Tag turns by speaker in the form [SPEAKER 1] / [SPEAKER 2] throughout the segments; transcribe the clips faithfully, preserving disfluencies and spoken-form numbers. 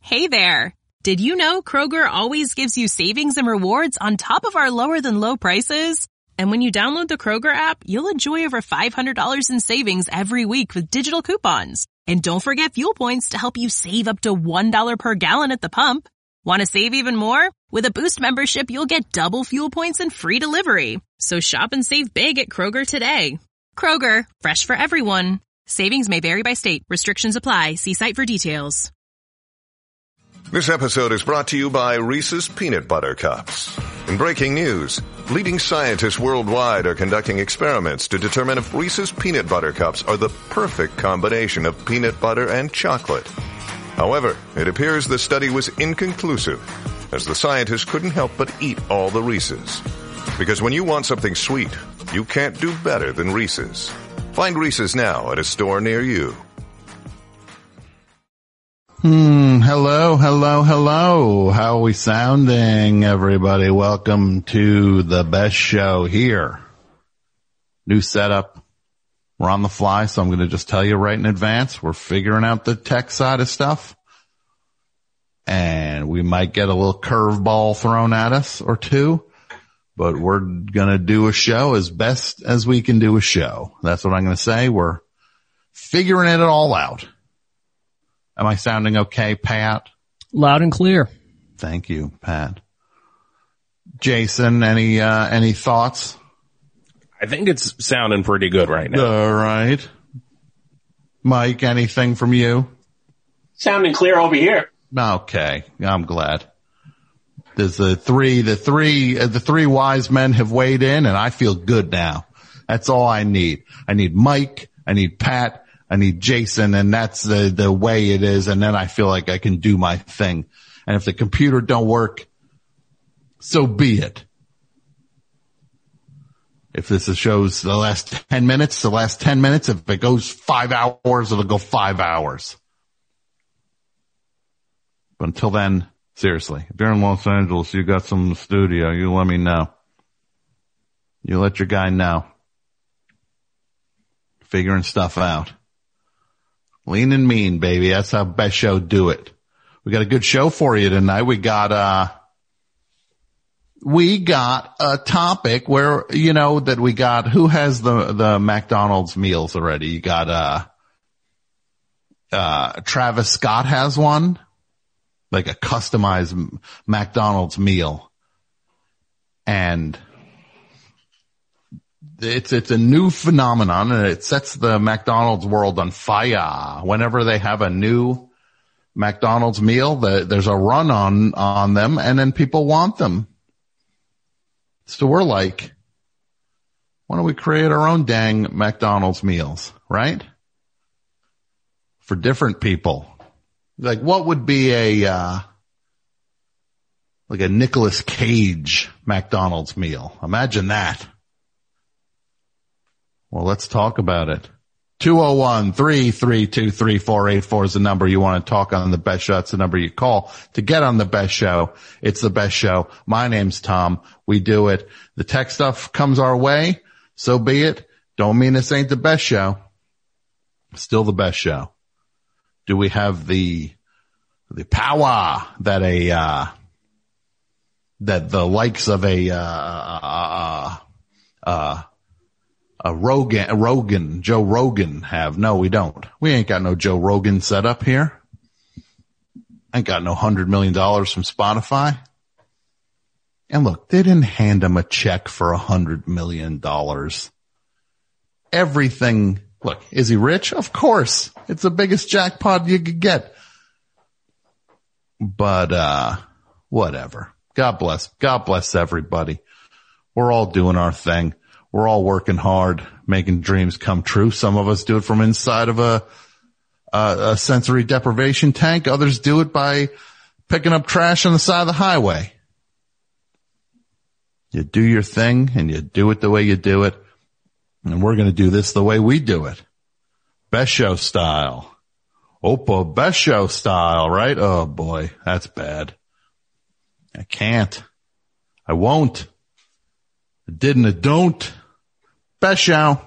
[SPEAKER 1] Hey there. Did you know Kroger always gives you savings and rewards on top of our lower than low prices? And when you download the Kroger app, you'll enjoy over five hundred dollars in savings every week with digital coupons. And don't forget fuel points to help you save up to one dollar per gallon at the pump. Want to save even more? With a Boost membership, you'll get double fuel points and free delivery. So shop and save big at Kroger today. Kroger, fresh for everyone. Savings may vary by state. Restrictions apply. See site for details.
[SPEAKER 2] This episode is brought to you by Reese's Peanut Butter Cups. In breaking news, leading scientists worldwide are conducting experiments to determine if Reese's Peanut Butter Cups are the perfect combination of peanut butter and chocolate. However, it appears the study was inconclusive, as the scientists couldn't help but eat all the Reese's. Because when you want something sweet, you can't do better than Reese's. Find Reese's now at a store near you.
[SPEAKER 3] Hmm, hello, hello, hello. How are we sounding, everybody? Welcome to the best show here. New setup. We're on the fly, so I'm going to just tell you right in advance. We're figuring out the tech side of stuff. And we might get a little curveball thrown at us or two. But we're going to do a show as best as we can do a show. That's what I'm going to say. We're figuring it all out. Am I sounding okay, Pat?
[SPEAKER 4] Loud and clear.
[SPEAKER 3] Thank you, Pat. Jason, any uh any thoughts?
[SPEAKER 5] I think it's sounding pretty good right now.
[SPEAKER 3] All right. Mike, anything from you?
[SPEAKER 6] Sounding clear over here.
[SPEAKER 3] Okay, I'm glad. There's the three, the three, uh, the three wise men have weighed in, and I feel good now. That's all I need. I need Mike. I need Pat. I need Jason, and that's the, the way it is, and then I feel like I can do my thing. And if the computer don't work, so be it. If this is shows the last ten minutes, the last ten minutes, if it goes five hours, it'll go five hours. But until then, seriously, if you're in Los Angeles, you got some studio, you let me know. You let your guy know. Figuring stuff out. Lean and mean, baby. That's how best show do it. We got a good show for you tonight. We got, uh, we got a topic where, you know, that we got, who has the, the McDonald's meals already? You got, uh, uh, Travis Scott has one, like a customized McDonald's meal. And It's, it's a new phenomenon, and it sets the McDonald's world on fire. Whenever they have a new McDonald's meal, the, there's a run on, on them, and then people want them. So we're like, why don't we create our own dang McDonald's meals, right? For different people. Like, what would be a, uh, like a Nicolas Cage McDonald's meal? Imagine that. Well, let's talk about it. two oh one, three three two, three four eight four is the number you want to talk on the best show. That's the number you call to get on the best show. It's the best show. My name's Tom. We do it. The tech stuff comes our way. So be it. Don't mean this ain't the best show. Still the best show. Do we have the, the power that a, uh, that the likes of a, uh, uh, uh, A Rogan, a Rogan, Joe Rogan have? No, we don't. We ain't got no Joe Rogan set up here. Ain't got no hundred million dollars from Spotify. And look, they didn't hand him a check for a hundred million dollars. Everything, look, is he rich? Of course. It's the biggest jackpot you could get. But, uh, whatever. God bless. God bless everybody. We're all doing our thing. We're all working hard, making dreams come true. Some of us do it from inside of a, a, a sensory deprivation tank. Others do it by picking up trash on the side of the highway. You do your thing, and you do it the way you do it. And we're going to do this the way we do it. Best show style. Opa, best show style, right? Oh, boy, that's bad. I can't. I won't. I didn't. I don't. Best show.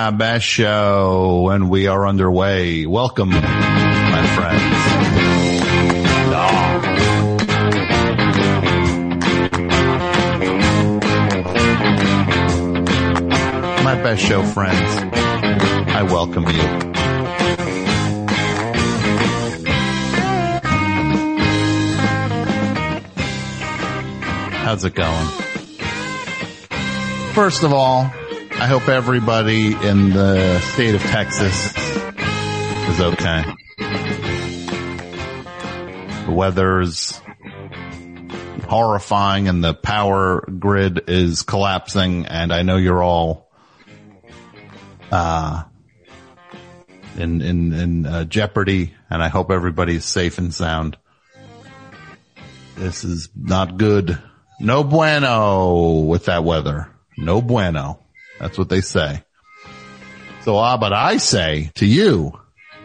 [SPEAKER 3] My Best Show, and we are underway. Welcome, my friends. Oh. My Best Show friends, I welcome you. How's it going? First of all, I hope everybody in the state of Texas is okay. The weather's horrifying and the power grid is collapsing, and I know you're all uh in in in uh, jeopardy, and I hope everybody's safe and sound. This is not good. No bueno with that weather. No bueno. That's what they say. So, ah, but I say to you,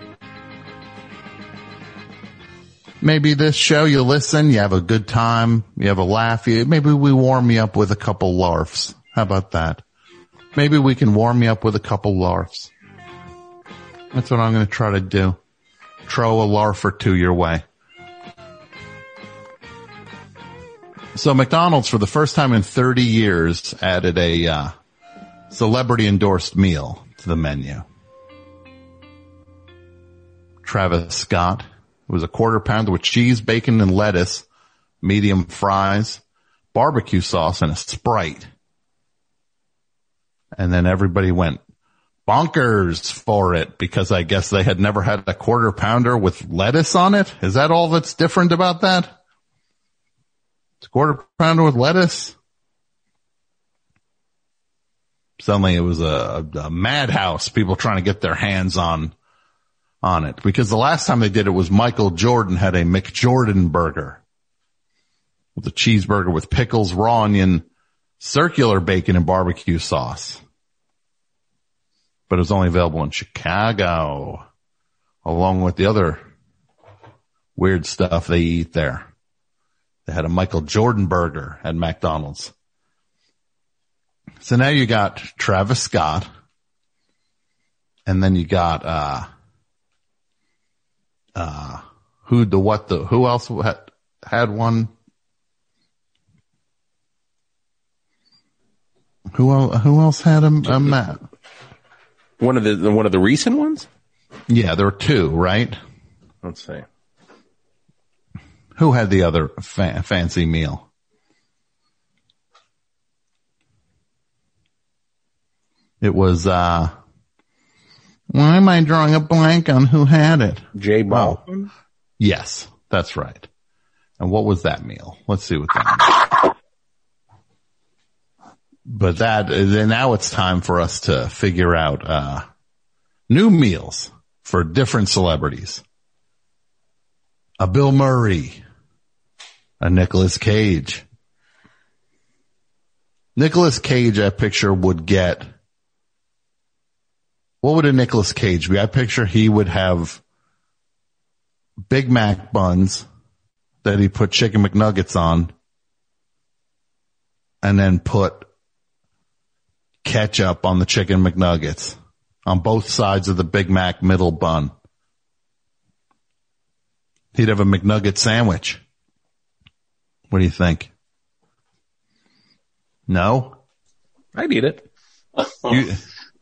[SPEAKER 3] maybe this show you listen, you have a good time, you have a laugh, you, maybe we warm you up with a couple larfs. How about that? Maybe we can warm you up with a couple larfs. That's what I'm going to try to do. Throw a larf or two your way. So McDonald's, for the first time in thirty years, added a uh, celebrity-endorsed meal to the menu. Travis Scott. It was a quarter pounder with cheese, bacon, and lettuce, medium fries, barbecue sauce, and a Sprite. And then everybody went bonkers for it because I guess they had never had a quarter pounder with lettuce on it. Is that all that's different about that? It's a quarter pounder with lettuce. Suddenly it was a, a, a madhouse, people trying to get their hands on, on it. Because the last time they did it was Michael Jordan had a McJordan burger. With a cheeseburger with pickles, raw onion, circular bacon, and barbecue sauce. But it was only available in Chicago. Along with the other weird stuff they eat there. They had a Michael Jordan burger at McDonald's. So now you got Travis Scott, and then you got, uh, uh, who the, what the, who else had, had one? Who else, who else had a, a Matt?
[SPEAKER 5] One of the, one of the recent ones?
[SPEAKER 3] Yeah, there were two, right?
[SPEAKER 5] Let's see.
[SPEAKER 3] Who had the other fa- fancy meal? It was, uh, why am I drawing a blank on who had it?
[SPEAKER 5] Jay Baldwin?
[SPEAKER 3] Oh, yes, that's right. And what was that meal? Let's see what that means. But that, now it's time for us to figure out, uh, new meals for different celebrities. A Bill Murray. A Nicolas Cage. Nicolas Cage, I picture, would get, what would a Nicolas Cage be? I picture he would have Big Mac buns that he put chicken McNuggets on and then put ketchup on the chicken McNuggets on both sides of the Big Mac middle bun. He'd have a McNugget sandwich. What do you think? No?
[SPEAKER 5] I'd eat it.
[SPEAKER 3] You,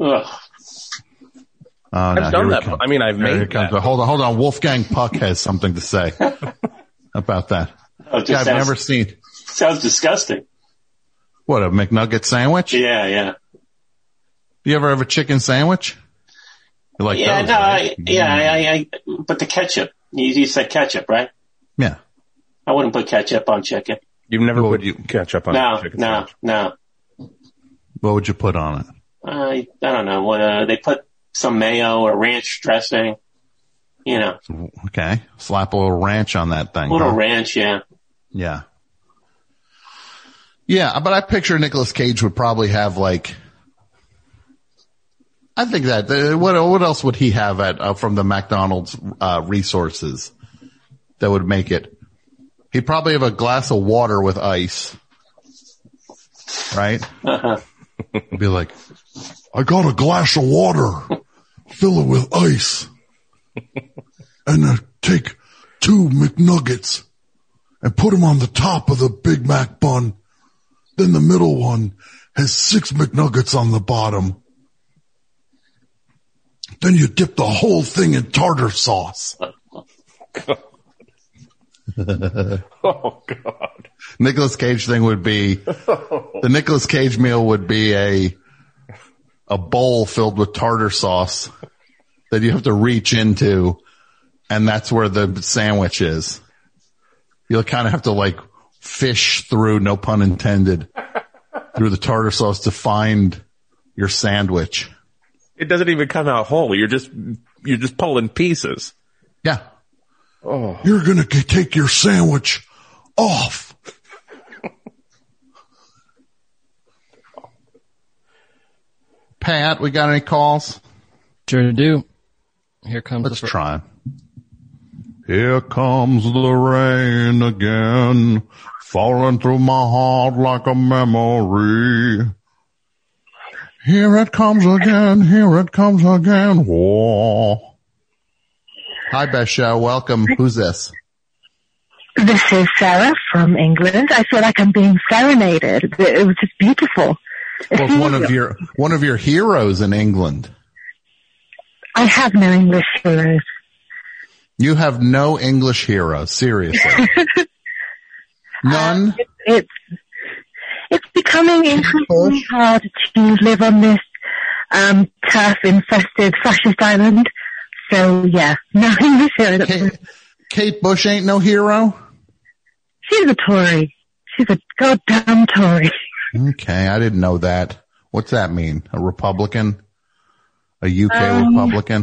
[SPEAKER 3] Oh, no,
[SPEAKER 5] I've done that. I mean, I've
[SPEAKER 3] here
[SPEAKER 5] made
[SPEAKER 3] comes
[SPEAKER 5] that.
[SPEAKER 3] the, hold on, hold on. Wolfgang Puck has something to say about that.
[SPEAKER 6] Oh, it just
[SPEAKER 3] Yeah, I've
[SPEAKER 6] sounds,
[SPEAKER 3] never seen,
[SPEAKER 6] sounds disgusting.
[SPEAKER 3] what, a McNugget sandwich?
[SPEAKER 6] Yeah, yeah.
[SPEAKER 3] You ever have a chicken sandwich? You like
[SPEAKER 6] yeah,
[SPEAKER 3] those,
[SPEAKER 6] no,
[SPEAKER 3] right?
[SPEAKER 6] I, yeah, I, I, I, but the ketchup, you, you said ketchup, right?
[SPEAKER 3] Yeah.
[SPEAKER 6] I wouldn't put ketchup on chicken.
[SPEAKER 5] You've never
[SPEAKER 3] What
[SPEAKER 5] put
[SPEAKER 3] would you-
[SPEAKER 5] ketchup on
[SPEAKER 6] No,
[SPEAKER 5] chicken
[SPEAKER 6] no,
[SPEAKER 5] sandwich.
[SPEAKER 6] no.
[SPEAKER 3] What would you put on it?
[SPEAKER 6] I, I don't know. What, uh, they put some mayo or ranch dressing, you know,
[SPEAKER 3] Okay. Slap a little ranch on that thing.
[SPEAKER 6] a little
[SPEAKER 3] huh?
[SPEAKER 6] ranch, yeah.
[SPEAKER 3] Yeah. Yeah, but I picture Nicolas Cage would probably have like, I think that, uh, what, what else would he have at, uh, from the McDonald's, uh, resources that would make it? He'd probably have a glass of water with ice. Right?
[SPEAKER 6] Uh-huh.
[SPEAKER 3] Be like, I got a glass of water, fill it with ice, and uh, take two McNuggets and put them on the top of the Big Mac bun. Then the middle one has six McNuggets on the bottom. Then you dip the whole thing in tartar sauce.
[SPEAKER 5] Oh, God.
[SPEAKER 3] Nicolas Cage thing would be, the Nicolas Cage meal would be a, a bowl filled with tartar sauce that you have to reach into, and that's where the sandwich is. You'll kind of have to like fish through, no pun intended, through the tartar sauce to find your sandwich.
[SPEAKER 5] It doesn't even come out whole. You're just, you're just pulling pieces.
[SPEAKER 3] Yeah.
[SPEAKER 5] Oh.
[SPEAKER 3] You're going to take your sandwich off. Pat, we got any calls?
[SPEAKER 4] Sure do. Here comes
[SPEAKER 3] Let's
[SPEAKER 4] the fr-
[SPEAKER 3] try. Here comes the rain again, falling through my heart like a memory. Here it comes again, here it comes again. Whoa. Hi, Best Show. Welcome. Who's this?
[SPEAKER 7] This is Sarah from England. I feel like I'm being serenaded. It was just beautiful.
[SPEAKER 3] Well, it's one of your one of your heroes in England.
[SPEAKER 7] I have no English heroes.
[SPEAKER 3] You have no English heroes, seriously. None?
[SPEAKER 7] Uh, it, it's it's becoming increasingly hard to live on this um, turf-infested fascist island. So, yeah, no English heroes.
[SPEAKER 3] Kate, Kate Bush ain't no hero?
[SPEAKER 7] She's a Tory. She's a goddamn Tory.
[SPEAKER 3] Okay, I didn't know that. What's that mean? A Republican? A U K
[SPEAKER 7] um,
[SPEAKER 3] Republican?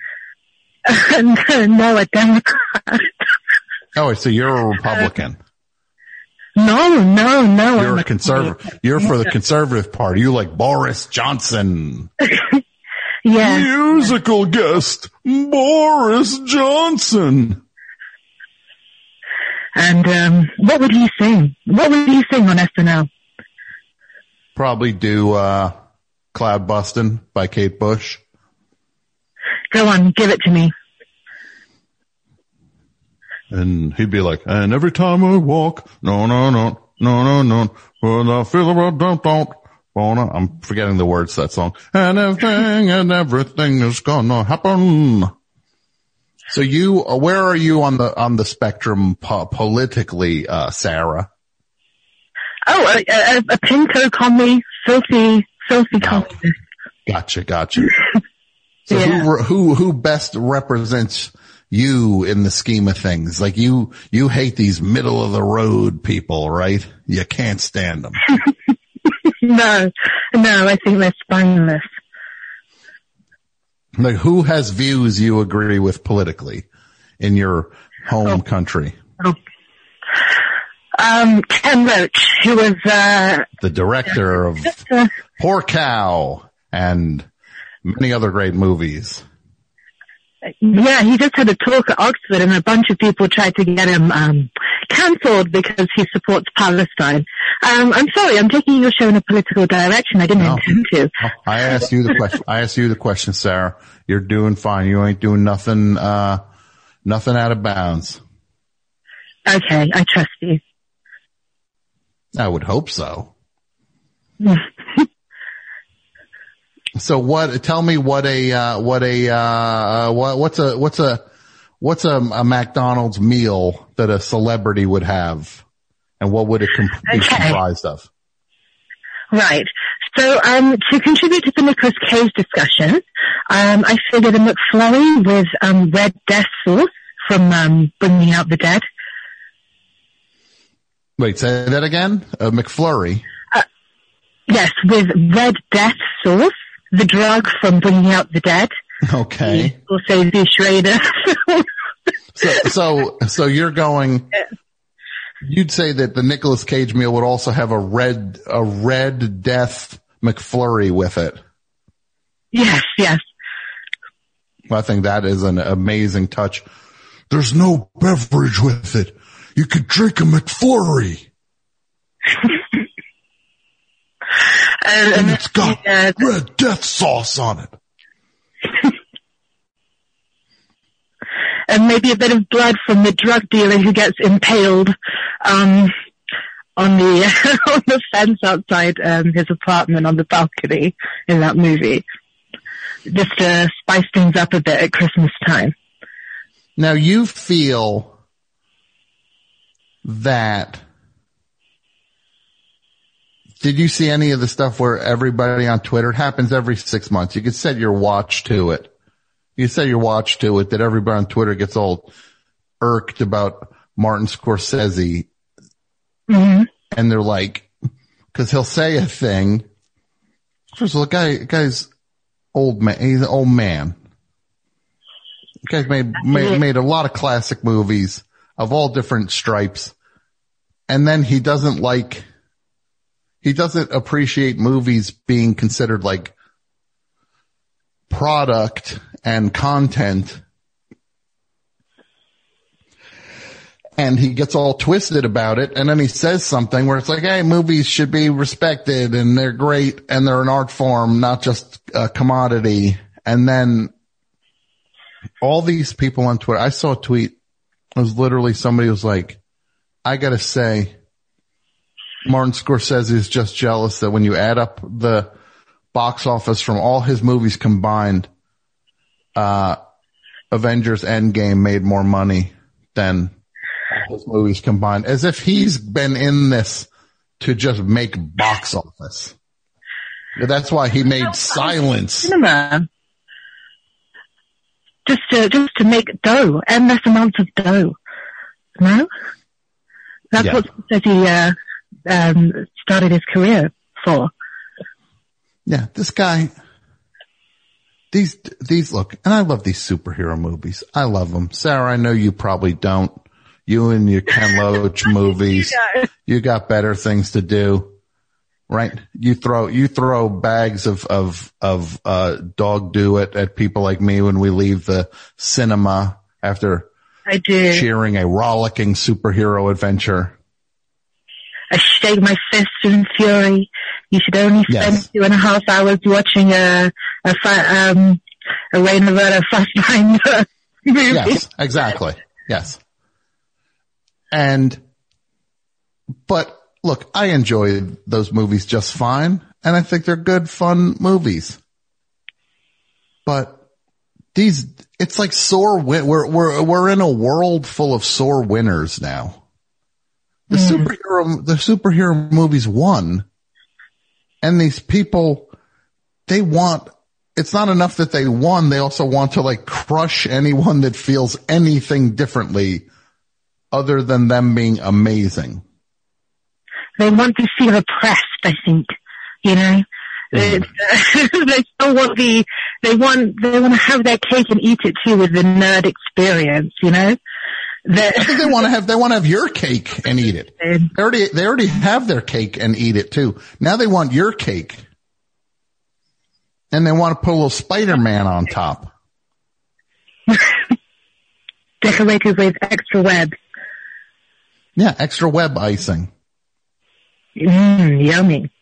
[SPEAKER 7] No, a Democrat.
[SPEAKER 3] Oh, so you're a Republican.
[SPEAKER 7] No, no, no.
[SPEAKER 3] You're
[SPEAKER 7] I'm
[SPEAKER 3] a conservative. You're for the Conservative Party. You like Boris Johnson.
[SPEAKER 7] Yeah.
[SPEAKER 3] Musical guest, Boris Johnson.
[SPEAKER 7] And um what would he sing? What would he sing on S N L?
[SPEAKER 3] Probably do uh Cloud Bustin' by Kate Bush.
[SPEAKER 7] Go on, give it to me.
[SPEAKER 3] And he'd be like, and every time I walk, no, no, no, no, no, no, well, I feel about don't, don't, wanna, I'm forgetting the words to that song. And everything and everything is gonna happen. So you, where are you on the, on the spectrum po- politically, uh, Sarah?
[SPEAKER 7] Oh, a, a, a pinko commie, filthy, filthy
[SPEAKER 3] No.
[SPEAKER 7] communist.
[SPEAKER 3] Gotcha, gotcha. So
[SPEAKER 7] Yeah.
[SPEAKER 3] who, who, who best represents you in the scheme of things? Like you, you hate these middle of the road people, right? You can't stand them.
[SPEAKER 7] No, no, I think they're spineless.
[SPEAKER 3] Like who has views you agree with politically in your home
[SPEAKER 7] Oh.
[SPEAKER 3] country?
[SPEAKER 7] Oh. Um, Ken Loach, who was, uh,
[SPEAKER 3] The director of
[SPEAKER 7] uh,
[SPEAKER 3] Poor Cow and many other great movies.
[SPEAKER 7] yeah, he just had a talk at Oxford and a bunch of people tried to get him, um, cancelled because he supports Palestine. Um, I'm sorry, I'm taking your show in a political direction. I didn't
[SPEAKER 3] No.
[SPEAKER 7] intend to.
[SPEAKER 3] Oh, I asked you the question. I asked you the question, Sarah. You're doing fine. You ain't doing nothing, uh, nothing out of bounds.
[SPEAKER 7] Okay, I trust you.
[SPEAKER 3] I would hope so. So what, tell me what a, uh, what a, uh, what, what's a, what's a, what's a, a McDonald's meal that a celebrity would have? And what would it com- be
[SPEAKER 7] Okay.
[SPEAKER 3] comprised of?
[SPEAKER 7] Right. So, um, to contribute to the Nicolas Cage discussion, um, I figured a McFlurry with, um, red death sauce from, um, Bringing Out the Dead.
[SPEAKER 3] Wait, say that again? A McFlurry?
[SPEAKER 7] Yes, with red death sauce, the drug from Bringing Out the Dead.
[SPEAKER 3] Okay.
[SPEAKER 7] Also the Schrader.
[SPEAKER 3] So, so, so you're going, you'd say that the Nicolas Cage meal would also have a red, a red death McFlurry with it.
[SPEAKER 7] Yes, yes.
[SPEAKER 3] I think that is an amazing touch. There's no beverage with it. You could drink a McFlurry.
[SPEAKER 7] and,
[SPEAKER 3] and it's got
[SPEAKER 7] uh,
[SPEAKER 3] red death sauce on it.
[SPEAKER 7] And maybe a bit of blood from the drug dealer who gets impaled um, on the on the fence outside um, his apartment on the balcony in that movie, just to spice things up a bit at Christmas time.
[SPEAKER 3] Now you feel that. Did you see any of the stuff where everybody on Twitter, it happens every six months. You could set your watch to it. You set your watch to it that everybody on Twitter gets all irked about Martin Scorsese.
[SPEAKER 7] Mm-hmm.
[SPEAKER 3] And they're like, cause he'll say a thing. First of all, the guy, guy's old man. He's an old man. The guy's made, made, made a lot of classic movies of all different stripes. And then he doesn't like, he doesn't appreciate movies being considered like product and content. And he gets all twisted about it. And then he says something where it's like, hey, movies should be respected and they're great and they're an art form, not just a commodity. And then all these people on Twitter, I saw a tweet. It was literally somebody was like, I gotta say, Martin Scorsese is just jealous that when you add up the box office from all his movies combined, uh, Avengers Endgame made more money than all his movies combined, as if he's been in this to just make box office. That's why he made Silence.
[SPEAKER 7] Cinema. Just to, just to make dough, endless amounts of dough. No? That's
[SPEAKER 3] Yeah.
[SPEAKER 7] what Scorsese, uh, um, started his career for.
[SPEAKER 3] Yeah, this guy, these, these look, and I love these superhero movies. I love them. Sarah, I know you probably don't. You and your Ken Loach movies,
[SPEAKER 7] Yeah.
[SPEAKER 3] you got better things to do, right? You throw, you throw bags of, of, of, uh, dog do it at people like me when we leave the cinema after
[SPEAKER 7] I do.
[SPEAKER 3] cheering a rollicking superhero adventure.
[SPEAKER 7] I shake my fist in fury. You should only spend
[SPEAKER 3] Yes.
[SPEAKER 7] two and a half hours watching a, a, fa- um, a Rain Roberta Fassbinder movie.
[SPEAKER 3] Yes, exactly. Yes. And, but look, I enjoy those movies just fine. And I think they're good, fun movies. But these, it's like sore win, we're, we're, we're in a world full of sore winners now. The
[SPEAKER 7] Mm.
[SPEAKER 3] superhero, the superhero movies won. And these people, they want, it's not enough that they won. They also want to like crush anyone that feels anything differently other than them being amazing.
[SPEAKER 7] They want to feel oppressed, I think. You know?
[SPEAKER 3] Mm.
[SPEAKER 7] they still want the, they want, they want to have their cake and eat it too with the nerd experience, you know?
[SPEAKER 3] I think they want to have, they want to have your cake and eat it. They already, they already have their cake and eat it too. Now they want your cake. And they want to put a little Spider-Man on top.
[SPEAKER 7] Decorated with extra web.
[SPEAKER 3] Yeah, extra web icing.
[SPEAKER 7] Mmm, yummy.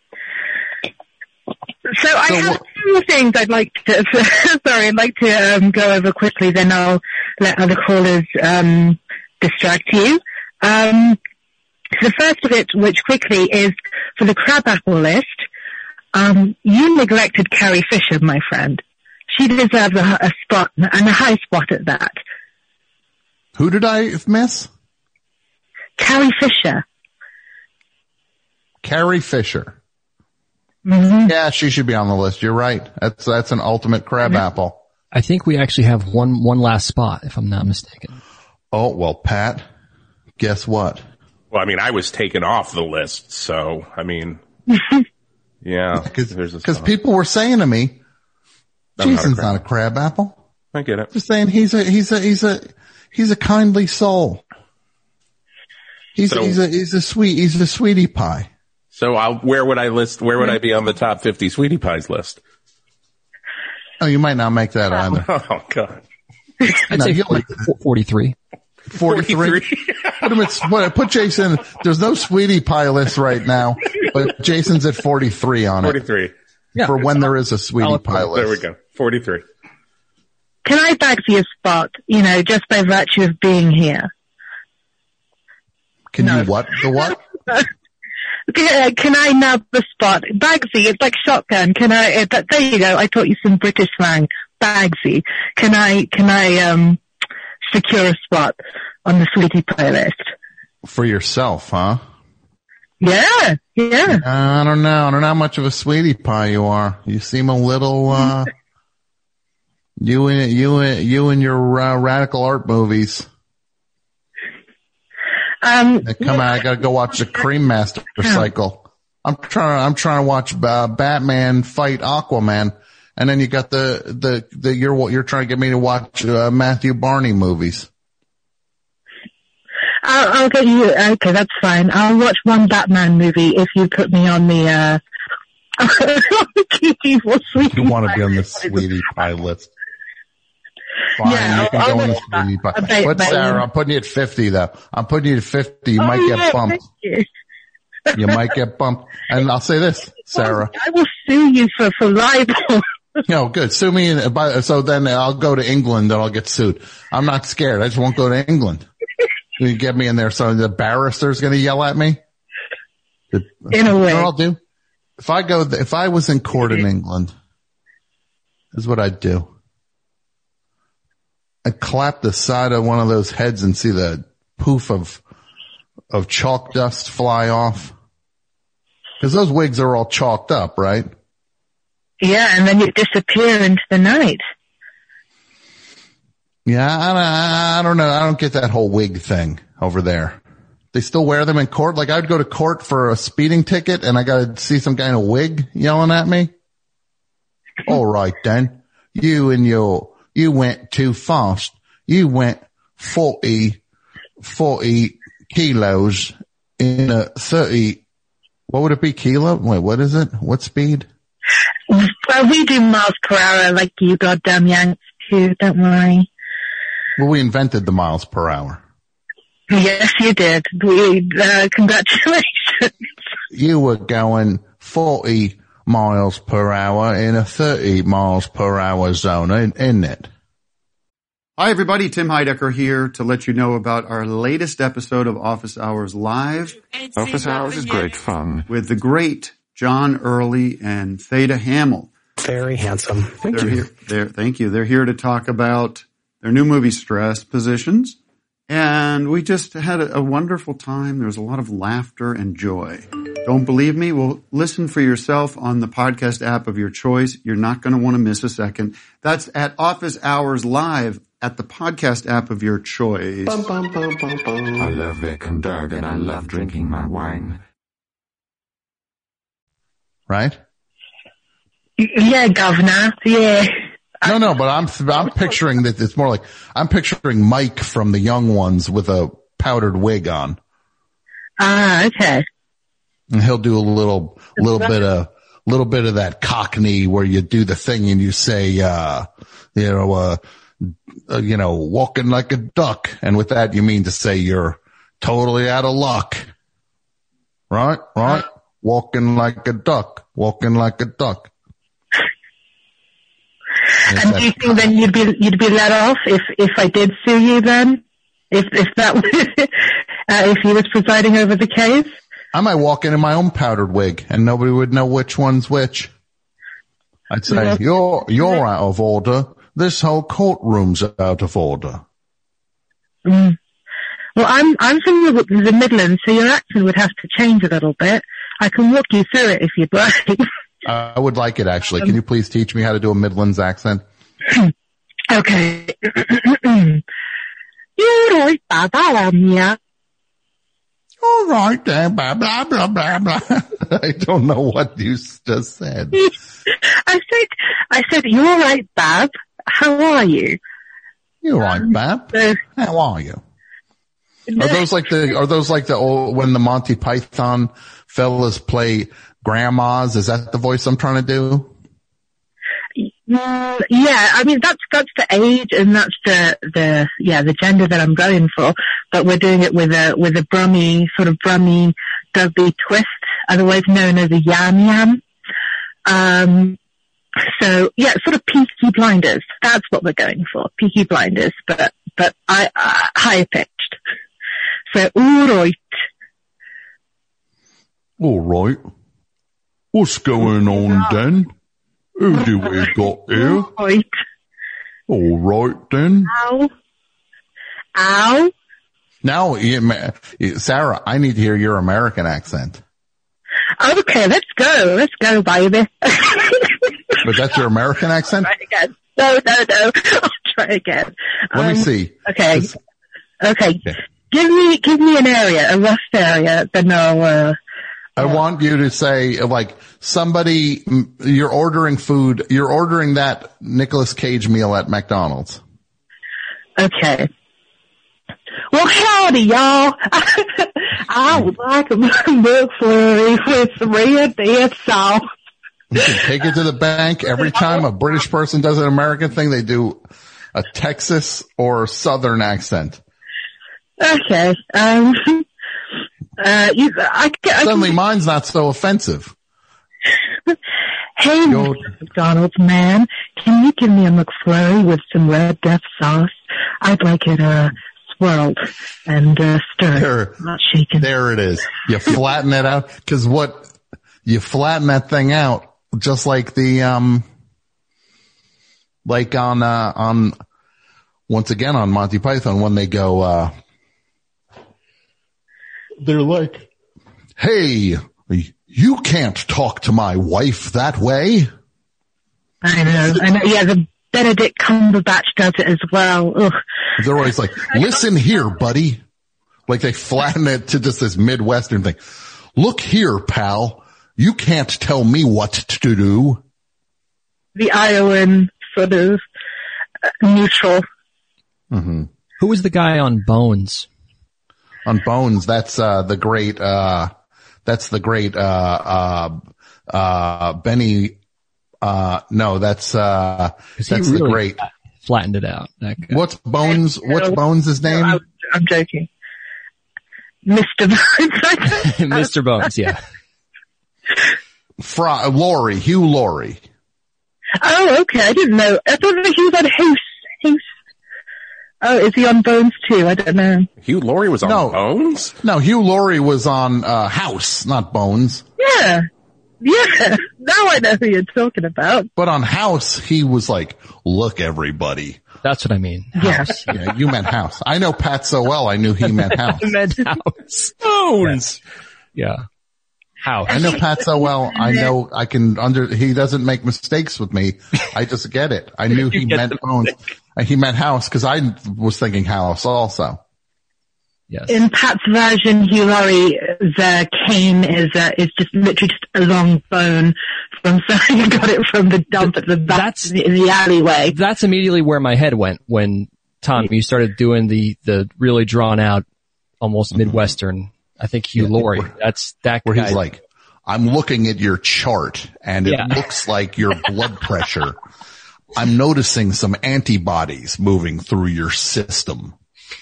[SPEAKER 7] So I
[SPEAKER 3] So
[SPEAKER 7] have
[SPEAKER 3] what-
[SPEAKER 7] two things I'd like to, sorry, I'd like to um, go over quickly, then I'll let other callers um, distract you. Um, the first of it, which quickly is for the crabapple list, um, you neglected Carrie Fisher, my friend. She deserves a, a spot, and a high spot at that.
[SPEAKER 3] Who did I miss?
[SPEAKER 7] Carrie Fisher.
[SPEAKER 3] Carrie Fisher.
[SPEAKER 7] Mm-hmm.
[SPEAKER 3] Yeah, she should be on the list. You're right. That's, that's an ultimate crab apple.
[SPEAKER 4] I think we actually have one one last spot, if I'm not mistaken.
[SPEAKER 3] Oh, well, Pat, guess what?
[SPEAKER 5] Well, I mean, I was taken off the list, so, I mean, yeah. there's a
[SPEAKER 3] Because
[SPEAKER 5] spot.
[SPEAKER 3] people were saying to me,
[SPEAKER 5] I'm not a
[SPEAKER 3] Jason's
[SPEAKER 5] crab.
[SPEAKER 3] not a crab apple.
[SPEAKER 5] I get it.
[SPEAKER 3] Just saying he's a, he's a, he's a, he's a kindly soul. He's,
[SPEAKER 5] So-
[SPEAKER 3] he's a, he's a sweet, he's a sweetie pie.
[SPEAKER 5] So I'll, where would I list, where would I be on the top fifty Sweetie Pies list?
[SPEAKER 3] Oh, you might not make that either.
[SPEAKER 5] Oh, God.
[SPEAKER 4] I'd
[SPEAKER 3] No,
[SPEAKER 4] say
[SPEAKER 3] you'll like
[SPEAKER 4] forty, forty-three.
[SPEAKER 3] forty-three. Put him at, put, put Jason, there's no Sweetie Pie list right now, but Jason's at forty-three on it.
[SPEAKER 5] forty-three.
[SPEAKER 3] Yeah. For when there is a Sweetie Pie list.
[SPEAKER 5] There we go. forty-three.
[SPEAKER 7] Can I bag for your spot, you know, just by virtue of being here?
[SPEAKER 3] Can
[SPEAKER 7] No.
[SPEAKER 3] you what? The what?
[SPEAKER 7] Can can I nab the spot? Bagsy, it's like shotgun. Can I, uh, but there you go. I taught you some British slang. Bagsy. Can I, can I, um, secure a spot on the Sweetie Pie list?
[SPEAKER 3] For yourself, huh?
[SPEAKER 7] Yeah, yeah.
[SPEAKER 3] I don't know. I don't know how much of a Sweetie Pie you are. You seem a little, uh, you and, you and, you and your, uh, radical art movies.
[SPEAKER 7] Um,
[SPEAKER 3] Hey, come on, I gotta go watch the Cream Master cycle. I'm trying to, I'm trying to watch, uh, Batman fight Aquaman. And then you got the, the, the, you're, you're trying to get me to watch, uh, Matthew Barney movies.
[SPEAKER 7] I'll, I'll get you, okay, that's fine. I'll watch one Batman movie if you put me on the, uh, evil Sweetie
[SPEAKER 3] You want to
[SPEAKER 7] Pie
[SPEAKER 3] be on the
[SPEAKER 7] list.
[SPEAKER 3] Sweetie Pie list. Fine,
[SPEAKER 7] Yeah,
[SPEAKER 3] you can
[SPEAKER 7] I'll-
[SPEAKER 3] go on
[SPEAKER 7] I'll
[SPEAKER 3] the
[SPEAKER 7] do
[SPEAKER 3] Sweetie
[SPEAKER 7] that.
[SPEAKER 3] Pie.
[SPEAKER 7] Okay,
[SPEAKER 3] But
[SPEAKER 7] but-
[SPEAKER 3] Sarah, I'm putting you at fifty though. I'm putting you at fifty. You
[SPEAKER 7] Oh,
[SPEAKER 3] might
[SPEAKER 7] yeah,
[SPEAKER 3] get bumped.
[SPEAKER 7] thank you.
[SPEAKER 3] You might get bumped. And I'll say this, Sarah.
[SPEAKER 7] I will sue you for, for libel.
[SPEAKER 3] No, good. Sue me. In, by, so then I'll go to England and I'll get sued. I'm not scared. I just won't go to England. You get me in there. So the barrister's going to yell at me.
[SPEAKER 7] In a way.
[SPEAKER 3] You know what I'll do? If I go, if I was in court in England, this is what I'd do. I'd clap the side of one of those heads and see the poof of, of chalk dust fly off. Cause those wigs are all chalked up, right?
[SPEAKER 7] Yeah, and then you disappear into the night.
[SPEAKER 3] Yeah, I don't, I don't know. I don't get that whole wig thing over there. They still wear them in court. Like I'd go to court for a speeding ticket and I got to see some guy in a wig yelling at me. All right then. You and your, you went too fast. You went forty, forty kilos in a thirty. What would it be? Kilo? Wait, what is it? What speed?
[SPEAKER 7] Well, we do miles per hour like you goddamn Yanks too, don't worry.
[SPEAKER 3] Well, we invented the miles per hour.
[SPEAKER 7] Yes, you did. We, uh, congratulations.
[SPEAKER 3] You were going forty miles per hour in a thirty miles per hour zone, isn't it?
[SPEAKER 8] Hi, everybody. Tim Heidecker here to let you know about our latest episode of Office Hours Live.
[SPEAKER 9] Office Hours is great fun.
[SPEAKER 8] With the great John Early and Theda Hamill.
[SPEAKER 9] Very handsome. Thank
[SPEAKER 8] They're
[SPEAKER 9] you.
[SPEAKER 8] Here, they're, thank you. They're here to talk about their new movie, Stress Positions. And we just had a, a wonderful time. There was a lot of laughter and joy. Don't believe me? Well, listen for yourself on the podcast app of your choice. You're not going to want to miss a second. That's at Office Hours Live at the podcast app of your choice.
[SPEAKER 9] Bum, bum, bum, bum, bum. I love Vic and Doug and I love drinking my wine.
[SPEAKER 3] Right?
[SPEAKER 7] Yeah, governor. Yeah.
[SPEAKER 3] No, no, but I'm, I'm picturing that it's more like, I'm picturing Mike from the Young Ones with a powdered wig on.
[SPEAKER 7] Ah, okay.
[SPEAKER 3] And he'll do a little, little bit of, little bit of that Cockney where you do the thing and you say, uh, you know, uh, uh, you know, walking like a duck. And with that, you mean to say you're totally out of luck. Right? Right? Walking like a duck. Walking like a duck.
[SPEAKER 7] And do you think then you'd be you'd be let off if if I did sue you then? If if that was, uh, if he was presiding over the case?
[SPEAKER 3] I might walk in in my own powdered wig and nobody would know which one's which. I'd say,
[SPEAKER 7] Yeah.
[SPEAKER 3] you're, you're out of order. This whole courtroom's out of order.
[SPEAKER 7] Mm. Well, I'm I'm from the, the Midlands, so your accent would have to change a little bit. I can walk you through it if you'd like.
[SPEAKER 3] I would like it actually. Can you please teach me how to do a Midlands accent?
[SPEAKER 7] Okay. You're right, Baba, yeah.
[SPEAKER 3] All right then, blah, blah, blah, blah, blah. I don't know what you just said.
[SPEAKER 7] I said, I said, you're right, Bab. How are you?
[SPEAKER 3] You're right, Bab.
[SPEAKER 7] So,
[SPEAKER 3] How are you? Are those like the, are those like the old, when the Monty Python fellas play grandmas? Is that the voice I'm trying to do?
[SPEAKER 7] Mm, yeah, I mean that's that's the age and that's the the yeah the gender that I'm going for. But we're doing it with a with a Brummy sort of Brummy Dudley twist, otherwise known as a yam yam. Um, so yeah, sort of Peaky Blinders. That's what we're going for, Peaky Blinders, but but I uh, higher pitched. So all right,
[SPEAKER 3] all right. What's going on then? Who do we got here?
[SPEAKER 7] All right.
[SPEAKER 3] All right then.
[SPEAKER 7] Ow. Ow.
[SPEAKER 3] Now, Sarah, I need to hear your American accent.
[SPEAKER 7] Okay, let's go. Let's go, baby.
[SPEAKER 3] But that's your American accent?
[SPEAKER 7] Try again. No, no, no. I'll try again.
[SPEAKER 3] Let
[SPEAKER 7] um,
[SPEAKER 3] me see.
[SPEAKER 7] Okay. Okay. okay. Give me, give me an area, a rough area, then I'll, uh,
[SPEAKER 3] I want you to say, like, somebody, you're ordering food, you're ordering that Nicolas Cage meal at McDonald's.
[SPEAKER 7] Okay. Well, howdy, y'all. I would like a McFlurry with some red dead sauce.
[SPEAKER 3] You can take it to the bank. Every time a British person does an American thing, they do a Texas or Southern accent.
[SPEAKER 7] Okay. Um, Uh, you, I, I,
[SPEAKER 3] Suddenly
[SPEAKER 7] I,
[SPEAKER 3] mine's not so offensive.
[SPEAKER 7] Hey,
[SPEAKER 3] Go.
[SPEAKER 7] McDonald's man, can you give me a McFlurry with some Red Death sauce? I'd like it, uh, swirled and, uh, stirred,
[SPEAKER 3] There,
[SPEAKER 7] not shaken.
[SPEAKER 3] There it is. You flatten it out, cause what, you flatten that thing out, just like the, um, like on, uh, on, once again on Monty Python when they go, uh, they're like, hey, you can't talk to my wife that way.
[SPEAKER 7] I know, I know, yeah, the Benedict Cumberbatch does it as well. Ugh.
[SPEAKER 3] They're always like, listen here, buddy. Like they flatten it to just this Midwestern thing. Look here, pal. You can't tell me what to do.
[SPEAKER 7] The Iowan sort of uh, neutral.
[SPEAKER 3] Mm-hmm.
[SPEAKER 4] Who was the guy on Bones?
[SPEAKER 3] On Bones, that's, uh, the great, uh, that's the great, uh, uh, uh, Benny, uh, no, that's, uh, that's
[SPEAKER 4] really
[SPEAKER 3] the great.
[SPEAKER 4] Flattened it out. That guy.
[SPEAKER 3] What's Bones, what's Bones' name?
[SPEAKER 7] No, I'm joking. Mister Bones.
[SPEAKER 4] Mister Bones, yeah.
[SPEAKER 3] Fra- Laurie, Hugh Laurie.
[SPEAKER 7] Oh, okay, I didn't know. I thought that he was on House. House. Oh, is he on Bones too? I don't know.
[SPEAKER 5] Hugh Laurie was on
[SPEAKER 3] No.
[SPEAKER 5] Bones?
[SPEAKER 3] No, Hugh Laurie was on, uh, House, not Bones.
[SPEAKER 7] Yeah. Yeah. Now I know who you're talking about.
[SPEAKER 3] But on House, he was like, look, everybody.
[SPEAKER 4] That's what I mean. House.
[SPEAKER 3] Yeah, yeah you meant House. I know Pat so well, I knew he meant House.
[SPEAKER 4] I meant House.
[SPEAKER 5] Bones.
[SPEAKER 4] Yeah. House.
[SPEAKER 3] I know Pat so well, I know I can under, he doesn't make mistakes with me. I just get it. I knew he meant Bones. He meant House because I was thinking House also.
[SPEAKER 4] Yes.
[SPEAKER 7] In Pat's version, Hugh Laurie, the cane is uh, is just literally just a long bone from something he got it from the dump at the back
[SPEAKER 4] That's,
[SPEAKER 7] in the, in the alleyway.
[SPEAKER 4] That's immediately where my head went when, Tom, you started doing the, the really drawn out, almost Midwestern, I think Hugh
[SPEAKER 3] Yeah,
[SPEAKER 4] Laurie.
[SPEAKER 3] where,
[SPEAKER 4] That's that
[SPEAKER 3] where
[SPEAKER 4] guy.
[SPEAKER 3] he's like, I'm looking at your chart and it
[SPEAKER 4] Yeah.
[SPEAKER 3] looks like your blood pressure. I'm noticing some antibodies moving through your system.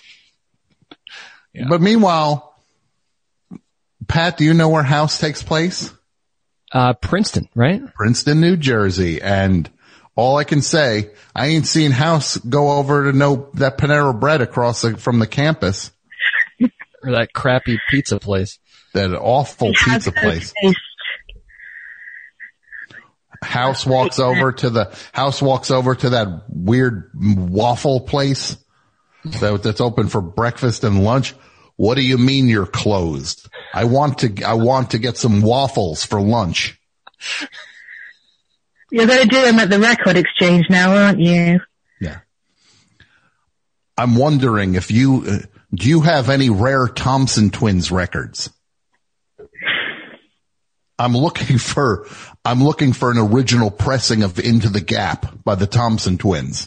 [SPEAKER 4] Yeah.
[SPEAKER 3] But meanwhile, Pat, do you know where House takes place?
[SPEAKER 4] Uh, Princeton, right?
[SPEAKER 3] Princeton, New Jersey. And all I can say, I ain't seen House go over to know that Panera Bread across the, from the campus.
[SPEAKER 4] Or that crappy pizza place.
[SPEAKER 3] That awful pizza place. House walks over to the, House walks over to that weird waffle place that, that's open for breakfast and lunch. What do you mean you're closed? I want to, I want to get some waffles for lunch.
[SPEAKER 7] You're going to do them at the record exchange now, aren't you?
[SPEAKER 3] Yeah. I'm wondering if you, uh, do you have any rare Thompson Twins records? I'm looking for, I'm looking for an original pressing of Into the Gap by the Thompson Twins.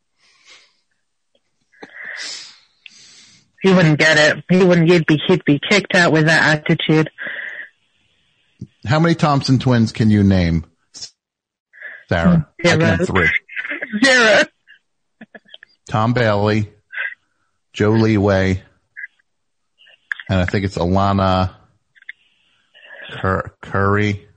[SPEAKER 7] He wouldn't get it. He wouldn't, he'd be, he'd be kicked out with that attitude.
[SPEAKER 3] How many Thompson Twins can you name? Sarah. I can name three.
[SPEAKER 7] Zero.
[SPEAKER 3] Tom Bailey, Joe Leeway, and I think it's Alana Cur- Curry.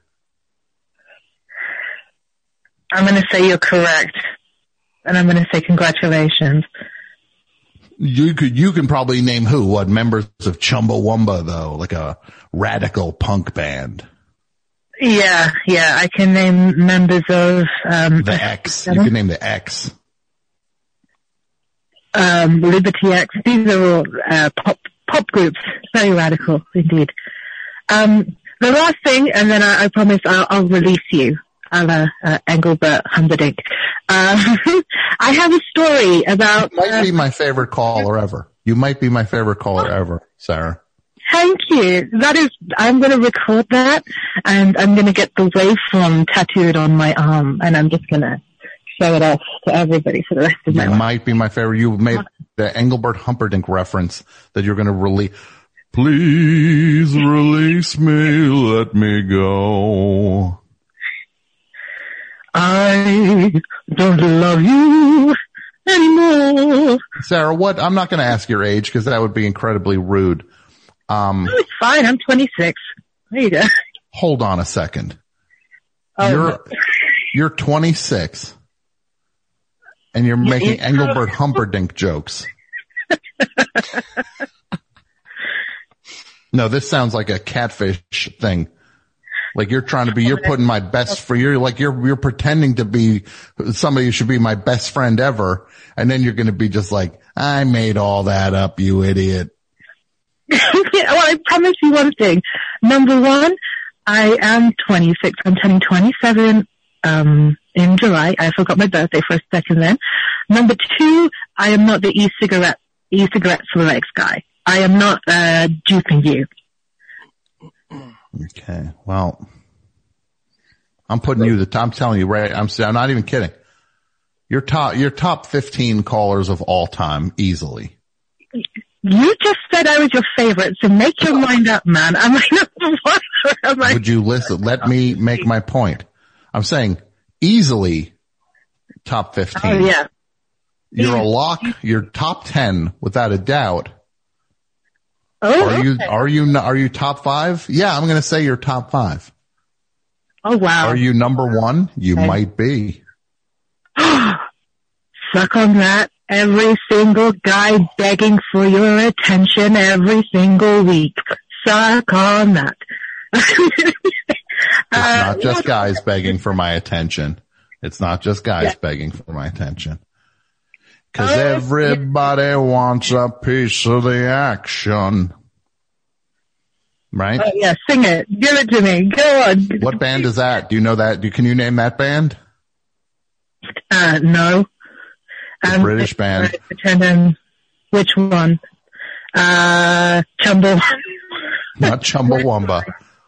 [SPEAKER 7] I'm going to say you're correct, and I'm going to say congratulations.
[SPEAKER 3] You could, you can probably name who? What members of Chumbawamba though, like a radical punk band.
[SPEAKER 7] Yeah, yeah, I can name members of um,
[SPEAKER 3] the X. You can name the X.
[SPEAKER 7] Um, Liberty X. These are all uh, pop pop groups. Very radical indeed. Um, the last thing, and then I, I promise I'll, I'll release you, a la uh, Engelbert Humperdinck. Uh, I have a story about.
[SPEAKER 3] You might
[SPEAKER 7] uh,
[SPEAKER 3] be my favorite caller ever. You might be my favorite caller ever, Sarah.
[SPEAKER 7] Thank you. That is, I'm going to record that, and I'm going to get the waveform tattooed on my arm, and I'm just going to show it off to everybody for the rest of my
[SPEAKER 3] You
[SPEAKER 7] life.
[SPEAKER 3] might be my favorite. You made the Engelbert Humperdinck reference that you're going to release. Please release me, let me go.
[SPEAKER 7] I don't love you anymore.
[SPEAKER 3] Sarah, what? I'm not going to ask your age because that would be incredibly rude. Um,
[SPEAKER 7] No, it's fine. I'm twenty-six. There you go.
[SPEAKER 3] Hold on a second.
[SPEAKER 7] Oh,
[SPEAKER 3] you're
[SPEAKER 7] no.
[SPEAKER 3] you're twenty-six, and you're
[SPEAKER 7] Yeah,
[SPEAKER 3] making
[SPEAKER 7] yeah.
[SPEAKER 3] Engelbert Humperdinck jokes. No, this sounds like a catfish thing. Like you're trying to be, you're putting my best for you're like you're you're pretending to be somebody who should be my best friend ever, and then you're going to be just like, I made all that up, you idiot.
[SPEAKER 7] Yeah, well, I promise you one thing. Number one, I am twenty-six. I'm turning twenty-seven um in July. I forgot my birthday for a second then. Number two, I am not the e-cigarette e-cigarette flex guy. I am not uh duping you.
[SPEAKER 3] Okay, well, I'm putting you the top. I'm telling you, right? I'm I'm not even kidding. You're top. You're top fifteen callers of all time, easily.
[SPEAKER 7] You just said I was your favorite, so make your mind up, man. Am I number one or am I?
[SPEAKER 3] Would you listen? Let me make my point. I'm saying easily top fifteen.
[SPEAKER 7] Oh, yeah.
[SPEAKER 3] You're a lock. You're top ten without a doubt.
[SPEAKER 7] Oh,
[SPEAKER 3] Are you,
[SPEAKER 7] okay.
[SPEAKER 3] are you, are you top five? Yeah, I'm going to say you're top five.
[SPEAKER 7] Oh, wow.
[SPEAKER 3] Are you number one? You
[SPEAKER 7] Okay.
[SPEAKER 3] might be.
[SPEAKER 7] Suck on that. Every single guy begging for your attention every single week. Suck on that.
[SPEAKER 3] It's
[SPEAKER 7] Uh,
[SPEAKER 3] not just guys begging for my attention. It's not just guys
[SPEAKER 7] Yeah.
[SPEAKER 3] begging for my attention. Cause
[SPEAKER 7] Oh,
[SPEAKER 3] everybody wants a piece of the action. Right?
[SPEAKER 7] Oh, yeah, sing it. Give it to me. Go on.
[SPEAKER 3] What band is that? Do you know that? Do, can you name that band?
[SPEAKER 7] Uh, no.
[SPEAKER 3] The
[SPEAKER 7] Um,
[SPEAKER 3] British band.
[SPEAKER 7] Pretend I'm, which one? Uh, Chumble.
[SPEAKER 3] Not Chumbawamba.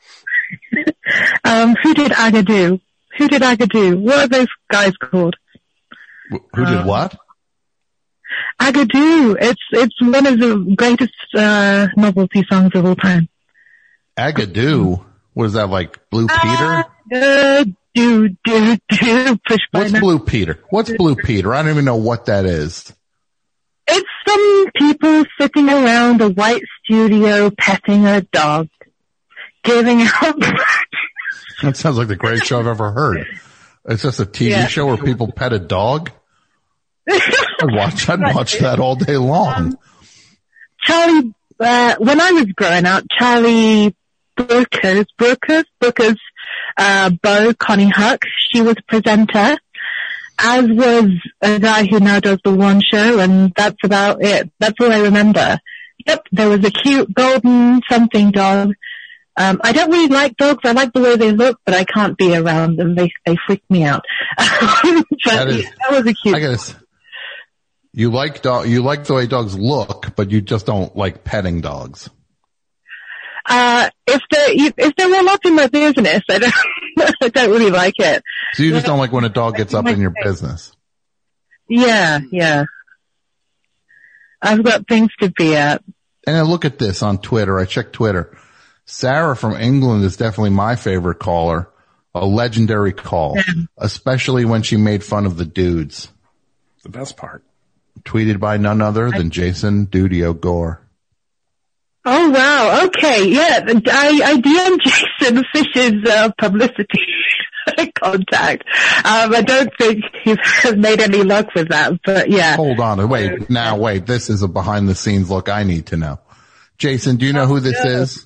[SPEAKER 7] Um, who did Agadoo? Who did Agadoo? What are those guys called?
[SPEAKER 3] Who did what?
[SPEAKER 7] Agadoo. It's, it's one of the greatest, uh, novelty songs of all time.
[SPEAKER 3] Agadoo? What is that, like Blue Peter?
[SPEAKER 7] Agadoo, do, do, do, push by
[SPEAKER 3] What's
[SPEAKER 7] now.
[SPEAKER 3] Blue Peter? What's Blue Peter? I don't even know what that is.
[SPEAKER 7] It's some people sitting around a white studio petting a dog, giving out.
[SPEAKER 3] That sounds like the greatest show I've ever heard. It's just a T V
[SPEAKER 7] Yeah.
[SPEAKER 3] show where people pet a dog? I'd watch, I'd watch that all day long.
[SPEAKER 7] Charlie, uh, when I was growing up, Charlie Brooker's, Brooker's, Brooker's, uh, Bo, Connie Huck, she was a presenter, as was a guy who now does the One Show, and that's about it. That's all I remember. Yep, there was a cute golden something dog. Um, I don't really like dogs. I like the way they look, but I can't be around them. They, they freak me out. but
[SPEAKER 3] That is-
[SPEAKER 7] yeah, that was a cute.
[SPEAKER 3] I gotta, s- you like dog, you like the way dogs look, but you just don't like petting dogs.
[SPEAKER 7] Uh, if they're, if they're all up in my business, I don't, I don't really like it.
[SPEAKER 3] So you just don't like when a dog gets up in your business.
[SPEAKER 7] Yeah, yeah. I've got things to be at.
[SPEAKER 3] And then look at this on Twitter. I checked Twitter. Sarah from England is definitely my favorite caller. A legendary call,
[SPEAKER 7] Yeah.
[SPEAKER 3] especially when she made fun of the dudes.
[SPEAKER 5] The best part.
[SPEAKER 3] Tweeted by none other than Jason Dudio Gore.
[SPEAKER 7] Oh wow, okay, yeah, I, I D M'd Jason Fish's uh, publicity contact. Um, I don't think he's made any luck with that, but yeah.
[SPEAKER 3] Hold on, wait, now wait, this is a behind the scenes look I need to know. Jason, do you know who this
[SPEAKER 7] yeah.
[SPEAKER 3] is?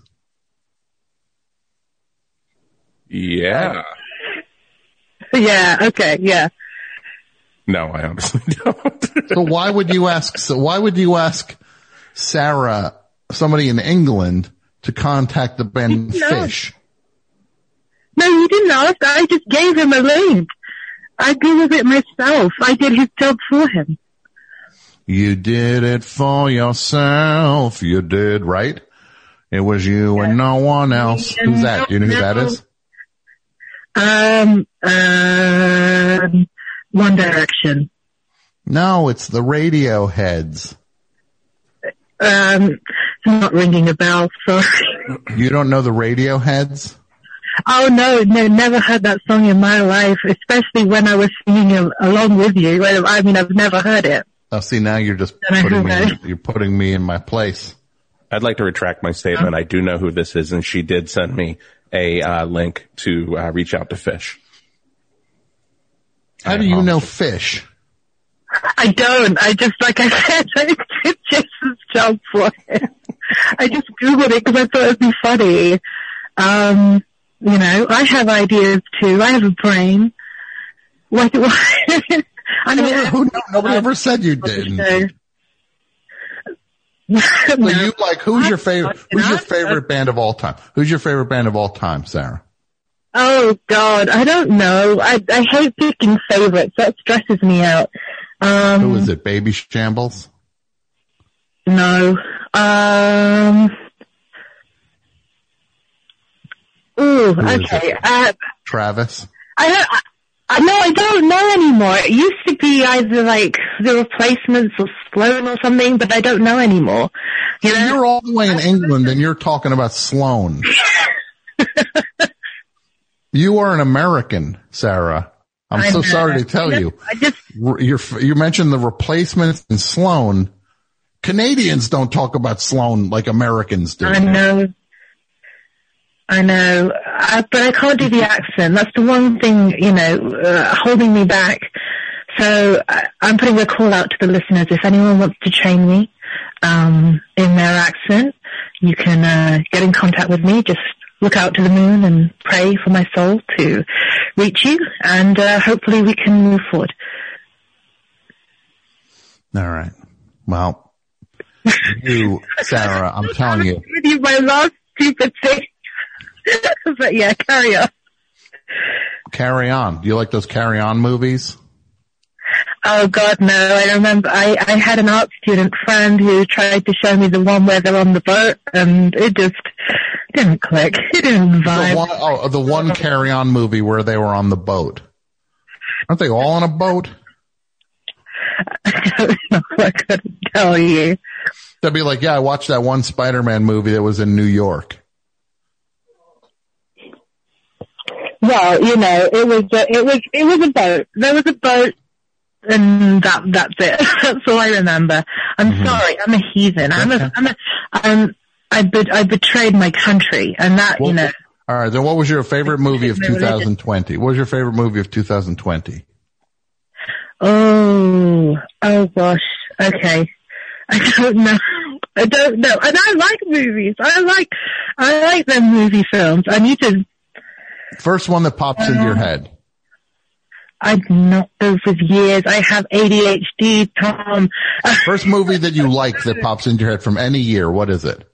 [SPEAKER 5] Yeah.
[SPEAKER 7] Yeah, okay, yeah.
[SPEAKER 5] No, I honestly don't.
[SPEAKER 3] So why would you ask, so why would you ask Sarah, somebody in England, to contact the band
[SPEAKER 7] No.
[SPEAKER 3] Fish?
[SPEAKER 7] No, you didn't ask. I just gave him a link. I Googled it myself. I did his job for him.
[SPEAKER 3] You did it for yourself. You did, right? It was you and no one else. Who's that? Do you know who that is?
[SPEAKER 7] Um, um, One Direction.
[SPEAKER 3] No, it's the Radioheads.
[SPEAKER 7] Um, it's not ringing a bell, sorry.
[SPEAKER 3] You don't know the Radioheads?
[SPEAKER 7] Oh no, no, never heard that song in my life, especially when I was singing al- along with you. I mean, I've never heard it.
[SPEAKER 3] Oh, see, now you're just
[SPEAKER 7] Then I
[SPEAKER 3] putting me,
[SPEAKER 7] heard
[SPEAKER 3] in, you're putting me in my place.
[SPEAKER 5] I'd like to retract my statement. I do know who this is, and she did send me a uh, link to uh, reach out to Fish.
[SPEAKER 3] How do you know Fish?
[SPEAKER 7] I don't. I just, like I said, I did Jason's job for him. I just Googled it because I thought it would be funny. Um, you know, I have ideas too. I have a brain. What, what? I
[SPEAKER 3] never, who, nobody ever said you didn't. So you like, who's your favorite, who's your favorite band of all time? Who's your favorite band of all time, Sarah?
[SPEAKER 7] Oh God, I don't know. I, I hate picking favorites. That stresses me out. Um,
[SPEAKER 3] Who is it? Baby Shambles?
[SPEAKER 7] No. Um, ooh, okay. Uh,
[SPEAKER 3] Travis?
[SPEAKER 7] I don't, I, I, no, I don't know anymore. It used to be either like The Replacements or Sloan or something, but I don't know anymore. You
[SPEAKER 3] so
[SPEAKER 7] know?
[SPEAKER 3] You're all the way in England and you're talking about Sloan. You are an American, Sarah. I'm
[SPEAKER 7] I
[SPEAKER 3] so
[SPEAKER 7] know.
[SPEAKER 3] sorry to tell
[SPEAKER 7] I just,
[SPEAKER 3] you.
[SPEAKER 7] I just,
[SPEAKER 3] You're, you mentioned The Replacements and Sloan. Canadians don't talk about Sloan like Americans do.
[SPEAKER 7] I know. I know. I, but I can't do the accent. That's the one thing, you know, uh, holding me back. So I, I'm putting a call out to the listeners. If anyone wants to train me, um, in their accent, you can, uh, get in contact with me. Just look out to the moon and pray for my soul to reach you, and uh, hopefully we can move forward.
[SPEAKER 3] All right. Well, you, Sarah, I'm telling you.
[SPEAKER 7] With you, my last stupid thing. But yeah, carry on.
[SPEAKER 3] Carry On. Do you like those Carry On movies?
[SPEAKER 7] Oh God, no. I remember I, I had an art student friend who tried to show me the one where they're on the boat, and it just didn't click. It didn't vibe.
[SPEAKER 3] The one, oh, the one Carry On movie where they were on the boat. Aren't they all on a boat?
[SPEAKER 7] I don't know. I couldn't tell you.
[SPEAKER 3] They'd be like, yeah, I watched that one Spider-Man movie that was in New York.
[SPEAKER 7] Well, you know, it was a, it was it was a boat. There was a boat, and that that's it. That's all I remember. I'm mm-hmm. sorry. I'm a heathen. I'm a I'm a I'm I be, I betrayed my country, and that well, you know.
[SPEAKER 3] All right. Then, what was your favorite movie of twenty twenty? What was your favorite movie of twenty twenty?
[SPEAKER 7] Oh, oh gosh. Okay. I don't know. I don't know. And I like movies. I like I like them movie films. I need to.
[SPEAKER 3] First one that pops uh, into your head.
[SPEAKER 7] I've not those for years. I have A D H D, Tom.
[SPEAKER 3] First movie that you like that pops into your head from any year. What is it?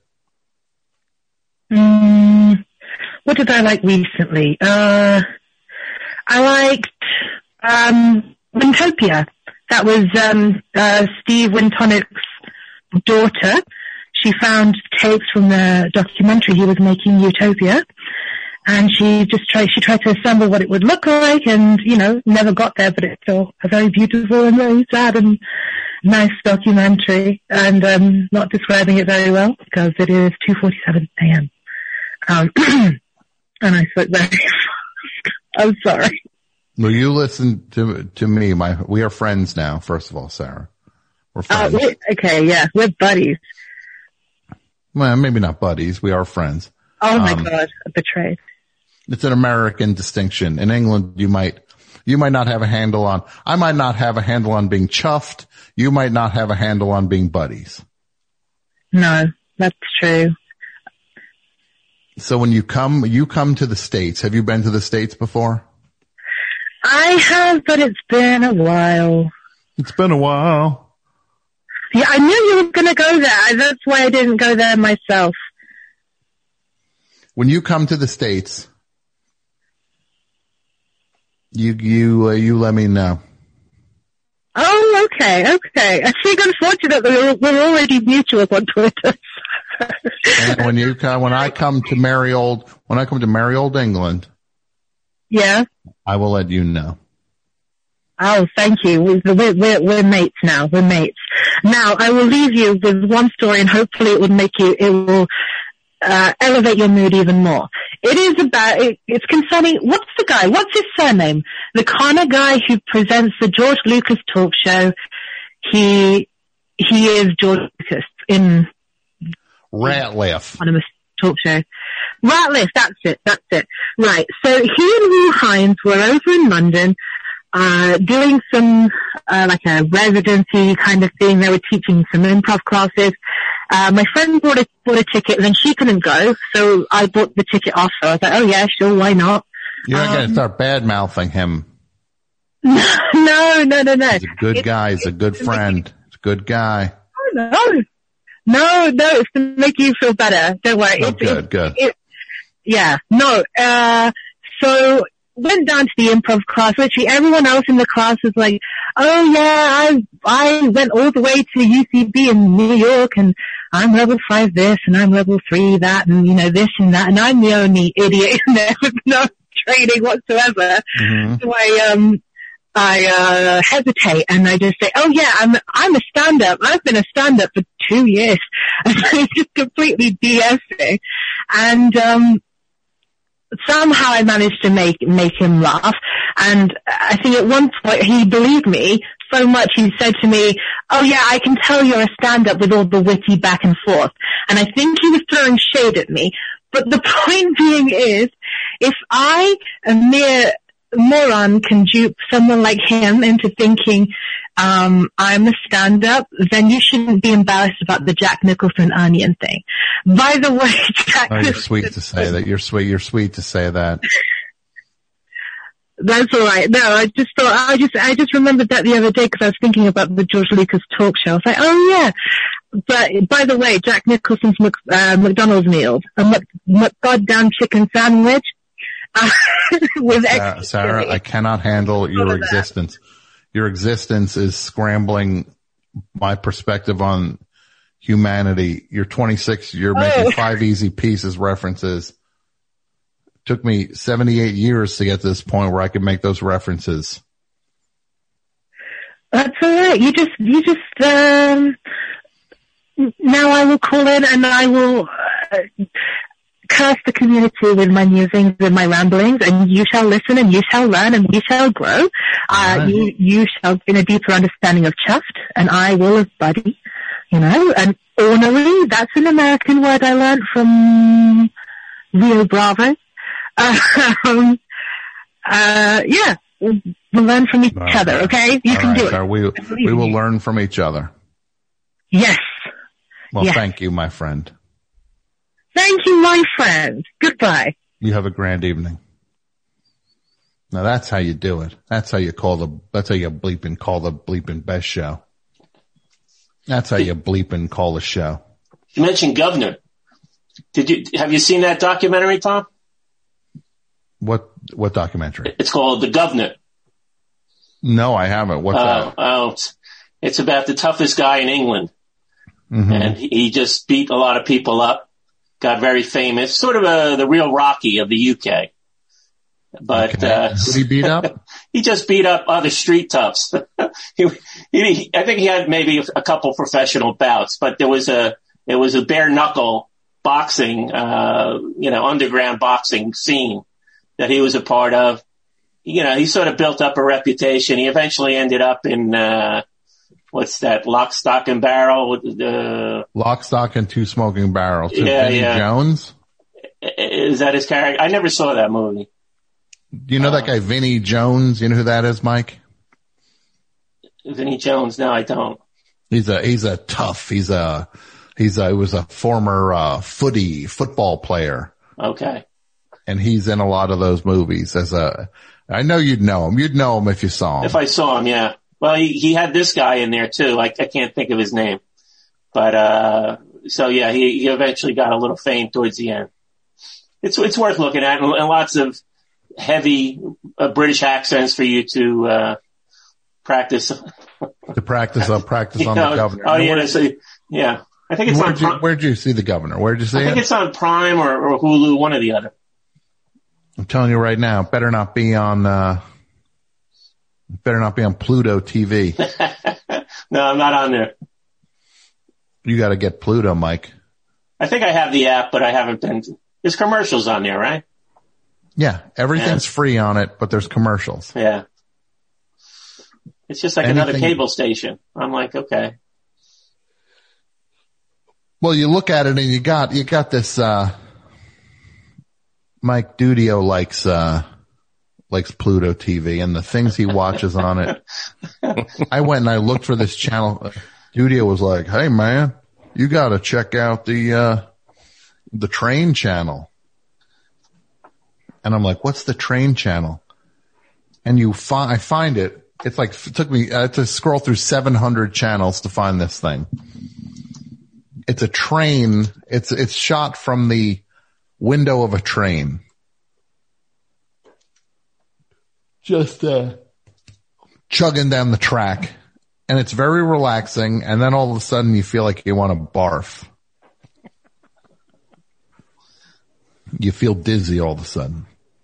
[SPEAKER 7] Mm, what did I like recently? Uh, I liked, um, Wintopia. That was, um, uh, Steve Wintonic's daughter. She found tapes from the documentary he was making, Utopia. And she just tried, she tried to assemble what it would look like, and, you know, never got there, but it's still a very beautiful and very sad and nice documentary, and um not describing it very well because it is two forty-seven a.m. Um, and I spoke very fast. I'm sorry.
[SPEAKER 3] Well, you listen to to me. My we are friends now. First of all, Sarah, we're
[SPEAKER 7] Uh,
[SPEAKER 3] friends.
[SPEAKER 7] we, okay, yeah, we're buddies.
[SPEAKER 3] Well, maybe not buddies. We are friends.
[SPEAKER 7] Oh my
[SPEAKER 3] Um,
[SPEAKER 7] God, betrayed.
[SPEAKER 3] It's an American distinction. In England, you might you might not have a handle on. I might not have a handle on being chuffed. You might not have a handle on being buddies.
[SPEAKER 7] No, that's true.
[SPEAKER 3] So when you come, you come to the States. Have you been to the States before?
[SPEAKER 7] I have, but it's been a while.
[SPEAKER 3] It's been a while.
[SPEAKER 7] Yeah, I knew you were going to go there. That's why I didn't go there myself.
[SPEAKER 3] When you come to the States, you you uh, you let me know.
[SPEAKER 7] Oh, okay, okay. I think unfortunately we're, we're already mutual on Twitter.
[SPEAKER 3] And when you come, when I come to merry old, when I come to merry old England,
[SPEAKER 7] Yeah.
[SPEAKER 3] I will let you know.
[SPEAKER 7] Oh, thank you. We're, we're, we're mates now. We're mates. Now, I will leave you with one story, and hopefully it will make you, it will uh, elevate your mood even more. It is about, it, it's concerning, what's the guy? What's his surname? The Connor guy who presents the George Lucas talk show. He, he is George Lucas in
[SPEAKER 3] Ratliff.
[SPEAKER 7] anonymous talk show. Ratliff, that's it, that's it. Right. So he and Will Hines were over in London, uh, doing some, uh, like a residency kind of thing. They were teaching some improv classes. Uh, my friend bought a, bought a ticket, and then she couldn't go, so I bought the ticket off her. I was like, oh yeah, sure, why not?
[SPEAKER 3] You're not
[SPEAKER 7] Um,
[SPEAKER 3] going to start bad-mouthing him.
[SPEAKER 7] No, no, no, no.
[SPEAKER 3] He's a good guy. He's a good friend. He's a good guy.
[SPEAKER 7] No, no, no, it's to make you feel better. Don't worry.
[SPEAKER 3] Oh,
[SPEAKER 7] It's-
[SPEAKER 3] good,
[SPEAKER 7] it's-
[SPEAKER 3] good.
[SPEAKER 7] it- yeah, no, uh, so went down to the improv class. Literally everyone else in the class was like, oh yeah, I, I went all the way to U C B in New York, and I'm level five this, and I'm level three that, and you know, this and that, and I'm the only idiot in there with no training whatsoever.
[SPEAKER 3] Mm-hmm.
[SPEAKER 7] So I, um, I, uh, hesitate, and I just say, oh yeah, I'm, I'm a stand-up. I've been a stand-up for two years. And I just completely BSing. And, um, somehow I managed to make, make him laugh. And I think at one point he believed me so much he said to me, oh yeah, I can tell you're a stand-up with all the witty back and forth. And I think he was throwing shade at me. But the point being is, if I, a mere moron, can dupe someone like him into thinking, um, I'm a stand-up, then you shouldn't be embarrassed about the Jack Nicholson onion thing. By the way, Jack
[SPEAKER 3] Oh, you're
[SPEAKER 7] Nicholson,
[SPEAKER 3] sweet to say that. You're sweet. You're sweet to say that.
[SPEAKER 7] that's all right. No, I just thought, I just, I just remembered that the other day because I was thinking about the George Lucas talk show. I was like, oh yeah. But by the way, Jack Nicholson's Mc, uh, McDonald's meal, a Mc, McGoddamn chicken sandwich, uh, with
[SPEAKER 3] Sarah,
[SPEAKER 7] extra
[SPEAKER 3] Sarah,
[SPEAKER 7] chili.
[SPEAKER 3] I cannot handle your
[SPEAKER 7] All of that.
[SPEAKER 3] existence. Your existence is scrambling my perspective on humanity. You're twenty-six. You're making
[SPEAKER 7] Oh.
[SPEAKER 3] five easy pieces references. Took me seventy-eight years to get to this point where I could make those references.
[SPEAKER 7] That's all right. You just, you just, um, now I will call in and I will uh, curse the community with my musings and my ramblings, and you shall listen and you shall learn and we shall grow. Uh,
[SPEAKER 3] Right.
[SPEAKER 7] you, you shall gain a deeper understanding of chuffed, and I will as buddy, you know, and ornery, that's an American word I learned from Rio Bravo. Um, uh, yeah, we'll, we'll learn from each
[SPEAKER 3] All
[SPEAKER 7] other,
[SPEAKER 3] right.
[SPEAKER 7] okay? You
[SPEAKER 3] All
[SPEAKER 7] can
[SPEAKER 3] right,
[SPEAKER 7] do it.
[SPEAKER 3] Sarah, we, we will learn from each other.
[SPEAKER 7] Yes.
[SPEAKER 3] Well,
[SPEAKER 7] Yes.
[SPEAKER 3] thank you, my friend.
[SPEAKER 7] Thank you, my friend. Goodbye.
[SPEAKER 3] You have a grand evening. Now that's how you do it. That's how you call the, that's how you bleeping call the bleeping best show. That's how you bleeping call the show.
[SPEAKER 6] You mentioned Governor. Did you, have you seen that documentary, Tom?
[SPEAKER 3] What, what documentary?
[SPEAKER 6] It's called The Governor.
[SPEAKER 3] No, I haven't. What's
[SPEAKER 6] Oh,
[SPEAKER 3] that?
[SPEAKER 6] oh, it's, it's about the toughest guy in England.
[SPEAKER 3] Mhm.
[SPEAKER 6] And he, he just beat a lot of people up, got very famous, sort of a, the real Rocky of the U K. But,
[SPEAKER 3] Okay.
[SPEAKER 6] uh,
[SPEAKER 3] Who did he beat up?
[SPEAKER 6] he just beat up other street toughs. he, he, I think he had maybe a couple professional bouts, but there was a, it was a bare knuckle boxing, uh, you know, underground boxing scene that he was a part of. you know, he sort of built up a reputation. He eventually ended up in, uh, what's that, Lock, Stock, and Barrel? Uh,
[SPEAKER 3] Lock, Stock, and Two Smoking Barrels.
[SPEAKER 6] Yeah,
[SPEAKER 3] Vinnie
[SPEAKER 6] yeah.
[SPEAKER 3] Jones?
[SPEAKER 6] Is that his character? I never saw that movie.
[SPEAKER 3] Do you know uh, that guy, Vinnie Jones? You know who that is, Mike?
[SPEAKER 6] Vinnie Jones? No, I don't.
[SPEAKER 3] He's a, he's a tough, he's a, he's a, he was a former, uh, footy, football player.
[SPEAKER 6] Okay.
[SPEAKER 3] And he's in a lot of those movies as a, I know you'd know him. You'd know him if you saw him.
[SPEAKER 6] If I saw him, yeah. Well, he, he had this guy in there too. I, I can't think of his name. But, uh, so yeah, he, he eventually got a little fame towards the end. It's, it's worth looking at, and, and lots of heavy uh, British accents for you to, uh, practice.
[SPEAKER 3] To practice, uh, practice on
[SPEAKER 6] know,
[SPEAKER 3] the Governor.
[SPEAKER 6] Oh yeah, so, yeah. I think it's
[SPEAKER 3] where'd
[SPEAKER 6] on
[SPEAKER 3] you,
[SPEAKER 6] Prime.
[SPEAKER 3] Where'd you see the Governor? Where'd you see it?
[SPEAKER 6] I think
[SPEAKER 3] it?
[SPEAKER 6] it's on Prime or, or Hulu, one or the other.
[SPEAKER 3] I'm telling you right now, better not be on, uh, better not be on Pluto T V.
[SPEAKER 6] No, I'm not on there.
[SPEAKER 3] You gotta get Pluto, Mike.
[SPEAKER 6] I think I have the app, but I haven't been. There's commercials on there, right?
[SPEAKER 3] Yeah, everything's yeah. free on it, but there's commercials.
[SPEAKER 6] Yeah. It's just like
[SPEAKER 3] Anything,
[SPEAKER 6] another cable station. I'm like, okay.
[SPEAKER 3] Well, you look at it and you got, you got this, uh, Mike Dudio likes, uh, likes Pluto T V and the things he watches on it. I went and I looked for this channel. Dudio was like, "Hey man, you gotta check out the, uh, the train channel." And I'm like, "What's the train channel?" And you find, I find it. It's like, it took me, I had to scroll through seven hundred channels to find this thing. It's a train. It's, it's shot from the window of a train. Just, uh, chugging down the track. And it's very relaxing. And then all of a sudden you feel like you want to barf. You feel dizzy all of a sudden.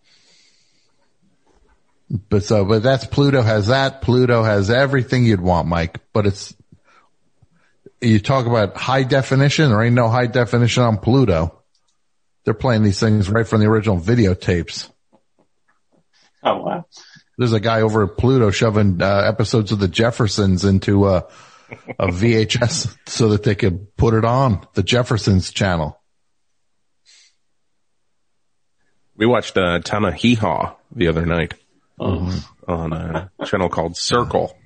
[SPEAKER 3] But so, but that's Pluto has that. Pluto has everything you'd want, Mike. But it's, you talk about high definition. There ain't no high definition on Pluto. They're playing these things right from the original videotapes.
[SPEAKER 6] Oh, wow.
[SPEAKER 3] There's a guy over at Pluto shoving uh, episodes of the Jeffersons into uh, a V H S so that they could put it on the Jeffersons channel.
[SPEAKER 5] We watched a ton of Hee Haw the other night
[SPEAKER 6] oh.
[SPEAKER 5] on a channel called Circle.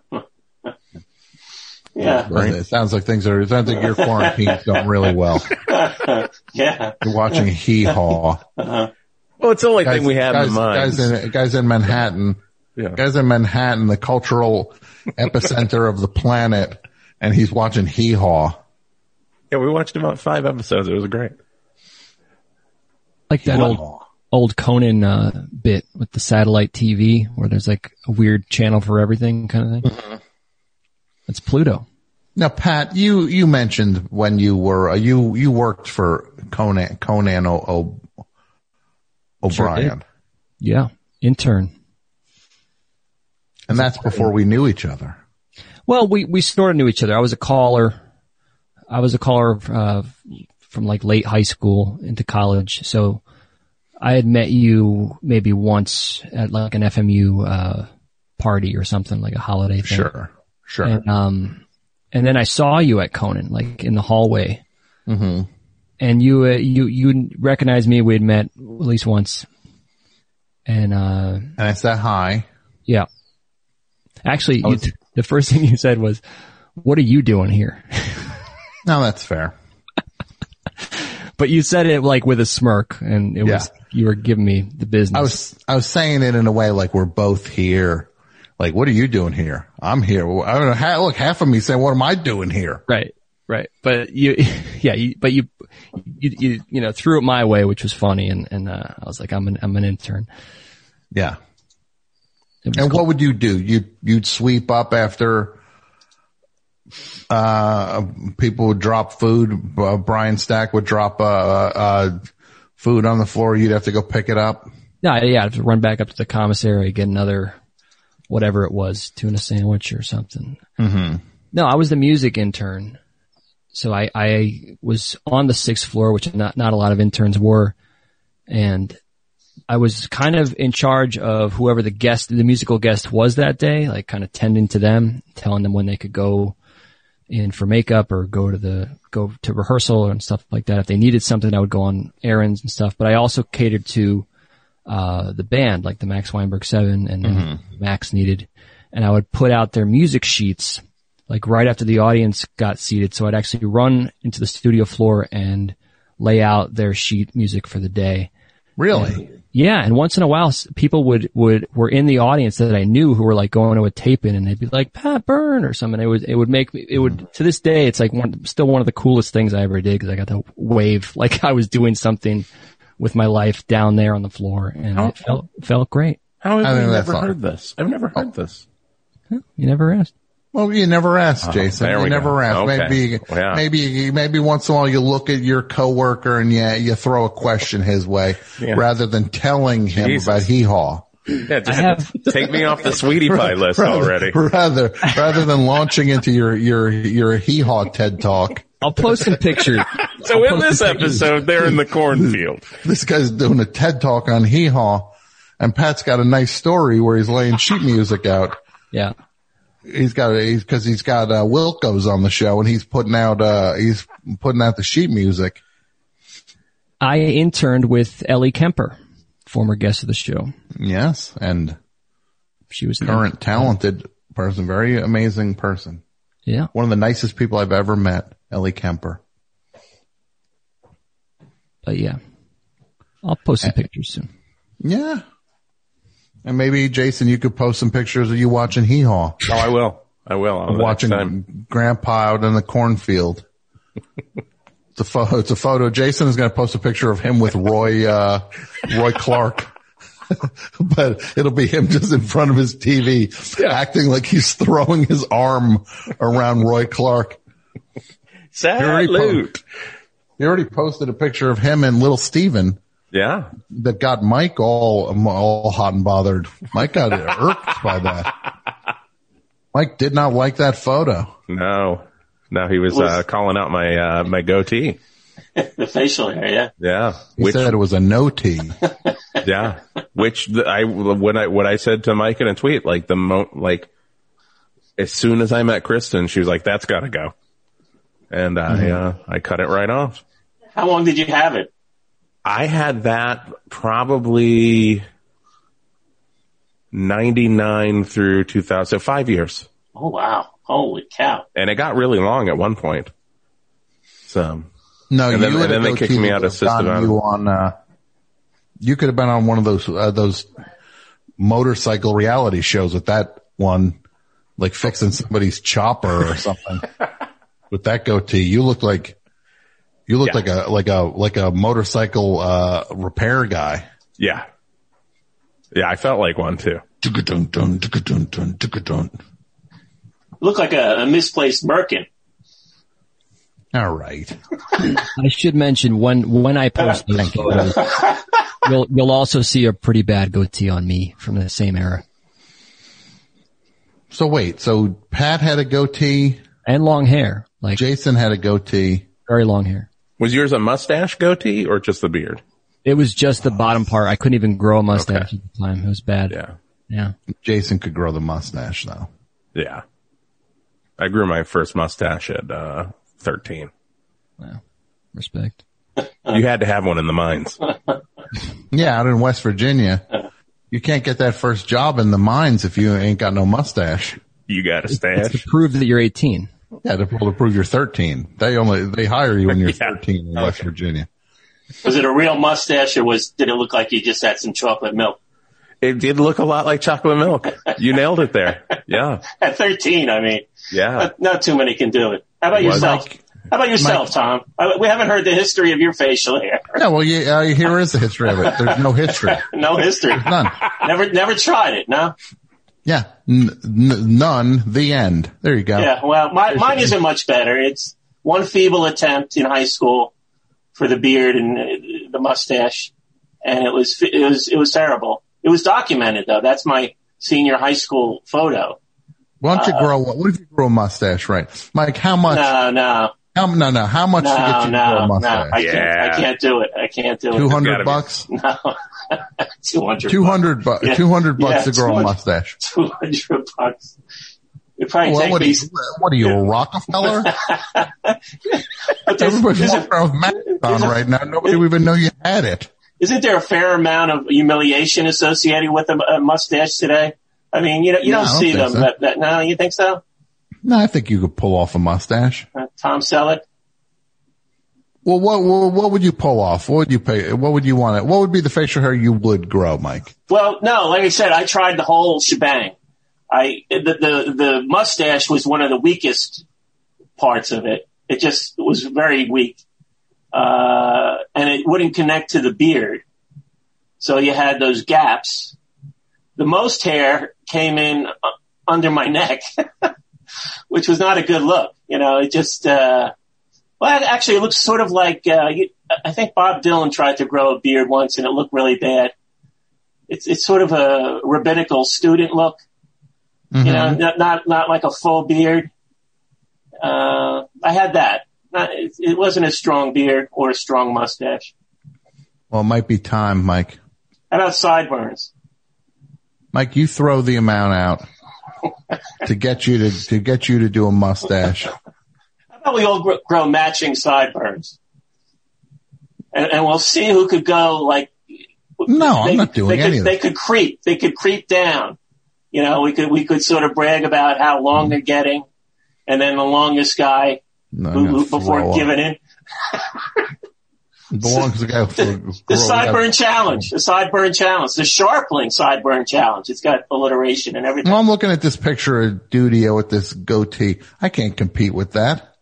[SPEAKER 6] Yeah.
[SPEAKER 3] Right. It sounds like things are, it sounds like your quarantine's going really well.
[SPEAKER 6] Yeah.
[SPEAKER 3] You're watching Hee Haw.
[SPEAKER 6] Uh-huh.
[SPEAKER 5] Well, it's the only
[SPEAKER 3] guys,
[SPEAKER 5] thing we have
[SPEAKER 3] guys,
[SPEAKER 5] in mind.
[SPEAKER 3] Guys in, guys in Manhattan.
[SPEAKER 5] Yeah.
[SPEAKER 3] Guys in Manhattan, the cultural epicenter of the planet, and he's watching Hee Haw.
[SPEAKER 5] Yeah, we watched about five episodes. It was great.
[SPEAKER 4] Like that old, old Conan, uh, bit with the satellite T V where there's like a weird channel for everything kind of thing. Mm-hmm. That's Pluto.
[SPEAKER 3] Now, Pat, you, you mentioned when you were, uh, you, you worked for Conan, Conan o, o, O'Brien.
[SPEAKER 4] Sure, yeah. Intern.
[SPEAKER 3] And that's before we knew each other.
[SPEAKER 4] Well, we, we sort of knew each other. I was a caller. I was a caller, uh, from like late high school into college. So I had met you maybe once at like an F M U, uh, party or something, like a holiday thing.
[SPEAKER 3] Sure. Sure.
[SPEAKER 4] And, um, and then I saw you at Conan, like in the hallway.
[SPEAKER 3] Mm-hmm.
[SPEAKER 4] And you, uh, you, you recognized me. We had met at least once. And, uh,
[SPEAKER 3] and I said hi.
[SPEAKER 4] Yeah. Actually,
[SPEAKER 3] was,
[SPEAKER 4] you, the first thing you said was, "What are you doing here?"
[SPEAKER 3] No, that's fair.
[SPEAKER 4] But you said it like with a smirk, and it
[SPEAKER 3] yeah.
[SPEAKER 4] was, you were giving me the business.
[SPEAKER 3] I was, I was saying it in a way like we're both here. Like, what are you doing here? I'm here. I don't know. Look, half of me saying, "What am I doing here?"
[SPEAKER 4] Right. Right. But you, yeah, you, but you, you, you, you know, threw it my way, which was funny. And, and, uh, I was like, I'm an, I'm an intern.
[SPEAKER 3] Yeah. And
[SPEAKER 4] cool.
[SPEAKER 3] what would you do? You'd, you'd sweep up after, uh, people would drop food. Uh, Brian Stack would drop, uh, uh, food on the floor. You'd have to go pick it up.
[SPEAKER 4] Yeah. Yeah. I have to run back up to the commissary, get another, whatever it was, tuna sandwich or something.
[SPEAKER 3] Mm-hmm.
[SPEAKER 4] No, I was the music intern. So I, I was on the sixth floor, which not, not a lot of interns were. And I was kind of in charge of whoever the guest, the musical guest was that day, like kind of tending to them, telling them when they could go in for makeup or go to the, go to rehearsal and stuff like that. If they needed something, I would go on errands and stuff, but I also catered to, uh, the band, like the Max Weinberg Seven and mm-hmm. Max needed. And I would put out their music sheets, like right after the audience got seated. So I'd actually run into the studio floor and lay out their sheet music for the day.
[SPEAKER 3] Really?
[SPEAKER 4] And, yeah. And once in a while, people would, would, were in the audience that I knew who were like going to a tape in and they'd be like, Pat Byrne or something. It would, it would make me, it would, to this day, it's like one, still one of the coolest things I ever did because I got to wave like I was doing something with my life down there on the floor and how, it felt, felt great.
[SPEAKER 5] How have
[SPEAKER 3] I
[SPEAKER 5] you
[SPEAKER 3] think
[SPEAKER 5] never heard this? I've never heard oh. this.
[SPEAKER 4] You never asked.
[SPEAKER 3] Well, you never asked, Jason.
[SPEAKER 5] Oh,
[SPEAKER 3] you never
[SPEAKER 5] go.
[SPEAKER 3] asked.
[SPEAKER 5] Okay.
[SPEAKER 3] Maybe,
[SPEAKER 5] well, yeah.
[SPEAKER 3] maybe, maybe once in a while you look at your coworker and you, you throw a question his way yeah. rather than telling him Jesus. about hee haw.
[SPEAKER 5] Yeah, just have, take me off the sweetie pie list
[SPEAKER 3] rather,
[SPEAKER 5] already.
[SPEAKER 3] Rather, rather than launching into your, your, your hee haw TED talk.
[SPEAKER 4] I'll post some pictures.
[SPEAKER 5] So I'll in this episode, they're in the cornfield.
[SPEAKER 3] This guy's doing a TED talk on hee haw and Pat's got a nice story where he's laying sheet music out.
[SPEAKER 4] Yeah.
[SPEAKER 3] He's got, he's, cause he's got, uh, Wilco's on the show and he's putting out, uh, he's putting out the sheet music.
[SPEAKER 4] I interned with Ellie Kemper, former guest of the show.
[SPEAKER 3] Yes. And
[SPEAKER 4] she was
[SPEAKER 3] current nice. talented person, very amazing person.
[SPEAKER 4] Yeah.
[SPEAKER 3] One of the nicest people I've ever met, Ellie Kemper.
[SPEAKER 4] But yeah, I'll post some and, pictures soon.
[SPEAKER 3] Yeah. And maybe, Jason, you could post some pictures of you watching Hee Haw.
[SPEAKER 5] Oh, I will. I will.
[SPEAKER 3] I'll watching Grandpa out in the cornfield. It's a photo. It's a photo. Jason is going to post a picture of him with Roy, uh, Roy Clark. But it'll be him just in front of his T V, yeah. acting like he's throwing his arm around Roy Clark.
[SPEAKER 5] Salute.
[SPEAKER 3] He already posted a picture of him and little Steven.
[SPEAKER 5] Yeah.
[SPEAKER 3] That got Mike all, all hot and bothered. Mike got irked by that. Mike did not like that photo.
[SPEAKER 5] No. No, he was, was uh, calling out my, uh, my goatee.
[SPEAKER 6] The facial hair, yeah.
[SPEAKER 5] Yeah.
[SPEAKER 3] He
[SPEAKER 5] Which,
[SPEAKER 3] said it was a no tee.
[SPEAKER 5] Yeah. Which the, I, when I, what I said to Mike in a tweet, like the mo, like, as soon as I met Kristen, she was like, that's gotta go. And I, mm-hmm. uh, I cut it right off.
[SPEAKER 6] How long did you have it?
[SPEAKER 5] I had that probably ninety-nine through two thousand, so five years.
[SPEAKER 6] Oh wow. Holy cow.
[SPEAKER 5] And it got really long at one point. So.
[SPEAKER 3] No,
[SPEAKER 5] and
[SPEAKER 3] you
[SPEAKER 5] then, and then they kicked me out of system.
[SPEAKER 3] You on, uh, you could have been on one of those, uh, those motorcycle reality shows with that one, like fixing somebody's chopper or something. With that goatee, you look like, you look yeah. like a, like a, like a motorcycle, uh, repair guy.
[SPEAKER 5] Yeah. Yeah, I felt like one too.
[SPEAKER 6] Look like a, a misplaced merkin.
[SPEAKER 3] All right.
[SPEAKER 4] I should mention when, when I post those photos, you'll, you'll also see a pretty bad goatee on me from the same era.
[SPEAKER 3] So wait, so Pat had a goatee
[SPEAKER 4] and long hair. Like
[SPEAKER 3] Jason had a goatee,
[SPEAKER 4] very long hair.
[SPEAKER 5] Was yours a mustache goatee or just the beard?
[SPEAKER 4] It was just the bottom part. I couldn't even grow a mustache okay. at the time. It was bad.
[SPEAKER 5] Yeah.
[SPEAKER 4] Yeah.
[SPEAKER 3] Jason could grow the mustache though.
[SPEAKER 5] Yeah. I grew my first mustache at, uh, thirteen.
[SPEAKER 4] Wow. Respect.
[SPEAKER 5] You had to have one in the mines.
[SPEAKER 3] Yeah, out in West Virginia. You can't get that first job in the mines if you ain't got no mustache.
[SPEAKER 5] You got a stash.
[SPEAKER 4] It's to prove that you're eighteen.
[SPEAKER 3] Yeah, to, to prove you're thirteen. They only, they hire you when you're yeah. thirteen in
[SPEAKER 6] okay.
[SPEAKER 3] West Virginia.
[SPEAKER 6] Was it a real mustache or was, did it look like you just had some chocolate milk?
[SPEAKER 5] It did look a lot like chocolate milk. You nailed it there. Yeah.
[SPEAKER 6] At thirteen, I mean.
[SPEAKER 5] Yeah.
[SPEAKER 6] Not, not too many can do it. How about yourself? Like, How about yourself, Mike, Tom? I, we haven't heard the history of your facial hair.
[SPEAKER 3] Yeah, well, yeah, uh, here is the history of it. There's no history.
[SPEAKER 6] No history.
[SPEAKER 3] There's none.
[SPEAKER 6] Never, never tried it, no?
[SPEAKER 3] Yeah. N- n- none. The end. There you go.
[SPEAKER 6] Yeah, well, my, mine isn't much better. It's one feeble attempt in high school for the beard and uh, the mustache. And it was, it was, it was terrible. It was documented though. That's my senior high school photo.
[SPEAKER 3] Why don't you uh, grow, what if you grow a mustache, right? Mike, how much?
[SPEAKER 6] No, no.
[SPEAKER 3] How, no, no. How much
[SPEAKER 6] No,
[SPEAKER 3] to get you
[SPEAKER 6] no,
[SPEAKER 3] to grow a
[SPEAKER 6] no.
[SPEAKER 3] mustache?
[SPEAKER 6] I can't.
[SPEAKER 5] Yeah.
[SPEAKER 6] I can't do it. I can't do it.
[SPEAKER 3] Two
[SPEAKER 5] Gotta
[SPEAKER 3] hundred
[SPEAKER 5] be-
[SPEAKER 3] bucks.
[SPEAKER 6] No, two hundred.
[SPEAKER 3] Two hundred bucks.
[SPEAKER 6] Yeah.
[SPEAKER 3] Two hundred bucks
[SPEAKER 6] Yeah,
[SPEAKER 3] to grow a
[SPEAKER 6] two hundred
[SPEAKER 3] mustache.
[SPEAKER 6] Two hundred bucks. It probably
[SPEAKER 3] Well,
[SPEAKER 6] take
[SPEAKER 3] what, are
[SPEAKER 6] me.
[SPEAKER 3] you, what are you, a Rockefeller?
[SPEAKER 6] But there's-
[SPEAKER 3] Everybody's
[SPEAKER 6] there's a-
[SPEAKER 3] walking around with masks on
[SPEAKER 6] there's a-
[SPEAKER 3] right now. Nobody would even know you had it.
[SPEAKER 6] Isn't there a fair amount of humiliation associated with a, a mustache today? I mean, you know, you
[SPEAKER 3] No,
[SPEAKER 6] don't
[SPEAKER 3] I don't
[SPEAKER 6] see
[SPEAKER 3] think
[SPEAKER 6] them.
[SPEAKER 3] so.
[SPEAKER 6] That, that, no, you think so?
[SPEAKER 3] No, I think you could pull off a mustache.
[SPEAKER 6] Uh, Tom Selleck?
[SPEAKER 3] Well, what, what what would you pull off? What would you pay? What would you want it? What would be the facial hair you would grow, Mike?
[SPEAKER 6] Well, no, like I said, I tried the whole shebang. I the the, the mustache was one of the weakest parts of it. It just was very weak, uh, and it wouldn't connect to the beard. So you had those gaps. The most hair came in uh, under my neck, which was not a good look. You know, it just. Uh, Well, actually, it looks sort of like, uh, you, I think Bob Dylan tried to grow a beard once and it looked really bad. It's, it's sort of a rabbinical student look,
[SPEAKER 3] Mm-hmm.
[SPEAKER 6] you know, not, not, not like a full beard. Uh, I had that. Not, it, it wasn't a strong beard or a strong mustache.
[SPEAKER 3] Well, it might be time, Mike.
[SPEAKER 6] How about sideburns?
[SPEAKER 3] Mike, you throw the amount out to get you to to get you to do a mustache.
[SPEAKER 6] How about we all grow, grow matching sideburns? And, and we'll see who could go like.
[SPEAKER 3] No,
[SPEAKER 6] they,
[SPEAKER 3] I'm not doing
[SPEAKER 6] they could,
[SPEAKER 3] any of
[SPEAKER 6] They
[SPEAKER 3] that.
[SPEAKER 6] could creep. They could creep down. You know, we could we could sort of brag about how long they're getting, and then the longest guy
[SPEAKER 3] No,
[SPEAKER 6] who,
[SPEAKER 3] I'm
[SPEAKER 6] who,
[SPEAKER 3] gonna
[SPEAKER 6] before
[SPEAKER 3] throw up.
[SPEAKER 6] giving in.
[SPEAKER 3] The longest guy for
[SPEAKER 6] The, the sideburn challenge, the sideburn challenge, the Sharpling sideburn challenge. It's got alliteration and everything.
[SPEAKER 3] Well, I'm looking at this picture of Dudio with this goatee. I can't compete with that.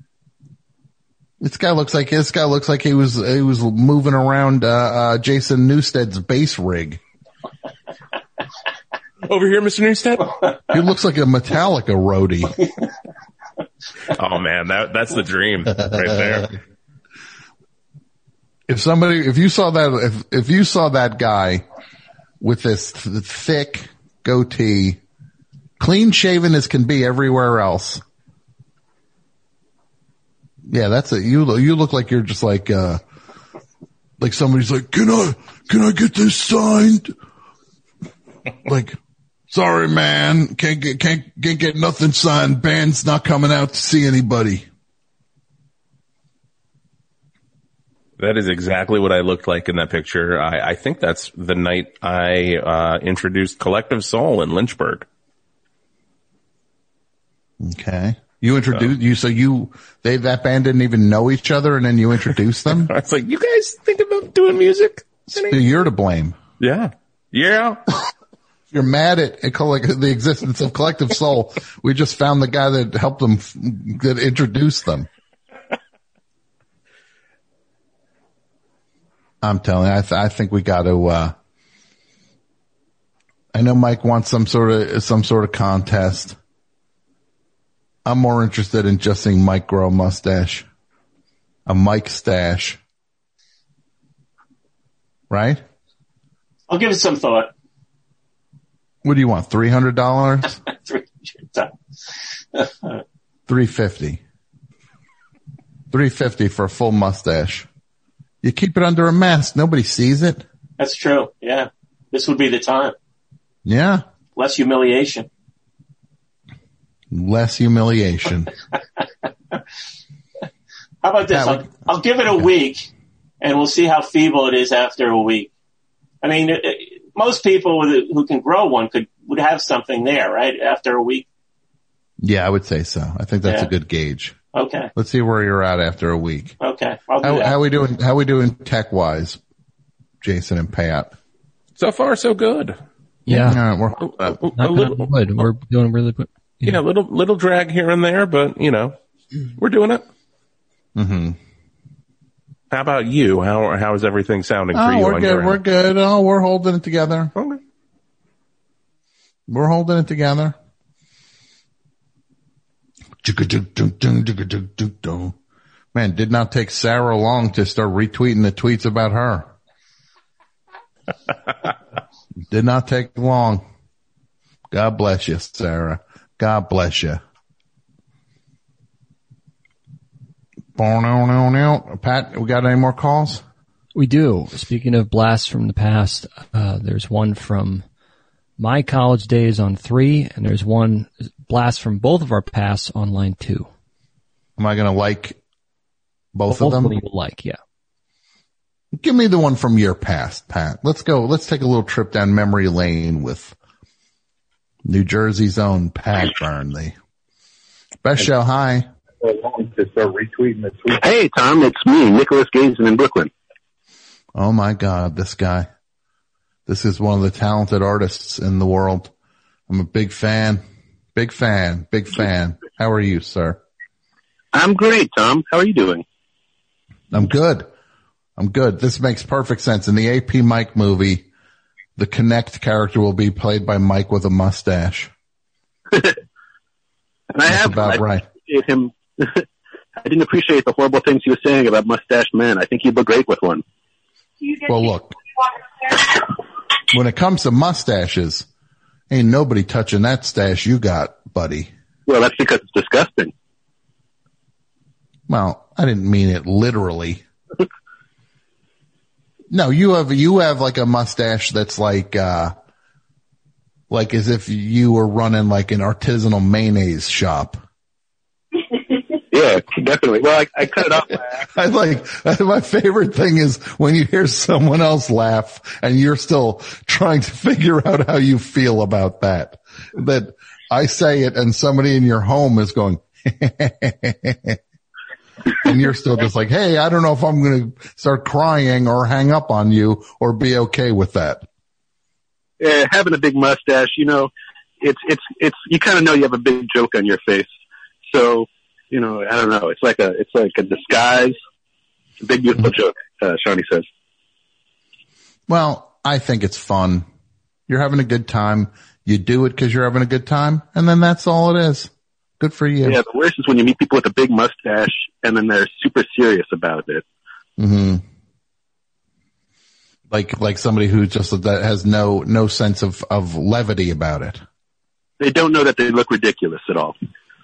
[SPEAKER 3] This guy looks like this guy looks like he was he was moving around uh, uh Jason Newsted's bass rig.
[SPEAKER 5] Over here, Mister Newstead.
[SPEAKER 3] He looks like a Metallica roadie.
[SPEAKER 5] Oh man, that that's the dream right there.
[SPEAKER 3] If somebody, if you saw that, if if you saw that guy with this th- thick goatee, clean shaven as can be everywhere else. Yeah, that's it. You look, you look like you're just like, uh, like somebody's like, can I, can I get this signed? Like, sorry, man. Can't get, can't, can't get nothing signed. Band's not coming out to see anybody.
[SPEAKER 5] That is exactly what I looked like in that picture. I, I think that's the night I uh, introduced Collective Soul in Lynchburg.
[SPEAKER 3] Okay. You introduced, you, so you, they, that band didn't even know each other and then you introduced them?
[SPEAKER 5] I was like, you guys think about doing music?
[SPEAKER 3] So you're to blame.
[SPEAKER 5] Yeah. Yeah.
[SPEAKER 3] You're mad at at coll- the existence of Collective Soul. We just found the guy that helped them, f- that introduced them. I'm telling you, I, th- I think we got to, uh, I know Mike wants some sort of, some sort of contest. I'm more interested in just seeing Mike grow a mustache. A Mike stash. Right?
[SPEAKER 6] I'll give it some thought.
[SPEAKER 3] What do you want? three hundred dollars?
[SPEAKER 6] Three
[SPEAKER 3] three fifty. three fifty for a full mustache. You keep it under a mask. Nobody sees it.
[SPEAKER 6] That's true. Yeah. This would be the time.
[SPEAKER 3] Yeah.
[SPEAKER 6] Less humiliation.
[SPEAKER 3] Less humiliation.
[SPEAKER 6] How about this?
[SPEAKER 3] That
[SPEAKER 6] I'll,
[SPEAKER 3] would-
[SPEAKER 6] I'll give it a week and we'll see how feeble it is after a week. I mean, it, it, most people with, who can grow one could, would have something there, right? After a week.
[SPEAKER 3] Yeah, I would say so. I think that's
[SPEAKER 6] Yeah.
[SPEAKER 3] a good gauge.
[SPEAKER 6] Okay.
[SPEAKER 3] Let's see where you're at after a week.
[SPEAKER 6] Okay. I'll do
[SPEAKER 3] How,
[SPEAKER 6] that.
[SPEAKER 3] how we doing? How we doing tech wise, Jason and Pat?
[SPEAKER 5] So far, so good.
[SPEAKER 4] Yeah.
[SPEAKER 3] All right, we're,
[SPEAKER 5] A, a- a
[SPEAKER 4] Knock
[SPEAKER 5] little,
[SPEAKER 4] on wood. We're doing really good.
[SPEAKER 5] yeah, a little, little drag here and there, but you know, we're doing it.
[SPEAKER 3] mm-hmm.
[SPEAKER 5] How about you? How, how is everything sounding for
[SPEAKER 3] Oh,
[SPEAKER 5] you
[SPEAKER 3] we're
[SPEAKER 5] on
[SPEAKER 3] good.
[SPEAKER 5] your
[SPEAKER 3] We're
[SPEAKER 5] end?
[SPEAKER 3] good. Oh, we're holding it together.
[SPEAKER 5] Okay.
[SPEAKER 3] We're holding it together. Man, did not take Sarah long to start retweeting the tweets about her. Did not take long. God bless you, Sarah. God bless you. Pat, we got any more calls?
[SPEAKER 4] We do. Speaking of blasts from the past, uh, there's one from my college days on three, and there's one blast from both of our pasts on line two.
[SPEAKER 3] Am I going to like both,
[SPEAKER 4] both
[SPEAKER 3] of them?
[SPEAKER 4] Both of them you will like, yeah.
[SPEAKER 3] Give me the one from your past, Pat. Let's go. Let's take a little trip down memory lane with New Jersey's own Pat Byrne, the best show. Hi.
[SPEAKER 10] To start retweeting the tweet. Hey, Tom, it's me, Nicholas Gainesson in Brooklyn.
[SPEAKER 3] Oh my God, this guy. This is one of the talented artists in the world. I'm a big fan. Big fan. Big fan. How are you, sir?
[SPEAKER 10] I'm great, Tom. How are you doing?
[SPEAKER 3] I'm good. I'm good. This makes perfect sense. In the A P Mike movie, the Connect character will be played by Mike with a mustache.
[SPEAKER 10] and I
[SPEAKER 3] That's
[SPEAKER 10] have
[SPEAKER 3] about
[SPEAKER 10] I
[SPEAKER 3] right.
[SPEAKER 10] appreciate him. I didn't appreciate the horrible things he was saying about mustached men. I think he'd look great with one.
[SPEAKER 3] Well, look, when it comes to mustaches, ain't nobody touching that stash you got, buddy.
[SPEAKER 10] Well, that's because it's disgusting.
[SPEAKER 3] Well, I didn't mean it literally. No, you have, you have like a mustache that's like, uh, like as if you were running like an artisanal mayonnaise shop.
[SPEAKER 10] Yeah, definitely. Well, I, I cut it off.
[SPEAKER 3] I like, my favorite thing is when you hear someone else laugh and you're still trying to figure out how you feel about that. That I say it and somebody in your home is going, and you're still just like, hey, I don't know if I'm going to start crying or hang up on you or be okay with that.
[SPEAKER 10] Yeah, having a big mustache, you know, it's, it's, it's, you kind of know you have a big joke on your face. So, you know, I don't know. It's like a, it's like a disguise. It's a big, beautiful joke, uh, Shawnee says.
[SPEAKER 3] Well, I think it's fun. You're having a good time. You do it because you're having a good time. And then that's all it is. Good for you.
[SPEAKER 10] Yeah, the worst is when you meet people with a big mustache and then they're super serious about it.
[SPEAKER 3] Mm-hmm. Like, like somebody who just that has no, no sense of, of levity about it.
[SPEAKER 10] They don't know that they look ridiculous at all.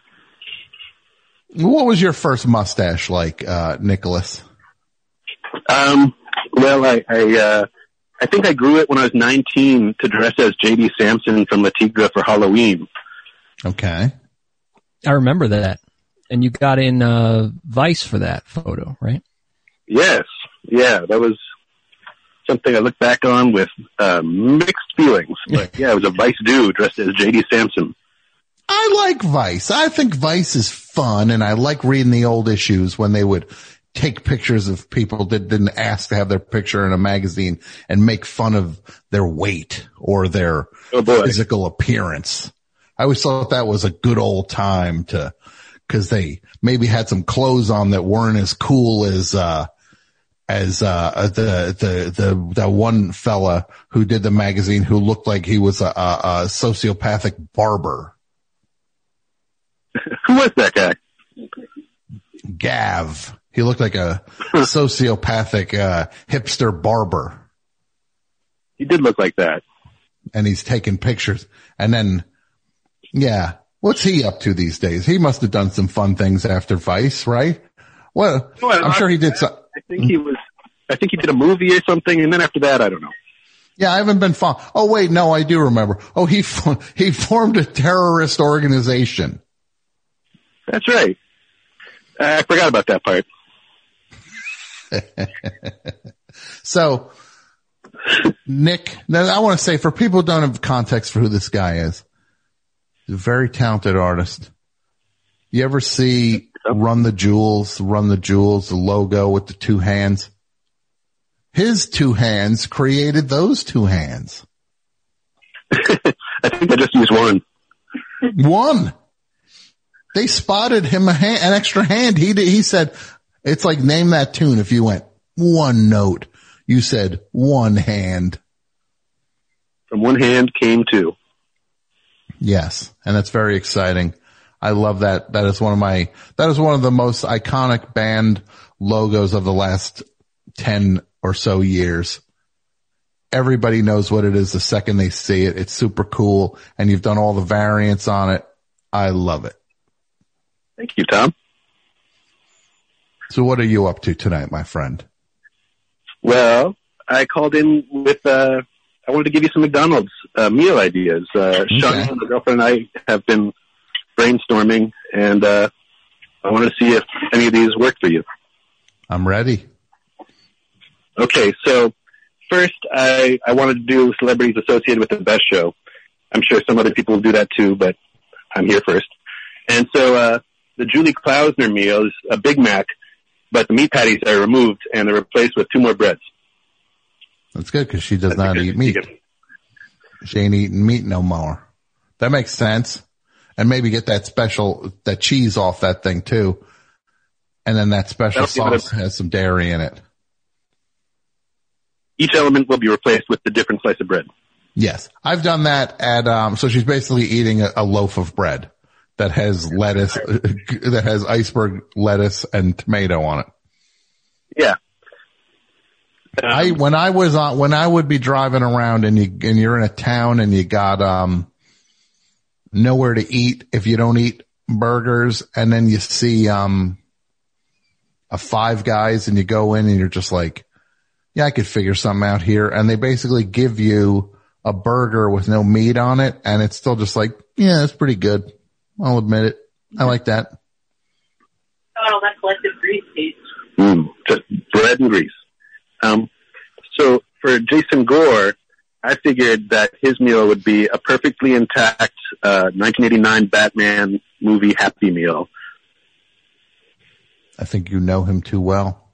[SPEAKER 3] What was your first mustache like, uh, Nicholas?
[SPEAKER 10] Um, well, I, I, uh, I think I grew it when I was nineteen to dress as J D Samson from La Tigra for Halloween.
[SPEAKER 3] Okay.
[SPEAKER 4] I remember that. And you got in, uh, Vice for that photo, right?
[SPEAKER 10] Yes. Yeah, that was something I look back on with, uh, mixed feelings. But yeah, it was a Vice dude dressed as J D Samson.
[SPEAKER 3] I like Vice. I think Vice is fun, and I like reading the old issues when they would take pictures of people that didn't ask to have their picture in a magazine and make fun of their weight or their
[SPEAKER 10] oh
[SPEAKER 3] physical appearance. I always thought that was a good old time to, cause they maybe had some clothes on that weren't as cool as, uh, as, uh, the, the, the, the one fella who did the magazine who looked like he was a, a, a sociopathic barber.
[SPEAKER 10] Who was that guy?
[SPEAKER 3] Gav. He looked like a sociopathic, uh, hipster barber.
[SPEAKER 10] He did look like that.
[SPEAKER 3] And he's taking pictures. And then, yeah, what's he up to these days? He must have done some fun things after Vice, right? Well, I'm sure he did some.
[SPEAKER 10] I think he was, I think he did a movie or something. And then after that, I don't know.
[SPEAKER 3] Yeah, I haven't been fun. Oh, wait, no, I do remember. Oh, he, he formed a terrorist organization.
[SPEAKER 10] That's right. I forgot about that part.
[SPEAKER 3] So, Nick, now I want to say for people who don't have context for who this guy is, he's a very talented artist. You ever see Run the Jewels, Run the Jewels, the logo with the two hands? His two hands created those two hands.
[SPEAKER 10] I think I just used one.
[SPEAKER 3] One. They spotted him a hand, an extra hand. He did, he said, it's like name that tune. If you went one note, you said one hand.
[SPEAKER 10] From one hand came two.
[SPEAKER 3] Yes. And that's very exciting. I love that. That is one of my, that is one of the most iconic band logos of the last ten or so years. Everybody knows what it is the second they see it. It's super cool. And you've done all the variants on it. I love it.
[SPEAKER 10] Thank you, Tom.
[SPEAKER 3] So what are you up to tonight, my friend?
[SPEAKER 10] Well, I called in with, uh, I wanted to give you some McDonald's uh, meal ideas. Uh, okay. Sean, my girlfriend, and I have been brainstorming, and uh, I wanted to see if any of these work for you.
[SPEAKER 3] I'm ready.
[SPEAKER 10] Okay, so first, I, I wanted to do celebrities associated with the best show. I'm sure some other people will do that too, but I'm here first. And so uh, the Julie Klausner meal is a Big Mac, but the meat patties are removed and they're replaced with two more breads.
[SPEAKER 3] That's good because she does That's not eat meat. She ain't eating meat no more. That makes sense. And maybe get that special, that cheese off that thing too. And then that special sauce has some dairy in it.
[SPEAKER 10] Each element will be replaced with a different slice of bread.
[SPEAKER 3] Yes. I've done that at, um, so she's basically eating a, a loaf of bread that has lettuce, that has iceberg lettuce and tomato on it.
[SPEAKER 10] Yeah. Um,
[SPEAKER 3] I, when I was on, when I would be driving around and you, and you're in a town and you got, um, nowhere to eat if you don't eat burgers, and then you see, um, a Five Guys and you go in and you're just like, yeah, I could figure something out here. And they basically give you a burger with no meat on it. And it's still just like, yeah, it's pretty good. I'll admit it. I like that.
[SPEAKER 11] Oh, that collective grease taste.
[SPEAKER 10] Mm, just bread and grease. Um, so for Jason Gore, I figured that his meal would be a perfectly intact, uh, nineteen eighty-nine Batman movie Happy Meal.
[SPEAKER 3] I think you know him too well.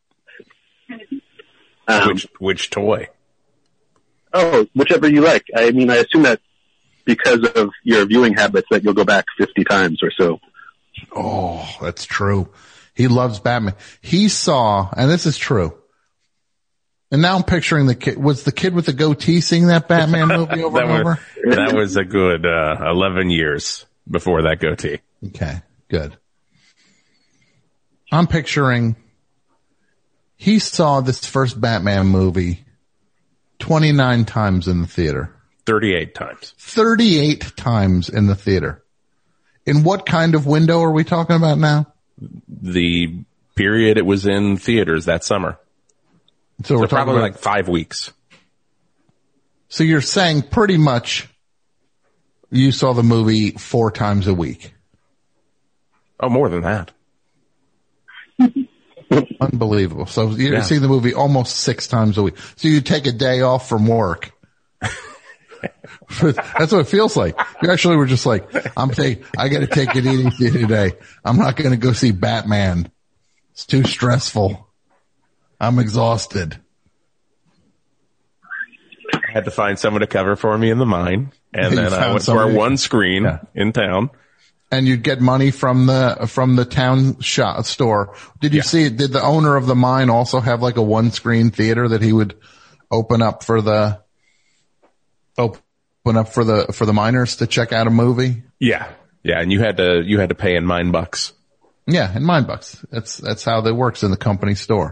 [SPEAKER 10] Um,
[SPEAKER 5] which, which toy?
[SPEAKER 10] Oh, whichever you like. I mean, I assume that because of your viewing habits that you'll go back fifty times or so.
[SPEAKER 3] Oh, that's true. He loves Batman. He saw, and this is true. And now I'm picturing the kid. Was the kid with the goatee seeing that Batman movie over
[SPEAKER 5] that
[SPEAKER 3] and over?
[SPEAKER 5] Was, that was a good, uh, eleven years before that goatee.
[SPEAKER 3] Okay, good. I'm picturing he saw this first Batman movie twenty-nine times in the theater.
[SPEAKER 5] thirty-eight times.
[SPEAKER 3] thirty-eight times in the theater. In what kind of window are we talking about now?
[SPEAKER 5] The period it was in theaters that summer.
[SPEAKER 3] So,
[SPEAKER 5] so
[SPEAKER 3] we're
[SPEAKER 5] probably
[SPEAKER 3] talking about,
[SPEAKER 5] like five weeks.
[SPEAKER 3] So you're saying pretty much you saw the movie four times a week.
[SPEAKER 5] Oh, more than that.
[SPEAKER 3] Unbelievable. So you
[SPEAKER 5] yeah.
[SPEAKER 3] see the movie almost six times a week. So you take a day off from work. That's what it feels like. You actually were just like, I'm take, I got to take it easy today. I'm not going to go see Batman. It's too stressful. I'm exhausted.
[SPEAKER 5] I had to find someone to cover for me in the mine. And
[SPEAKER 3] You
[SPEAKER 5] then I
[SPEAKER 3] found
[SPEAKER 5] went
[SPEAKER 3] somebody-
[SPEAKER 5] to our one screen
[SPEAKER 3] Yeah.
[SPEAKER 5] in town.
[SPEAKER 3] And you'd get money from the, from the town shop store. Did you
[SPEAKER 5] Yeah.
[SPEAKER 3] see, did the owner of the mine also have like a one screen theater that he would open up for the, open up for the, for the miners to check out a movie?
[SPEAKER 5] Yeah. Yeah. And you had to, you had to pay in mine bucks.
[SPEAKER 3] Yeah, in mine bucks. That's, that's how that works in the company store.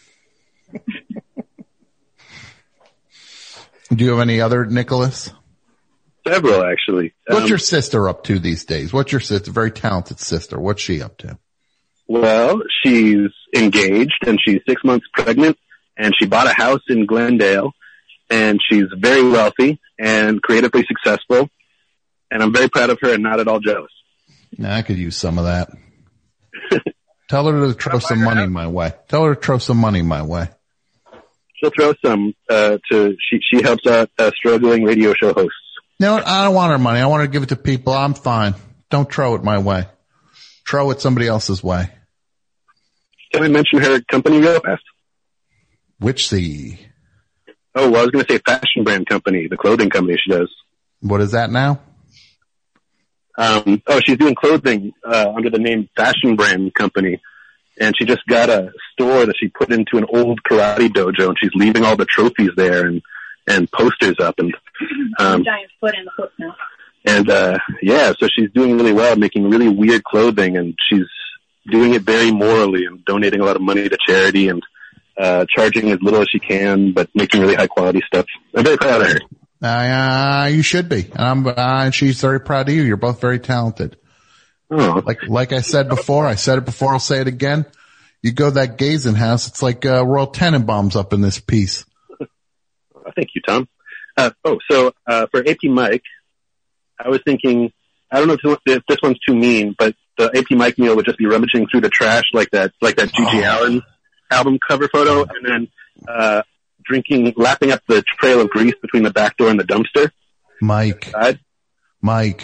[SPEAKER 3] Do you have any other, Nicholas?
[SPEAKER 10] Several, actually.
[SPEAKER 3] What's
[SPEAKER 10] Um,
[SPEAKER 3] your sister up to these days? What's your sister? Very talented sister. What's she up to?
[SPEAKER 10] Well, she's engaged and she's six months pregnant and she bought a house in Glendale and she's very wealthy and creatively successful. And I'm very proud of her and not at all jealous.
[SPEAKER 3] Nah, I could use some of that. Tell her to throw some money my way. Tell her to throw some money my way.
[SPEAKER 10] She'll throw some, uh, to, she, she helps out, uh, struggling radio show hosts.
[SPEAKER 3] No, I don't want her money. I want her to give it to people. I'm fine. Don't throw it my way. Throw it somebody else's way.
[SPEAKER 10] Can I mention her company real fast?
[SPEAKER 3] Which the,
[SPEAKER 10] Oh, well, I was going to say fashion brand company, the clothing company she does.
[SPEAKER 3] what is that now?
[SPEAKER 10] Um, oh, she's doing clothing, uh, under the name Fashion Brand Company. And she just got a store that she put into an old karate dojo and she's leaving all the trophies there and, and posters up and, um,
[SPEAKER 11] giant foot in the foot now.
[SPEAKER 10] and, uh, yeah, so she's doing really well, making really weird clothing and she's doing it very morally and donating a lot of money to charity and, uh, charging as little as she can, but making really high quality stuff. I'm very proud of her.
[SPEAKER 3] Uh, you should be. And I'm, uh, and she's very proud of you. You're both very talented.
[SPEAKER 10] Oh,
[SPEAKER 3] Like, like I said before, I said it before, I'll say it again. you go to that Gazen house, it's like uh, Royal Tenenbaums up in this piece.
[SPEAKER 10] Thank you, Tom. Uh, oh, so uh, for A P Mike, I was thinking, I don't know if, if this one's too mean, but the A P Mike meal would just be rummaging through the trash like that, like that G G
[SPEAKER 3] Oh.
[SPEAKER 10] Allen album cover photo, and then uh, drinking, lapping up the trail of grease between the back door and the dumpster.
[SPEAKER 3] Mike,
[SPEAKER 10] Side.
[SPEAKER 3] Mike.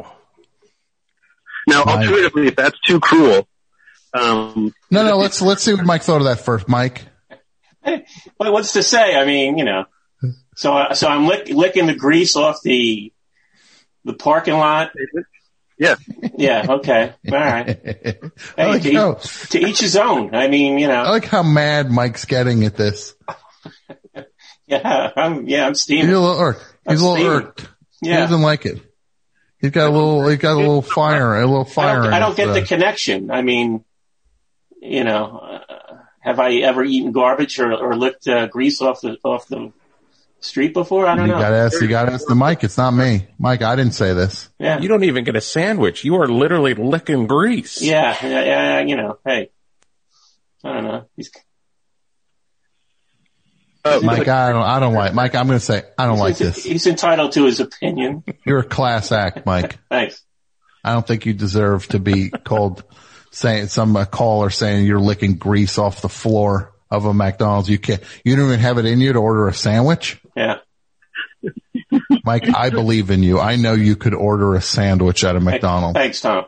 [SPEAKER 10] Now,
[SPEAKER 3] Mike.
[SPEAKER 10] alternatively, if that's too cruel, um,
[SPEAKER 3] No, no, let's, let's see what Mike thought of that first. Mike.
[SPEAKER 6] Well, what's to say? I mean, you know, so, uh, so I'm lick, licking the grease off the, the parking lot.
[SPEAKER 10] Yeah.
[SPEAKER 6] Yeah. Okay. All right. Hey,
[SPEAKER 3] I like
[SPEAKER 6] to,
[SPEAKER 3] how,
[SPEAKER 6] each, to each his own. I mean, you know.
[SPEAKER 3] I like how mad Mike's getting at this.
[SPEAKER 6] Yeah. I'm, yeah, I'm
[SPEAKER 3] He's
[SPEAKER 6] steaming.
[SPEAKER 3] a little irked. He's a
[SPEAKER 6] I'm
[SPEAKER 3] little
[SPEAKER 6] steaming.
[SPEAKER 3] irked. He
[SPEAKER 6] Yeah.
[SPEAKER 3] doesn't like it. He's got a little, he's got a little fire, a little
[SPEAKER 6] I
[SPEAKER 3] fire.
[SPEAKER 6] don't,
[SPEAKER 3] in
[SPEAKER 6] I don't
[SPEAKER 3] his,
[SPEAKER 6] get
[SPEAKER 3] uh,
[SPEAKER 6] the connection. I mean, you know, uh, have I ever eaten garbage or, or licked uh, grease off the off the street before? I don't
[SPEAKER 3] You
[SPEAKER 6] know.
[SPEAKER 3] gotta ask, you gotta ask the Mike. It's not me. Mike, I didn't say this.
[SPEAKER 6] Yeah.
[SPEAKER 5] You don't even get a sandwich. You are literally licking grease.
[SPEAKER 6] Yeah, yeah, yeah, you know, hey. I don't know. He's,
[SPEAKER 10] oh,
[SPEAKER 3] Mike, I don't, I don't like, Mike, I'm gonna say, I don't like
[SPEAKER 6] he's,
[SPEAKER 3] this.
[SPEAKER 6] he's entitled to his opinion.
[SPEAKER 3] You're a class act, Mike.
[SPEAKER 6] Thanks.
[SPEAKER 3] I don't think you deserve to be called saying some uh, caller saying you're licking grease off the floor of a McDonald's. You can't, you don't even have it in you to order a sandwich.
[SPEAKER 6] Yeah.
[SPEAKER 3] Mike, I believe in you. I know you could order a sandwich at a McDonald's.
[SPEAKER 6] Thanks, Tom.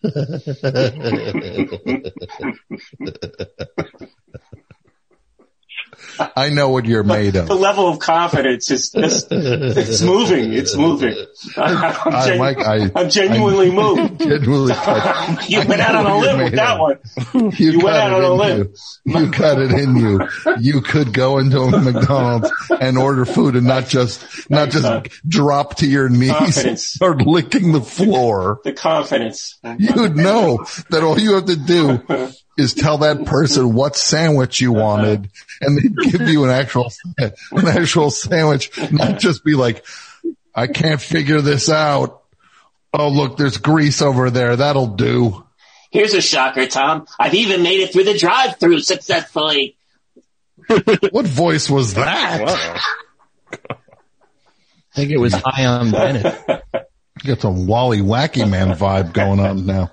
[SPEAKER 3] I know what you're made of.
[SPEAKER 6] The level of confidence is just, it's moving. It's moving. I, I'm,
[SPEAKER 3] I,
[SPEAKER 6] genu-
[SPEAKER 3] Mike, I,
[SPEAKER 6] I'm genuinely
[SPEAKER 3] I,
[SPEAKER 6] moved.
[SPEAKER 3] Genuinely,
[SPEAKER 6] You
[SPEAKER 3] I
[SPEAKER 6] went out
[SPEAKER 3] know
[SPEAKER 6] on a
[SPEAKER 3] what
[SPEAKER 6] limb
[SPEAKER 3] you're
[SPEAKER 6] with
[SPEAKER 3] made
[SPEAKER 6] that
[SPEAKER 3] of.
[SPEAKER 6] one.
[SPEAKER 3] You,
[SPEAKER 6] You went
[SPEAKER 3] got
[SPEAKER 6] out
[SPEAKER 3] it
[SPEAKER 6] on a
[SPEAKER 3] in
[SPEAKER 6] limb.
[SPEAKER 3] you. You got it in you. You could go into a McDonald's and order food and not just, not just drop to your knees and
[SPEAKER 6] Confidence.
[SPEAKER 3] start licking the floor.
[SPEAKER 6] The confidence.
[SPEAKER 3] You'd know that all you have to do is tell that person what sandwich you wanted and they'd give you an actual, an actual sandwich, not just be like, I can't figure this out. Oh, look, there's grease over there. That'll do.
[SPEAKER 6] Here's a shocker, Tom. I've even made it through the drive-through successfully.
[SPEAKER 3] What voice was that?
[SPEAKER 4] I think it was Ion Bennett.
[SPEAKER 3] You got some Wally Wacky Man vibe going on now.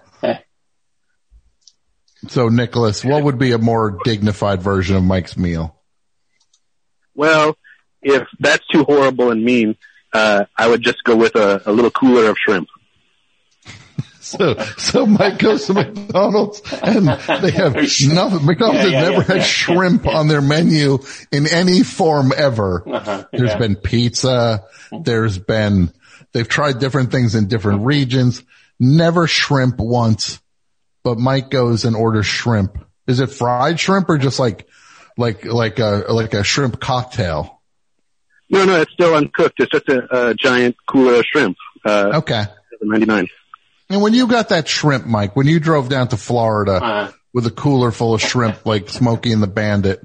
[SPEAKER 3] So, Nicholas, what would be a more dignified version of Mike's meal?
[SPEAKER 10] well, if that's too horrible and mean, uh, I would just go with a, a little cooler of shrimp.
[SPEAKER 3] So, so Mike goes to McDonald's and they have nothing. McDonald's
[SPEAKER 6] Yeah, yeah,
[SPEAKER 3] has never
[SPEAKER 6] yeah,
[SPEAKER 3] had
[SPEAKER 6] yeah,
[SPEAKER 3] shrimp on their menu in any form ever.
[SPEAKER 6] Uh-huh,
[SPEAKER 3] There's
[SPEAKER 6] yeah.
[SPEAKER 3] been pizza. There's been, they've tried different things in different regions. Never shrimp once, but Mike goes and orders shrimp. Is it fried shrimp or just like, like, like a, like a shrimp cocktail?
[SPEAKER 10] No, no, it's still uncooked. It's just a, a giant cooler of shrimp. Uh,
[SPEAKER 3] Okay.
[SPEAKER 10] ninety-nine.
[SPEAKER 3] And when you got that shrimp, Mike, when you drove down to Florida
[SPEAKER 6] Uh,
[SPEAKER 3] with a cooler full of shrimp like Smokey and the Bandit,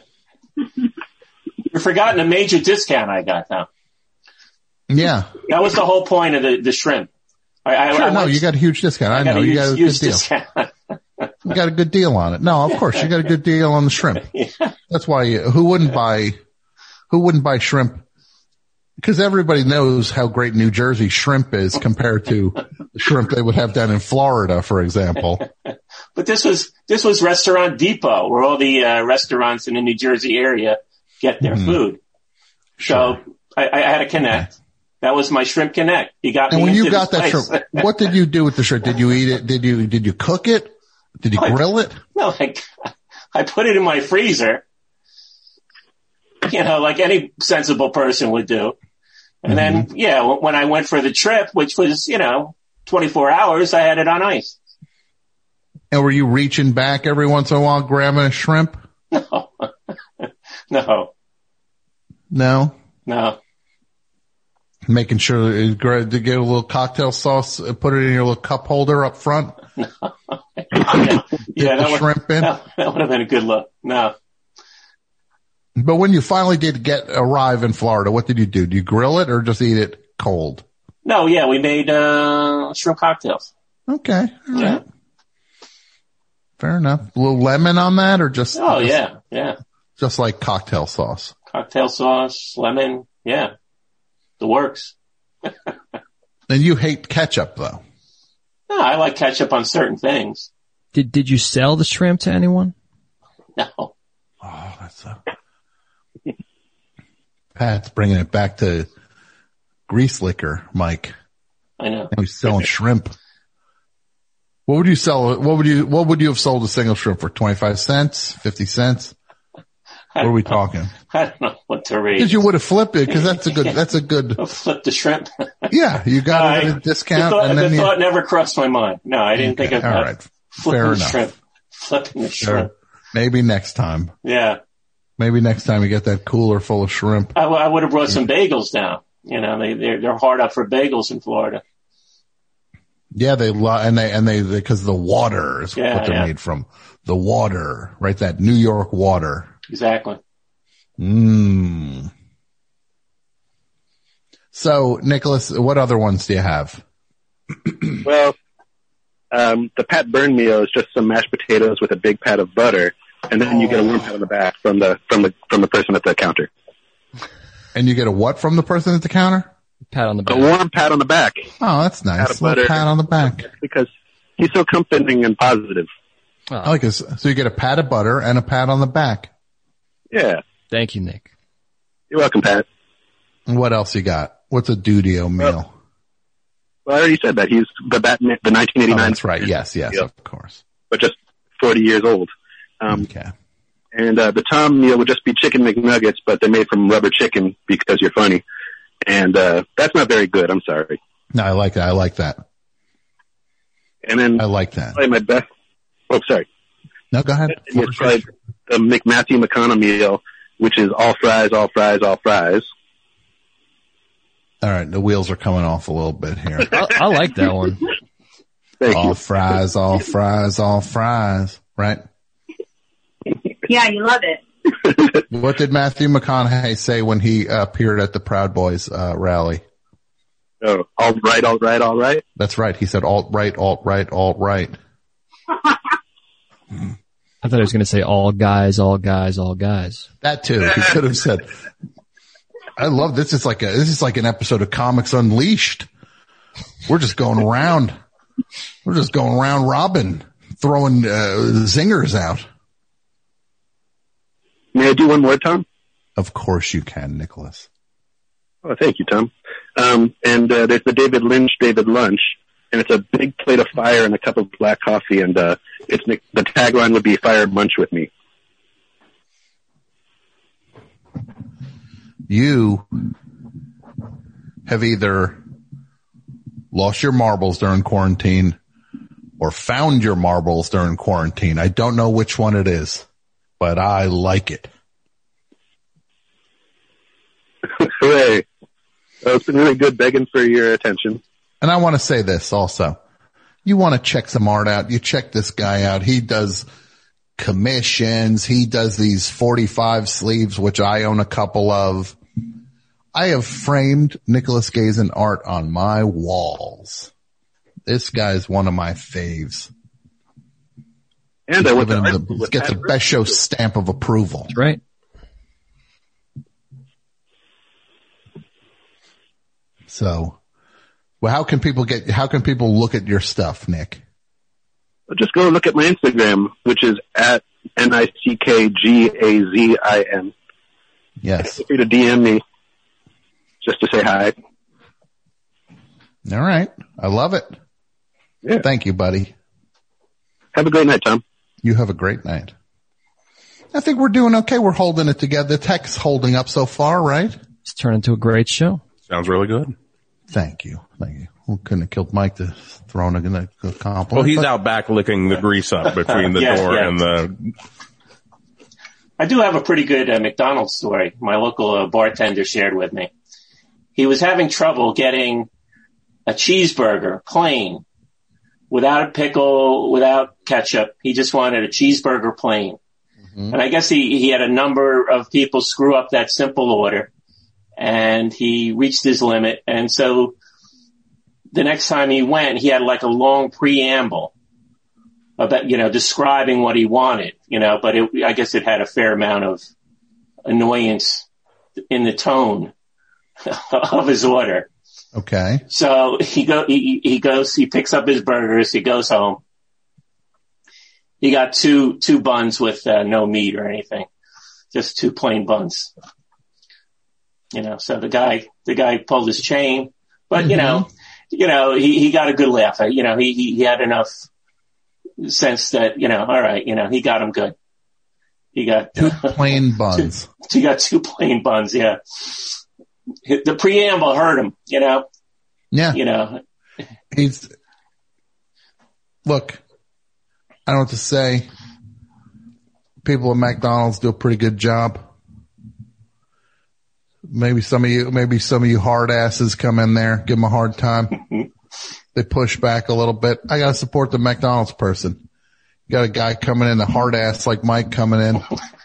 [SPEAKER 6] you're forgotten a major discount I got, Tom.
[SPEAKER 3] yeah.
[SPEAKER 6] That was the whole point of the, the shrimp. I, I,
[SPEAKER 3] Sure,
[SPEAKER 6] I
[SPEAKER 3] no,
[SPEAKER 6] went-
[SPEAKER 3] you got a huge discount. I
[SPEAKER 6] I got
[SPEAKER 3] know
[SPEAKER 6] a
[SPEAKER 3] you
[SPEAKER 6] huge,
[SPEAKER 3] got a good
[SPEAKER 6] huge
[SPEAKER 3] deal.
[SPEAKER 6] discount.
[SPEAKER 3] You got a good deal on it. No, of course you got a good deal on the shrimp. That's why you, who wouldn't buy, who wouldn't buy shrimp? Because everybody knows how great New Jersey shrimp is compared to the shrimp they would have down in Florida, for example.
[SPEAKER 6] But this was this was Restaurant Depot, where all the uh, restaurants in the New Jersey area get their
[SPEAKER 3] Mhm.
[SPEAKER 6] food. So I, I had a connect. That was my shrimp connect. You got
[SPEAKER 3] And
[SPEAKER 6] me
[SPEAKER 3] when
[SPEAKER 6] into
[SPEAKER 3] you got
[SPEAKER 6] this
[SPEAKER 3] that
[SPEAKER 6] place.
[SPEAKER 3] shrimp, what did you do with the shrimp? Did you eat it? Did you, did you cook it? Did you
[SPEAKER 6] I-
[SPEAKER 3] grill it?
[SPEAKER 6] No, I, I put it in my freezer. You know, like any sensible person would do. And then, yeah, w- when I went for the trip, which was, you know, twenty-four hours, I had it on ice.
[SPEAKER 3] And were you reaching back every once in a while grabbing a shrimp?
[SPEAKER 6] No, no,
[SPEAKER 3] No.
[SPEAKER 6] no.
[SPEAKER 3] Making sure to gra- to get a little cocktail sauce, uh, put it in your little cup holder up front.
[SPEAKER 6] Yeah,
[SPEAKER 3] Dip
[SPEAKER 6] yeah
[SPEAKER 3] the
[SPEAKER 6] that, would,
[SPEAKER 3] shrimp in.
[SPEAKER 6] that, that would have been a good look. No.
[SPEAKER 3] But when you finally did get arrive in Florida, what did you do? Did you grill it or just eat it cold?
[SPEAKER 6] No, yeah, we made, uh, shrimp cocktails.
[SPEAKER 3] Okay. All
[SPEAKER 6] Yeah.
[SPEAKER 3] right. Fair enough. A little lemon on that, or just?
[SPEAKER 6] Oh,
[SPEAKER 3] just,
[SPEAKER 6] yeah, yeah.
[SPEAKER 3] Just like cocktail sauce.
[SPEAKER 6] Cocktail sauce, lemon, yeah. The works.
[SPEAKER 3] And you hate ketchup, though.
[SPEAKER 6] No, I like ketchup on certain things.
[SPEAKER 4] Did Did you sell the shrimp to anyone?
[SPEAKER 6] No.
[SPEAKER 3] Oh, that's so. Pat's bringing it back to grease liquor, Mike.
[SPEAKER 6] I know.
[SPEAKER 3] Now he's selling shrimp. What would you sell? What would you, what would you have sold a single shrimp for? twenty-five cents? fifty cents? What are we talking?
[SPEAKER 6] I don't know what to read.
[SPEAKER 3] Because you would have flipped it, because that's a good, that's a good.
[SPEAKER 6] Flip the shrimp.
[SPEAKER 3] Yeah, you got
[SPEAKER 6] no,
[SPEAKER 3] it at
[SPEAKER 6] I,
[SPEAKER 3] a discount.
[SPEAKER 6] The thought,
[SPEAKER 3] and then
[SPEAKER 6] the
[SPEAKER 3] you,
[SPEAKER 6] thought never crossed my mind. No, I didn't
[SPEAKER 3] okay,
[SPEAKER 6] think of
[SPEAKER 3] all
[SPEAKER 6] that.
[SPEAKER 3] right.
[SPEAKER 6] Flipping
[SPEAKER 3] Fair
[SPEAKER 6] the
[SPEAKER 3] enough.
[SPEAKER 6] shrimp. Flipping the
[SPEAKER 3] Sure.
[SPEAKER 6] shrimp.
[SPEAKER 3] Maybe next time.
[SPEAKER 6] Yeah.
[SPEAKER 3] Maybe next time you get that cooler full of shrimp.
[SPEAKER 6] I, I would have brought some bagels down. You know, they, they're, they're hard up for bagels in Florida.
[SPEAKER 3] Yeah, they love, and they, and they, because the water is
[SPEAKER 6] Yeah,
[SPEAKER 3] what they're
[SPEAKER 6] yeah.
[SPEAKER 3] made from. The water, right? That New York water.
[SPEAKER 6] Exactly.
[SPEAKER 3] Mmm. So, Nicholas, what other ones do you have?
[SPEAKER 10] Well, um, the Pat Byrne meal is just some mashed potatoes with a big pat of butter, and then you get a warm pat on the back from the from the from the person at the counter.
[SPEAKER 3] And you get a what from the person at the counter?
[SPEAKER 4] Pat on the back.
[SPEAKER 10] A warm pat on the back.
[SPEAKER 3] Oh, that's nice.
[SPEAKER 10] Pat of
[SPEAKER 3] A little
[SPEAKER 10] butter.
[SPEAKER 3] pat on the back.
[SPEAKER 10] Because he's so comforting and positive.
[SPEAKER 4] Oh,
[SPEAKER 3] I like this. So you get a pat of butter and a pat on the back.
[SPEAKER 10] Yeah.
[SPEAKER 4] Thank you, Nick.
[SPEAKER 10] You're welcome, Pat.
[SPEAKER 3] And what else you got? What's a Dudio meal?
[SPEAKER 10] Well, I already said that. He's the Batman, the nineteen eighty-nine.
[SPEAKER 3] Oh, that's right. Yes, yes,
[SPEAKER 10] meal,
[SPEAKER 3] of course.
[SPEAKER 10] but just forty years old. Um,
[SPEAKER 3] Okay.
[SPEAKER 10] And uh, the Tom meal would just be chicken McNuggets, but they're made from rubber chicken because you're funny. And uh, that's not very good. I'm sorry.
[SPEAKER 3] No, I like that. I like that.
[SPEAKER 10] And then
[SPEAKER 3] I like that.
[SPEAKER 10] probably my best. Oh, sorry.
[SPEAKER 3] No, go ahead.
[SPEAKER 10] It's probably the McMatthew McConnell meal, which is all fries, all fries, all fries.
[SPEAKER 3] All right, the wheels are coming off a little bit here.
[SPEAKER 4] I, I like that one.
[SPEAKER 10] Thank
[SPEAKER 3] all
[SPEAKER 10] you.
[SPEAKER 3] fries, all fries, all fries. Right?
[SPEAKER 11] Yeah, you love it.
[SPEAKER 3] What did Matthew McConaughey say when he uh, appeared at the Proud Boys uh, rally?
[SPEAKER 10] Oh, all right, all right, all right.
[SPEAKER 3] That's right. He said alt right, alt right, alt right.
[SPEAKER 4] I thought I was going to say all guys, all guys, all guys.
[SPEAKER 3] That too. He could have said. I love this. It's like a this is like an episode of Comics Unleashed. We're just going around. We're just going around Robin, throwing uh, zingers out.
[SPEAKER 10] May I do one more, Tom?
[SPEAKER 3] Of course you can, Nicholas.
[SPEAKER 10] Oh, thank you, Tom. Um, and uh, there's the David Lynch David Lunch, and it's a big plate of fire and a cup of black coffee, and uh, it's the tagline would be "Fire Munch with me."
[SPEAKER 3] You have either lost your marbles during quarantine or found your marbles during quarantine. I don't know which one it is, but I like it.
[SPEAKER 10] Hooray. Well, it's been really good begging for your attention.
[SPEAKER 3] And I want to say this also. You want to check some art out. You check this guy out. He does commissions. He does these forty-five sleeves, which I own a couple of. I have framed Nicholas Gazen art on my walls. This guy's one of my faves.
[SPEAKER 10] And I went to
[SPEAKER 3] Giving him
[SPEAKER 10] art
[SPEAKER 3] the,
[SPEAKER 10] school with
[SPEAKER 3] gets the
[SPEAKER 10] Pat
[SPEAKER 3] best show
[SPEAKER 10] Byrne.
[SPEAKER 3] stamp of approval.
[SPEAKER 4] That's right.
[SPEAKER 3] So, well, how can people get, how can people look at your stuff, Nick?
[SPEAKER 10] Just go look at my Instagram, which is at N I C K G A Z I N.
[SPEAKER 3] Yes.
[SPEAKER 10] Feel free to D M me just to say hi.
[SPEAKER 3] All right. I love it.
[SPEAKER 10] Yeah.
[SPEAKER 3] Thank you, buddy.
[SPEAKER 10] Have a great night, Tom.
[SPEAKER 3] You have a great night. I think we're doing okay. We're holding it together. The tech's holding up so far, right?
[SPEAKER 4] It's turned into a great show.
[SPEAKER 5] Sounds really good.
[SPEAKER 3] Thank you. Thank you. We couldn't have killed Mike to throw in a, a compliment.
[SPEAKER 5] Well, he's
[SPEAKER 3] but-
[SPEAKER 5] out back licking the grease up between the
[SPEAKER 6] Yes,
[SPEAKER 5] door
[SPEAKER 6] yes.
[SPEAKER 5] and the.
[SPEAKER 6] I do have a pretty good uh, McDonald's story. My local uh, bartender shared with me. He was having trouble getting a cheeseburger plain without a pickle, without ketchup. He just wanted a cheeseburger plain. Mm-hmm. And I guess he, he had a number of people screw up that simple order, and he reached his limit. And so the next time he went, he had like a long preamble about, you know, describing what he wanted, you know, but it, I guess it had a fair amount of annoyance in the tone of his order.
[SPEAKER 3] Okay.
[SPEAKER 6] So he go, he, he goes, he picks up his burgers, he goes home. He got two, two buns with uh, no meat or anything. Just two plain buns. You know, so the guy, the guy pulled his chain, but mm-hmm. you know, you know, he, he got a good laugh. You know, he, he, he had enough sense that, you know, all right, you know, he got him good. He got
[SPEAKER 3] two plain buns.
[SPEAKER 6] Two, he got two plain buns. Yeah. The preamble hurt him, you know?
[SPEAKER 3] Yeah.
[SPEAKER 6] You know,
[SPEAKER 3] he's, look, I don't know what to say. People at McDonald's do a pretty good job. Maybe some of you, maybe some of you hard asses come in there, give them a hard time. They push back a little bit. I gotta support the McDonald's person. You got a guy coming in, a hard ass like Mike coming in.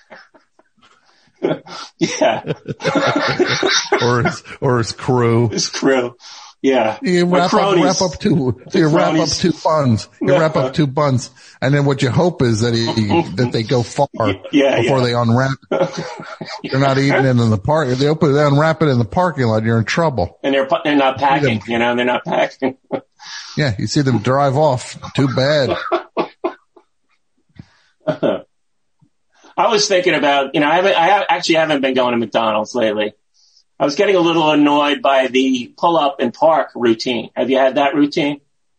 [SPEAKER 6] Yeah.
[SPEAKER 3] or his, or his crew.
[SPEAKER 6] His crew. Yeah.
[SPEAKER 3] You wrap up, wrap up two, you wrap up two buns. You wrap up two buns. And then what you hope is that he, that they go far
[SPEAKER 6] yeah,
[SPEAKER 3] before
[SPEAKER 6] yeah.
[SPEAKER 3] they unwrap. You're not eating it in the park. If they open, they unwrap it in the parking lot, you're in trouble.
[SPEAKER 6] And they're, they're not packing, you know, they're not packing.
[SPEAKER 3] Yeah. You see them drive off. Too bad.
[SPEAKER 6] I was thinking about, you know, I haven't, I have, actually haven't been going to McDonald's lately. I was getting a little annoyed by the pull up and park routine. Have you had that routine?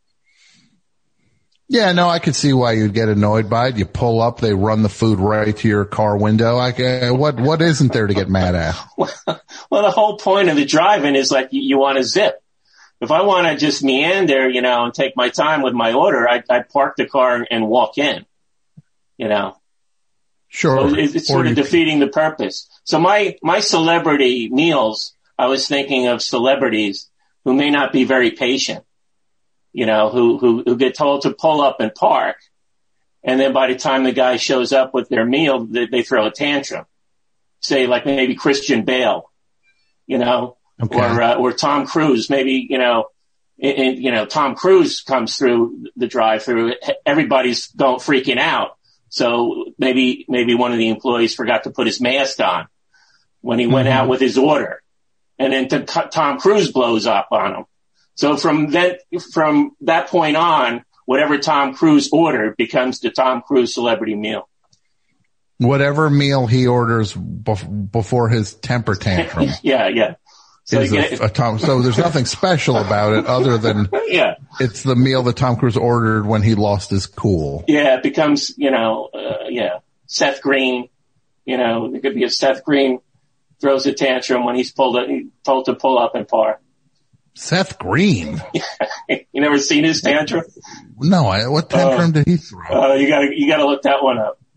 [SPEAKER 3] Yeah, no, I could see why you'd get annoyed by it. You pull up, they run the food right to your car window. Like, uh, what, what isn't there to get mad at?
[SPEAKER 6] Well, the whole point of the driving is like you, you want to zip. If I want to just meander, you know, and take my time with my order, I, I'd park the car and walk in, you know.
[SPEAKER 3] Sure.
[SPEAKER 6] So it's, it's sort of you... defeating the purpose. So my, my celebrity meals, I was thinking of celebrities who may not be very patient, you know, who, who, who get told to pull up and park. And then by the time the guy shows up with their meal, they, they throw a tantrum. Say like maybe Christian Bale, you know,
[SPEAKER 3] okay.
[SPEAKER 6] or, uh, or Tom Cruise, maybe, you know, and, and, you know, Tom Cruise comes through the drive-through. Everybody's going freaking out. So maybe, maybe one of the employees forgot to put his mask on when he went mm-hmm. out with his order. And then to, Tom Cruise blows up on him. So from that, from that point on, whatever Tom Cruise ordered becomes the Tom Cruise celebrity meal.
[SPEAKER 3] Whatever meal he orders bef- before his temper tantrum.
[SPEAKER 6] yeah, yeah. So,
[SPEAKER 3] is a, a Tom, so there's nothing special about it other than
[SPEAKER 6] yeah.
[SPEAKER 3] it's the meal that Tom Cruise ordered when he lost his cool.
[SPEAKER 6] Yeah, it becomes, you know, uh, yeah, Seth Green, you know, it could be if Seth Green throws a tantrum when he's pulled, a, told to pull up and park.
[SPEAKER 3] Seth Green?
[SPEAKER 6] You never seen his tantrum?
[SPEAKER 3] No, I, what tantrum uh, did he throw?
[SPEAKER 6] Uh, you gotta, you gotta look that one up.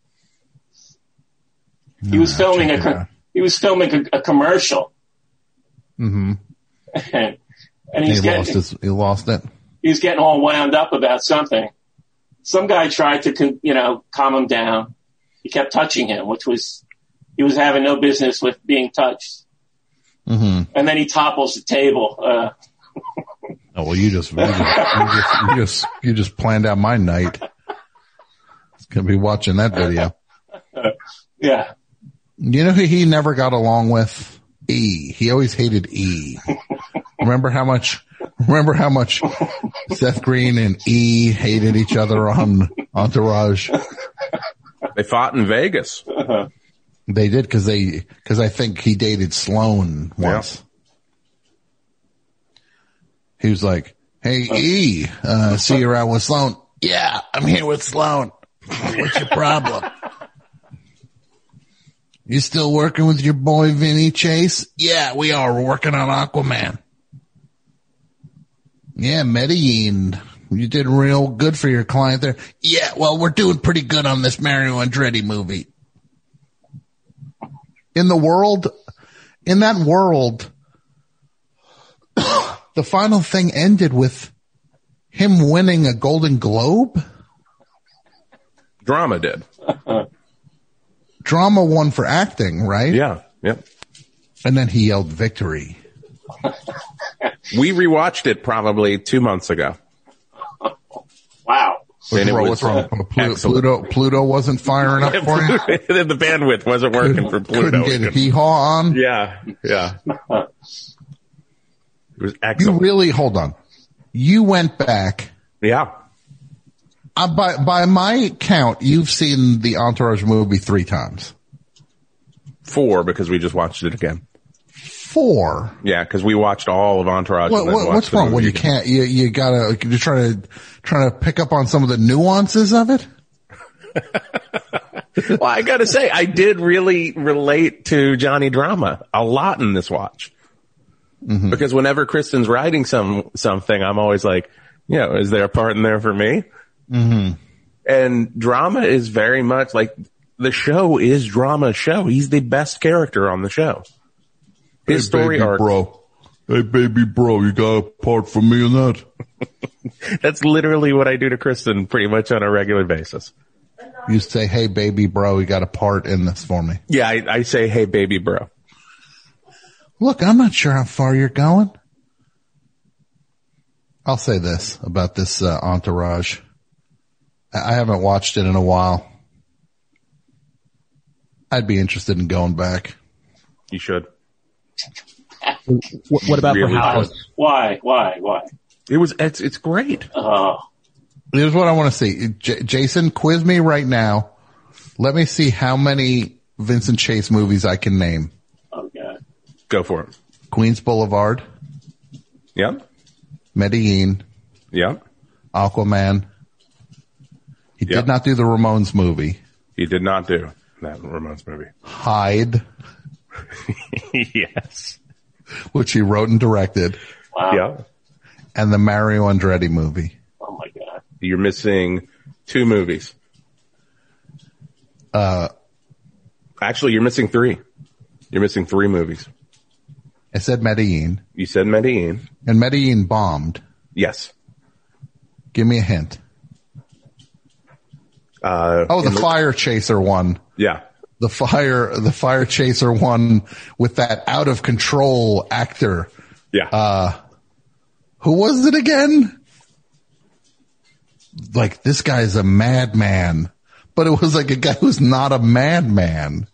[SPEAKER 3] No,
[SPEAKER 6] he was filming a, co- he was filming a, a commercial.
[SPEAKER 3] Mm-hmm.
[SPEAKER 6] and, and he's
[SPEAKER 3] he
[SPEAKER 6] getting,
[SPEAKER 3] lost his, he lost it.
[SPEAKER 6] He was getting all wound up about something. Some guy tried to, you know, calm him down. He kept touching him, which was, he was having no business with being touched.
[SPEAKER 3] Mm-hmm.
[SPEAKER 6] And then he topples the table. Uh,
[SPEAKER 3] oh, well, you just, you just, you just, you just, you just planned out my night. It's going to be watching that video.
[SPEAKER 6] Uh, yeah.
[SPEAKER 3] You know who he never got along with? E. He always hated E. Remember how much, remember how much Seth Green and E hated each other on Entourage?
[SPEAKER 5] They fought in Vegas.
[SPEAKER 6] Uh-huh.
[SPEAKER 3] They did because they, because I think he dated Sloane once. Yeah. He was like, hey, E, uh, see you around with Sloane. Yeah, I'm here with Sloane. What's your problem? You still working with your boy Vinny Chase? Yeah, we are. We're working on Aquaman. Yeah, Medellin. You did real good for your client there. Yeah, well, we're doing pretty good on this Mario Andretti movie. In the world, in that world, the final thing ended with him winning a Golden Globe?
[SPEAKER 5] Drama did.
[SPEAKER 3] Drama won for acting, right?
[SPEAKER 5] Yeah, yep.
[SPEAKER 3] And then he yelled victory.
[SPEAKER 5] We rewatched it probably two months ago.
[SPEAKER 6] Wow.
[SPEAKER 3] What's,
[SPEAKER 5] And it
[SPEAKER 3] wrong,
[SPEAKER 5] was,
[SPEAKER 3] what's wrong?
[SPEAKER 5] uh,
[SPEAKER 3] Pluto,
[SPEAKER 5] excellent.
[SPEAKER 3] Pluto, Pluto wasn't firing up for you?
[SPEAKER 5] The bandwidth wasn't working for Pluto.
[SPEAKER 3] Couldn't get a hee-haw on?
[SPEAKER 5] Yeah, yeah. It was
[SPEAKER 3] You
[SPEAKER 5] excellent.
[SPEAKER 3] really, hold on. You went back.
[SPEAKER 5] Yeah.
[SPEAKER 3] Uh, by, by my count, you've seen the Entourage movie three times.
[SPEAKER 5] Four, because we just watched it again.
[SPEAKER 3] Four?
[SPEAKER 5] Yeah, because we watched all of Entourage.
[SPEAKER 3] What,
[SPEAKER 5] and then
[SPEAKER 3] what,
[SPEAKER 5] watched
[SPEAKER 3] what's
[SPEAKER 5] the
[SPEAKER 3] wrong?
[SPEAKER 5] movie
[SPEAKER 3] Well, you
[SPEAKER 5] again.
[SPEAKER 3] can't, you, you gotta, you're trying to, trying to pick up on some of the nuances of it?
[SPEAKER 5] Well, I gotta say, I did really relate to Johnny Drama a lot in this watch. Mm-hmm. Because whenever Kristen's writing some, something, I'm always like, you know, is there a part in there for me?
[SPEAKER 3] Mm-hmm.
[SPEAKER 5] And Drama is very much like, the show is Drama's show. He's the best character on the show. His
[SPEAKER 3] Hey,
[SPEAKER 5] story
[SPEAKER 3] baby
[SPEAKER 5] arc.
[SPEAKER 3] bro. Hey, baby bro, you got a part for me in that?
[SPEAKER 5] That's literally what I do to Kristen pretty much on a regular basis.
[SPEAKER 3] You say, hey, baby bro, you got a part in this for me.
[SPEAKER 5] Yeah, I, I say, hey, baby bro.
[SPEAKER 3] Look, I'm not sure how far you're going. I'll say this about this uh, Entourage. I haven't watched it in a while. I'd be interested in going back.
[SPEAKER 5] You should.
[SPEAKER 4] What, what about
[SPEAKER 5] Really
[SPEAKER 4] for House?
[SPEAKER 5] good.
[SPEAKER 6] Why? Why? Why?
[SPEAKER 5] It was, it's, it's great.
[SPEAKER 6] Oh,
[SPEAKER 3] Here's what I want to see. J- Jason, quiz me right now. Let me see how many Vincent Chase movies I can name.
[SPEAKER 6] oh God.
[SPEAKER 5] Go for it.
[SPEAKER 3] Queens Boulevard,
[SPEAKER 5] Yeah.
[SPEAKER 3] Medellin,
[SPEAKER 5] Yeah.
[SPEAKER 3] Aquaman. He
[SPEAKER 5] Yeah.
[SPEAKER 3] did not do the Ramones movie.
[SPEAKER 5] He did not do that Ramones movie.
[SPEAKER 3] Hyde,
[SPEAKER 5] Yes.
[SPEAKER 3] which he wrote and directed,
[SPEAKER 6] Wow.
[SPEAKER 5] Yeah.
[SPEAKER 3] and the Mario Andretti movie.
[SPEAKER 6] Oh my God.
[SPEAKER 5] You're missing two movies.
[SPEAKER 3] Uh,
[SPEAKER 5] Actually, you're missing three. You're missing three movies.
[SPEAKER 3] I said Medellin,
[SPEAKER 5] You said Medellin.
[SPEAKER 3] and Medellin bombed.
[SPEAKER 5] Yes.
[SPEAKER 3] Give me a hint.
[SPEAKER 5] Uh,
[SPEAKER 3] Oh, the
[SPEAKER 5] in
[SPEAKER 3] Fire Chaser one.
[SPEAKER 5] Yeah.
[SPEAKER 3] The fire, the Fire Chaser one with that out of control actor.
[SPEAKER 5] Yeah.
[SPEAKER 3] Uh, who was it again? Like, this guy's a madman, but it was like a guy who's not a madman.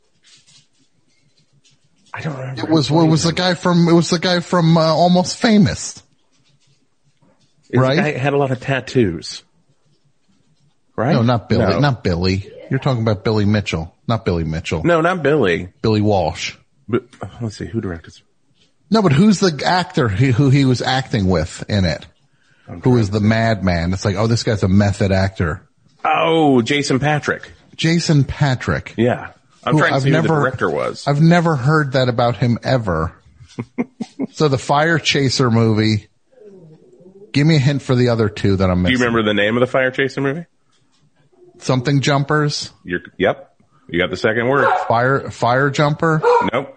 [SPEAKER 5] I don't remember.
[SPEAKER 3] It was, it was the guy from, it was the guy from, uh, Almost Famous.
[SPEAKER 5] This
[SPEAKER 3] right?
[SPEAKER 5] guy had a lot of tattoos. Right?
[SPEAKER 3] No, not Billy,
[SPEAKER 5] No.
[SPEAKER 3] not Billy. You're talking about Billy Mitchell, not Billy Mitchell.
[SPEAKER 5] No, not Billy.
[SPEAKER 3] Billy Walsh.
[SPEAKER 5] But, let's see, who directed this?
[SPEAKER 3] No, but who's the actor who, who he was acting with in it? Who is the madman? It's like, oh, this guy's a method actor.
[SPEAKER 5] Oh, Jason Patrick.
[SPEAKER 3] Jason Patrick.
[SPEAKER 5] Yeah. I'm
[SPEAKER 3] Who
[SPEAKER 5] trying to
[SPEAKER 3] I've
[SPEAKER 5] see
[SPEAKER 3] never,
[SPEAKER 5] who the director was.
[SPEAKER 3] I've never heard that about him ever. So the Fire Chaser movie. Give me a hint for the other two that I'm
[SPEAKER 5] Do
[SPEAKER 3] missing.
[SPEAKER 5] you remember the name of the Fire Chaser movie?
[SPEAKER 3] Something Jumpers?
[SPEAKER 5] You're, yep. You got the second word.
[SPEAKER 3] Fire, Fire Jumper?
[SPEAKER 5] Nope.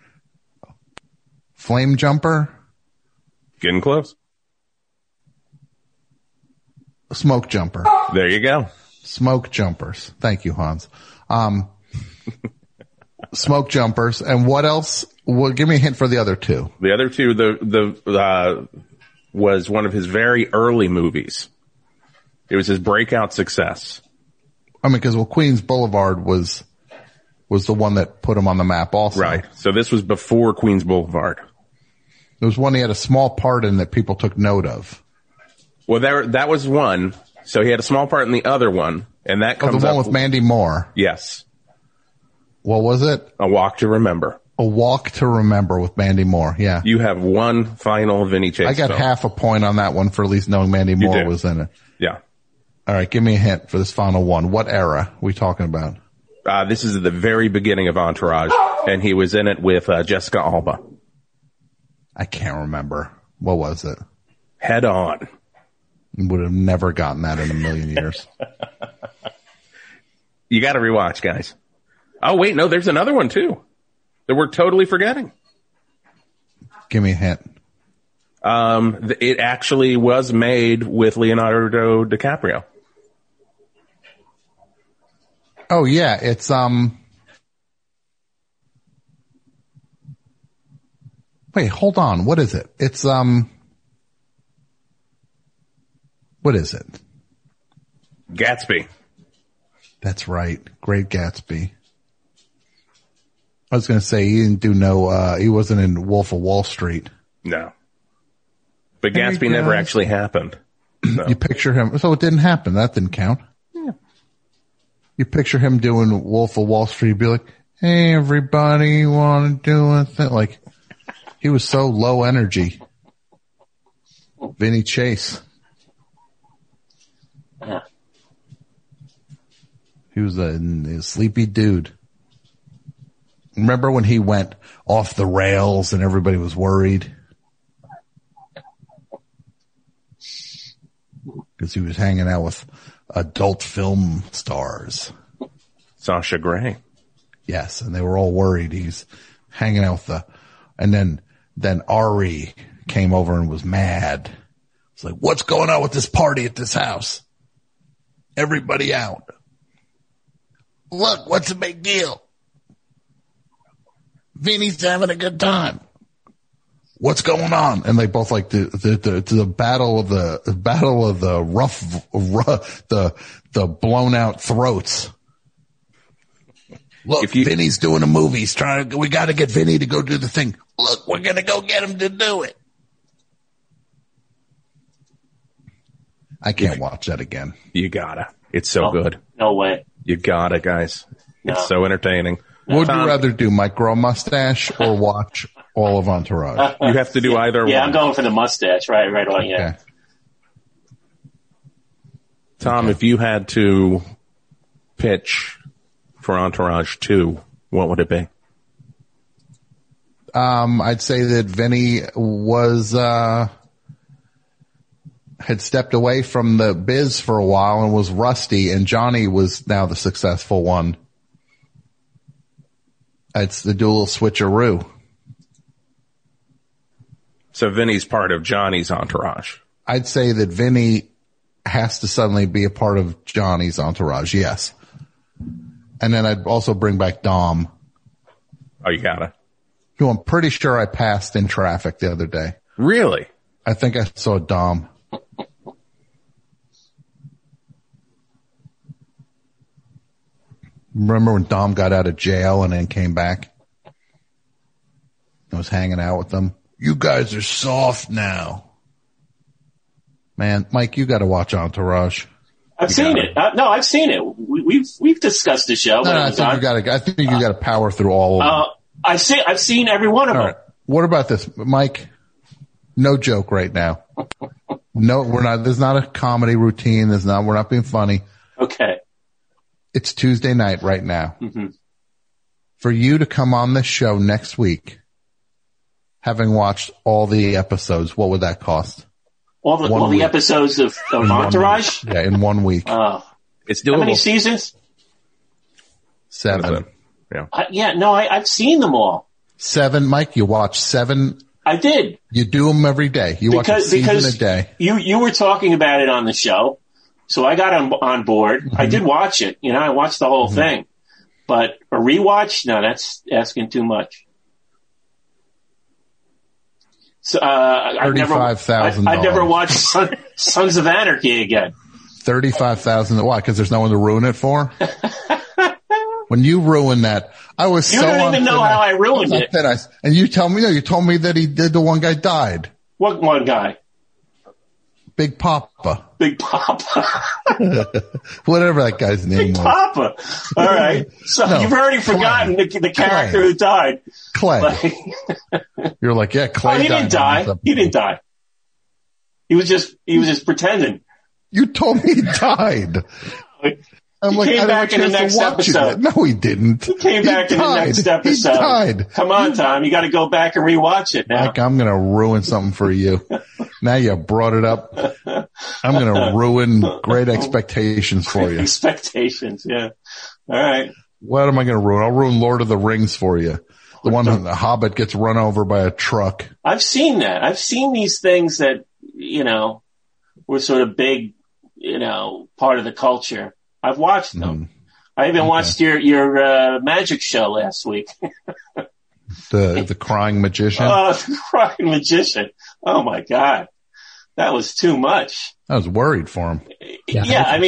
[SPEAKER 3] Flame Jumper?
[SPEAKER 5] Getting close.
[SPEAKER 3] Smoke Jumper.
[SPEAKER 5] There you go.
[SPEAKER 3] Smoke Jumpers. Thank you, Hans. Um, Smoke Jumpers. And what else? Well, give me a hint for the other two.
[SPEAKER 5] The other two, the, the, uh, was one of his very early movies. It was his breakout success.
[SPEAKER 3] I mean, because well, Queens Boulevard was was the one that put him on the map also.
[SPEAKER 5] Right. So this was before Queens Boulevard.
[SPEAKER 3] It was one he had a small part in that people took note of.
[SPEAKER 5] Well, there, that was one. So he had a small part in the other one, and that
[SPEAKER 3] Oh,
[SPEAKER 5] comes
[SPEAKER 3] the one
[SPEAKER 5] up,
[SPEAKER 3] with Mandy Moore.
[SPEAKER 5] Yes.
[SPEAKER 3] What was it?
[SPEAKER 5] A Walk to Remember.
[SPEAKER 3] A Walk to Remember with Mandy Moore. Yeah.
[SPEAKER 5] You have one final Vinny Chase
[SPEAKER 3] I got
[SPEAKER 5] film.
[SPEAKER 3] half a point on that one for at least knowing Mandy Moore
[SPEAKER 5] do.
[SPEAKER 3] was in it.
[SPEAKER 5] Yeah.
[SPEAKER 3] All right. Give me a hint for this final one. What era are we talking about?
[SPEAKER 5] Uh, this is the very beginning of Entourage, and he was in it with uh, Jessica Alba.
[SPEAKER 3] I can't remember. What was it?
[SPEAKER 5] Head On.
[SPEAKER 3] Would have never gotten that in a million years.
[SPEAKER 5] You got to rewatch, guys. Oh, wait, no, there's another one, too, that we're totally forgetting.
[SPEAKER 3] Give me a hint.
[SPEAKER 5] Um, th- it actually was made with Leonardo DiCaprio.
[SPEAKER 3] Oh, yeah. It's, um, wait, hold on. What is it? It's, um, what is it?
[SPEAKER 5] Gatsby.
[SPEAKER 3] That's right. Great Gatsby. I was going to say he didn't do no, uh, he wasn't in Wolf of Wall Street.
[SPEAKER 5] No. But Gatsby never actually happened. So.
[SPEAKER 3] You picture him, so it didn't happen. That didn't count.
[SPEAKER 5] Yeah.
[SPEAKER 3] You picture him doing Wolf of Wall Street, be like, hey, everybody want to do a thing? Like, he was so low energy. Vinny Chase.
[SPEAKER 6] Yeah.
[SPEAKER 3] He was a, a sleepy dude. Remember when he went off the rails and everybody was worried? Because he was hanging out with adult film stars.
[SPEAKER 5] Sasha Grey.
[SPEAKER 3] Yes, and they were all worried. He's hanging out with the, and then, then Ari came over and was mad. It's like, what's going on with this party at this house? Everybody out. Look, what's the big deal? Vinny's having a good time. What's going on? And they both like the, the, the, the battle of the, the battle of the rough, rough, the, the blown out throats. Look, you, Vinny's doing a movie. He's trying to, we got to get Vinny to go do the thing. Look, we're going to go get him to do it. I can't you, watch that again.
[SPEAKER 5] You gotta. It's so
[SPEAKER 6] no,
[SPEAKER 5] good.
[SPEAKER 6] No way.
[SPEAKER 5] You gotta, guys.
[SPEAKER 6] No.
[SPEAKER 5] It's so entertaining.
[SPEAKER 3] What would Tom, you rather do, Mike, grow a mustache or watch all of Entourage?
[SPEAKER 5] You have to do
[SPEAKER 6] yeah,
[SPEAKER 5] either
[SPEAKER 6] yeah,
[SPEAKER 5] one.
[SPEAKER 6] I'm going for the mustache. Right, right on, yeah.
[SPEAKER 3] Okay.
[SPEAKER 5] Tom, okay. If you had to pitch for Entourage two, what would it be?
[SPEAKER 3] Um, I'd say that Vinny was, uh, had stepped away from the biz for a while and was rusty, and Johnny was now the successful one. It's the dual switcheroo.
[SPEAKER 5] So Vinny's part of Johnny's entourage.
[SPEAKER 3] I'd say that Vinny has to suddenly be a part of Johnny's entourage, yes. And then I'd also bring back Dom.
[SPEAKER 5] Oh, you gotta.
[SPEAKER 3] Who I'm pretty sure I passed in traffic the other day.
[SPEAKER 5] Really?
[SPEAKER 3] I think I saw Dom. Remember when Dom got out of jail and then came back? I was hanging out with them. You guys are soft now. Man, Mike, you got to watch Entourage.
[SPEAKER 6] I've
[SPEAKER 5] you
[SPEAKER 6] seen it. Uh, no, I've seen it. We, we've we've discussed the show.
[SPEAKER 3] No, no, I think you got to. I think you got to power through all of them.
[SPEAKER 6] Uh, I've seen I've seen every one of
[SPEAKER 3] all
[SPEAKER 6] them.
[SPEAKER 3] Right. What about this, Mike? No joke right now. No, we're not. There's not a comedy routine. There's not. We're not being funny.
[SPEAKER 6] Okay.
[SPEAKER 3] It's Tuesday night right now.
[SPEAKER 6] Mm-hmm.
[SPEAKER 3] For you to come on this show next week, having watched all the episodes, what would that cost?
[SPEAKER 6] All the all the episodes of, of Entourage?
[SPEAKER 3] Yeah, in one week.
[SPEAKER 6] Uh,
[SPEAKER 5] it's doable.
[SPEAKER 6] How many seasons?
[SPEAKER 3] Seven.
[SPEAKER 5] Yeah.
[SPEAKER 6] Uh, yeah, no, I, I've seen them all.
[SPEAKER 3] Seven, Mike, you watch seven.
[SPEAKER 6] I did.
[SPEAKER 3] You do them every day. You
[SPEAKER 6] because,
[SPEAKER 3] watch a season
[SPEAKER 6] because
[SPEAKER 3] a day.
[SPEAKER 6] You, you were talking about it on the show. So I got on, on board. Mm-hmm. I did watch it. You know, I watched the whole mm-hmm. thing. But a rewatch? No, that's asking too much. So, uh,
[SPEAKER 3] thirty-five thousand dollars.
[SPEAKER 6] I've never watched Son, Sons of Anarchy again.
[SPEAKER 3] thirty-five thousand dollars. Why? Because there's no one to ruin it for? When you ruin that, I was
[SPEAKER 6] you
[SPEAKER 3] so
[SPEAKER 6] You don't even know how I ruined it.
[SPEAKER 3] I, and you tell me, no, you told me that he did, the one guy died.
[SPEAKER 6] What one guy?
[SPEAKER 3] Big Papa.
[SPEAKER 6] Big Papa.
[SPEAKER 3] Whatever that guy's name
[SPEAKER 6] Big
[SPEAKER 3] was.
[SPEAKER 6] Papa. All right. So no,
[SPEAKER 3] you've
[SPEAKER 6] already forgotten the, the character
[SPEAKER 3] Clay.
[SPEAKER 6] who died.
[SPEAKER 3] Clay. You're like, yeah, Clay
[SPEAKER 6] oh, he
[SPEAKER 3] died.
[SPEAKER 6] didn't die. He didn't die. He was just, he was just pretending.
[SPEAKER 3] You told me he died. I'm
[SPEAKER 6] he
[SPEAKER 3] like,
[SPEAKER 6] came
[SPEAKER 3] I
[SPEAKER 6] back in the next episode.
[SPEAKER 3] It. No, he didn't.
[SPEAKER 6] He came
[SPEAKER 3] he
[SPEAKER 6] back
[SPEAKER 3] died.
[SPEAKER 6] in the next episode.
[SPEAKER 3] He died.
[SPEAKER 6] Come on, Tom. You got to go back and rewatch it now.
[SPEAKER 3] Like, I'm going to ruin something for you. Now you brought it up. I'm going to ruin great expectations for you.
[SPEAKER 6] Expectations, yeah. All right.
[SPEAKER 3] What am I going to ruin? I'll ruin Lord of the Rings for you. The one when the Hobbit gets run over by a truck.
[SPEAKER 6] I've seen that. I've seen these things that, you know, were sort of big, you know, part of the culture. I've watched them. Mm. I even okay. watched your, your, uh, magic show last week.
[SPEAKER 3] the, the crying magician?
[SPEAKER 6] Oh, the crying magician. Oh my God. That was too much.
[SPEAKER 3] I was worried for him.
[SPEAKER 6] Yeah. yeah I mean,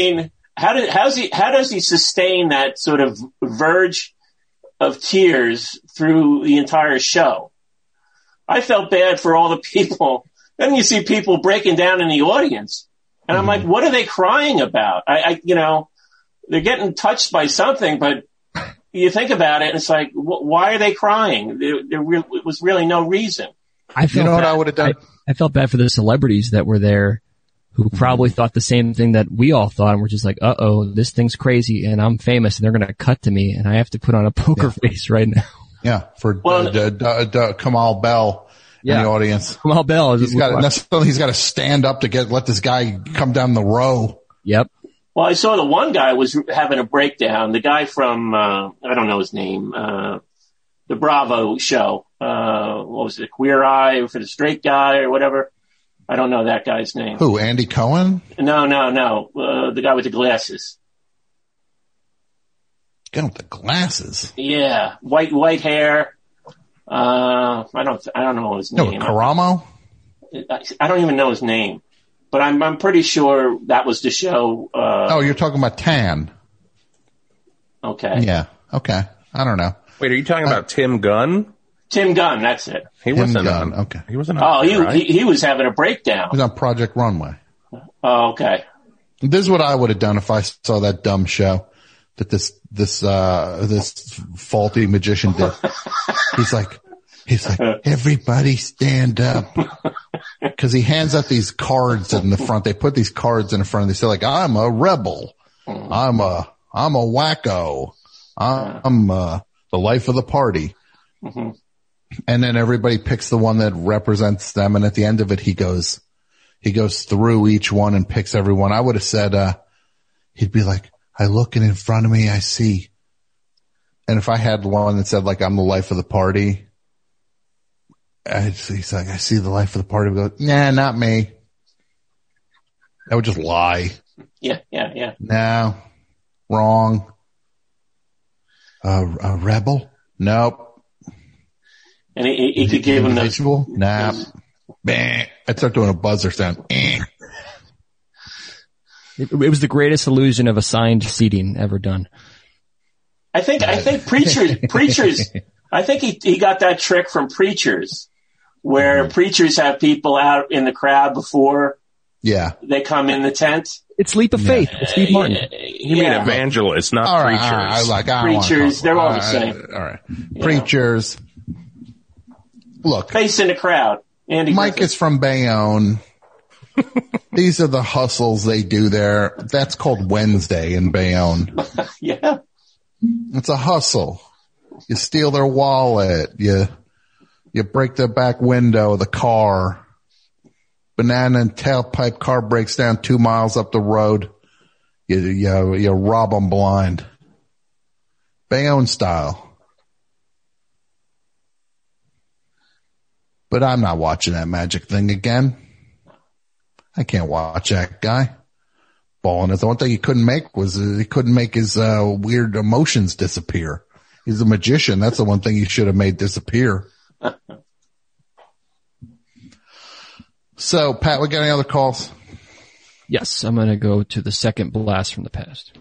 [SPEAKER 6] how did how's he how does he sustain that sort of verge of tears through the entire show? I felt bad for all the people. Then you see people breaking down in the audience, and I'm mm-hmm. like, what are they crying about? I, I, you know, they're getting touched by something, but you think about it, and it's like, wh- why are they crying? There, there re- was really no reason.
[SPEAKER 4] I felt
[SPEAKER 3] you know
[SPEAKER 4] bad.
[SPEAKER 3] what I would have done?
[SPEAKER 4] I, I felt bad for the celebrities that were there who probably mm-hmm. thought the same thing that we all thought, and were just like, uh-oh, this thing's crazy, and I'm famous, and they're going to cut to me, and I have to put on a poker yeah. face right now.
[SPEAKER 3] Yeah, for
[SPEAKER 6] well,
[SPEAKER 3] uh, d- d- d- Kamal Bell
[SPEAKER 4] yeah.
[SPEAKER 3] in the audience.
[SPEAKER 4] Kamal Bell.
[SPEAKER 3] He's got necessarily he's got to stand up to get let this guy come down the row.
[SPEAKER 4] Yep.
[SPEAKER 6] Well, I saw the one guy was having a breakdown. The guy from, uh, I don't know his name, uh, the Bravo show. Uh, what was it? Queer Eye for the Straight Guy or whatever. I don't know that guy's name.
[SPEAKER 3] Who? Andy Cohen?
[SPEAKER 6] No, no, no. Uh, the guy with the glasses.
[SPEAKER 3] Guy with the glasses?
[SPEAKER 6] Yeah. White, white hair. Uh, I don't, I don't know his name.
[SPEAKER 3] No, Karamo?
[SPEAKER 6] I, I don't even know his name. But I'm I'm pretty sure that was the show. Uh,
[SPEAKER 3] oh, you're talking about Tan.
[SPEAKER 6] Okay.
[SPEAKER 3] Yeah. Okay. I don't know.
[SPEAKER 5] Wait, are you talking uh, about Tim Gunn?
[SPEAKER 6] Tim Gunn, that's it.
[SPEAKER 5] He
[SPEAKER 3] Tim
[SPEAKER 5] wasn't
[SPEAKER 3] Gunn.
[SPEAKER 5] on.
[SPEAKER 3] Okay.
[SPEAKER 5] He wasn't
[SPEAKER 6] on. Oh,
[SPEAKER 5] there,
[SPEAKER 6] he,
[SPEAKER 5] right?
[SPEAKER 6] he he was having a breakdown.
[SPEAKER 3] He was on Project Runway.
[SPEAKER 6] Oh, okay.
[SPEAKER 3] This is what I would have done if I saw that dumb show that this this uh this faulty magician did. He's like. He's like, everybody stand up. Cause he hands out these cards in the front. They put these cards in the front. They say like, I'm a rebel. I'm a, I'm a wacko. I'm, uh, the life of the party.
[SPEAKER 6] Mm-hmm.
[SPEAKER 3] And then everybody picks the one that represents them. And at the end of it, he goes, he goes through each one and picks everyone. I would have said, uh, he'd be like, I look and in front of me, I see. And if I had one that said like, I'm the life of the party, I, he's like, I see the life of the party. We go, nah, not me. I would just lie.
[SPEAKER 6] Yeah, yeah, yeah.
[SPEAKER 3] No, wrong. Uh, a rebel? Nope.
[SPEAKER 6] And he, he, he could give him the
[SPEAKER 3] nah. Bah. I'd start doing a buzzer sound.
[SPEAKER 4] It, it was the greatest illusion of assigned seating ever done.
[SPEAKER 6] I think I think preachers preachers. I think he he got that trick from Preachers, where mm-hmm. preachers have people out in the crowd before
[SPEAKER 3] yeah.
[SPEAKER 6] they come in the tent.
[SPEAKER 4] It's Leap of Faith. It's Steve Martin.
[SPEAKER 5] Uh, you yeah. mean evangelists, not
[SPEAKER 3] all right,
[SPEAKER 5] preachers.
[SPEAKER 3] All right, I like, I
[SPEAKER 6] preachers, they're all, all
[SPEAKER 3] the
[SPEAKER 6] same.
[SPEAKER 3] Right, all right. Yeah. Preachers. Look.
[SPEAKER 6] Face in the crowd. Andy
[SPEAKER 3] Mike
[SPEAKER 6] Griffith.
[SPEAKER 3] is from Bayonne. These are the hustles they do there. That's called Wednesday in Bayonne.
[SPEAKER 6] Yeah.
[SPEAKER 3] It's a hustle. You steal their wallet. You, you break their back window of the car. Banana and tailpipe car breaks down two miles up the road. You, you, you rob them blind. Bayonne style. But I'm not watching that magic thing again. I can't watch that guy. Balling it. The one thing he couldn't make was uh, he couldn't make his uh, weird emotions disappear. He's a magician. That's the one thing he should have made disappear. So, Pat, we got any other calls?
[SPEAKER 4] Yes, I'm going to go to the second blast from the past.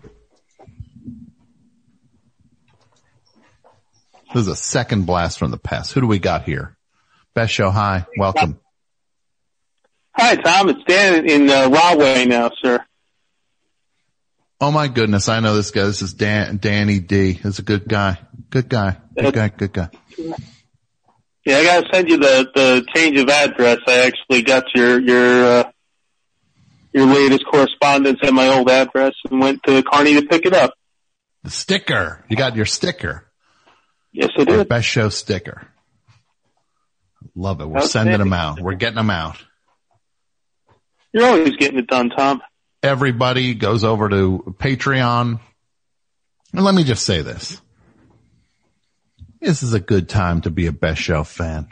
[SPEAKER 3] This is a second blast from the past. Who do we got here? Best show. Hi. Welcome.
[SPEAKER 10] Hi, Tom. It's Dan in uh, Rahway now, sir.
[SPEAKER 3] Oh my goodness, I know this guy. This is Dan, Danny D. He's a good guy. Good guy. Good guy. Good guy.
[SPEAKER 10] Yeah, I gotta send you the, the change of address. I actually got your, your, uh, your latest correspondence at my old address and went to Kearney to pick it up.
[SPEAKER 3] The sticker. You got your sticker.
[SPEAKER 10] Yes, I did.
[SPEAKER 3] Our best show sticker. Love it. We're sending them out. We're getting them out.
[SPEAKER 10] You're always getting it done, Tom.
[SPEAKER 3] Everybody goes over to Patreon. And let me just say this. This is a good time to be a Best Show fan.